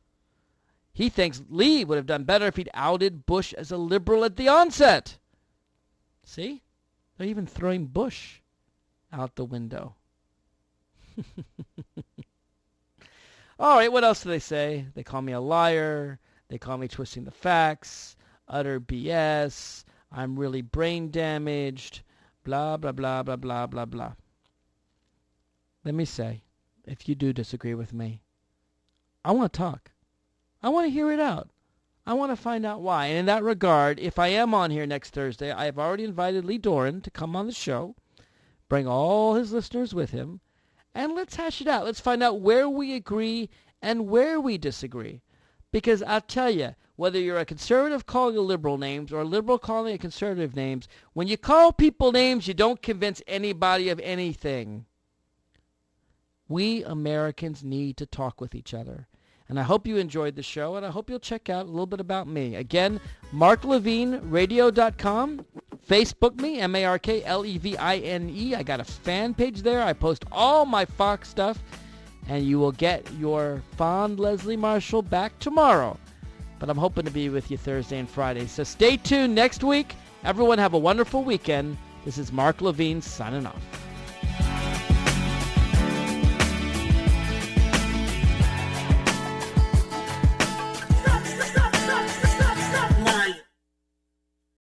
S1: He thinks Lee would have done better if he'd outed Bush as a liberal at the onset. See? They're even throwing Bush out the window. All right, what else do they say? They call me a liar. They call me twisting the facts, utter B S. I'm really brain damaged, blah, blah, blah, blah, blah, blah, blah. let me say, if you do disagree with me, I want to talk. I want to hear it out. I want to find out why. And in that regard, if I am on here next Thursday, I have already invited Lee Doran to come on the show, bring all his listeners with him, and let's hash it out. Let's find out where we agree and where we disagree. Because I'll tell you, whether you're a conservative calling a liberal names or a liberal calling a conservative names, when you call people names, you don't convince anybody of anything. We Americans need to talk with each other. And I hope you enjoyed the show, and I hope you'll check out a little bit about me. Again, mark levine radio dot com. Facebook me, M A R K L E V I N E. I got a fan page there. I post all my Fox stuff, and you will get your fond Leslie Marshall back tomorrow. But I'm hoping to be with you Thursday and Friday. So stay tuned next week. Everyone have a wonderful weekend. This is Mark Levine signing off.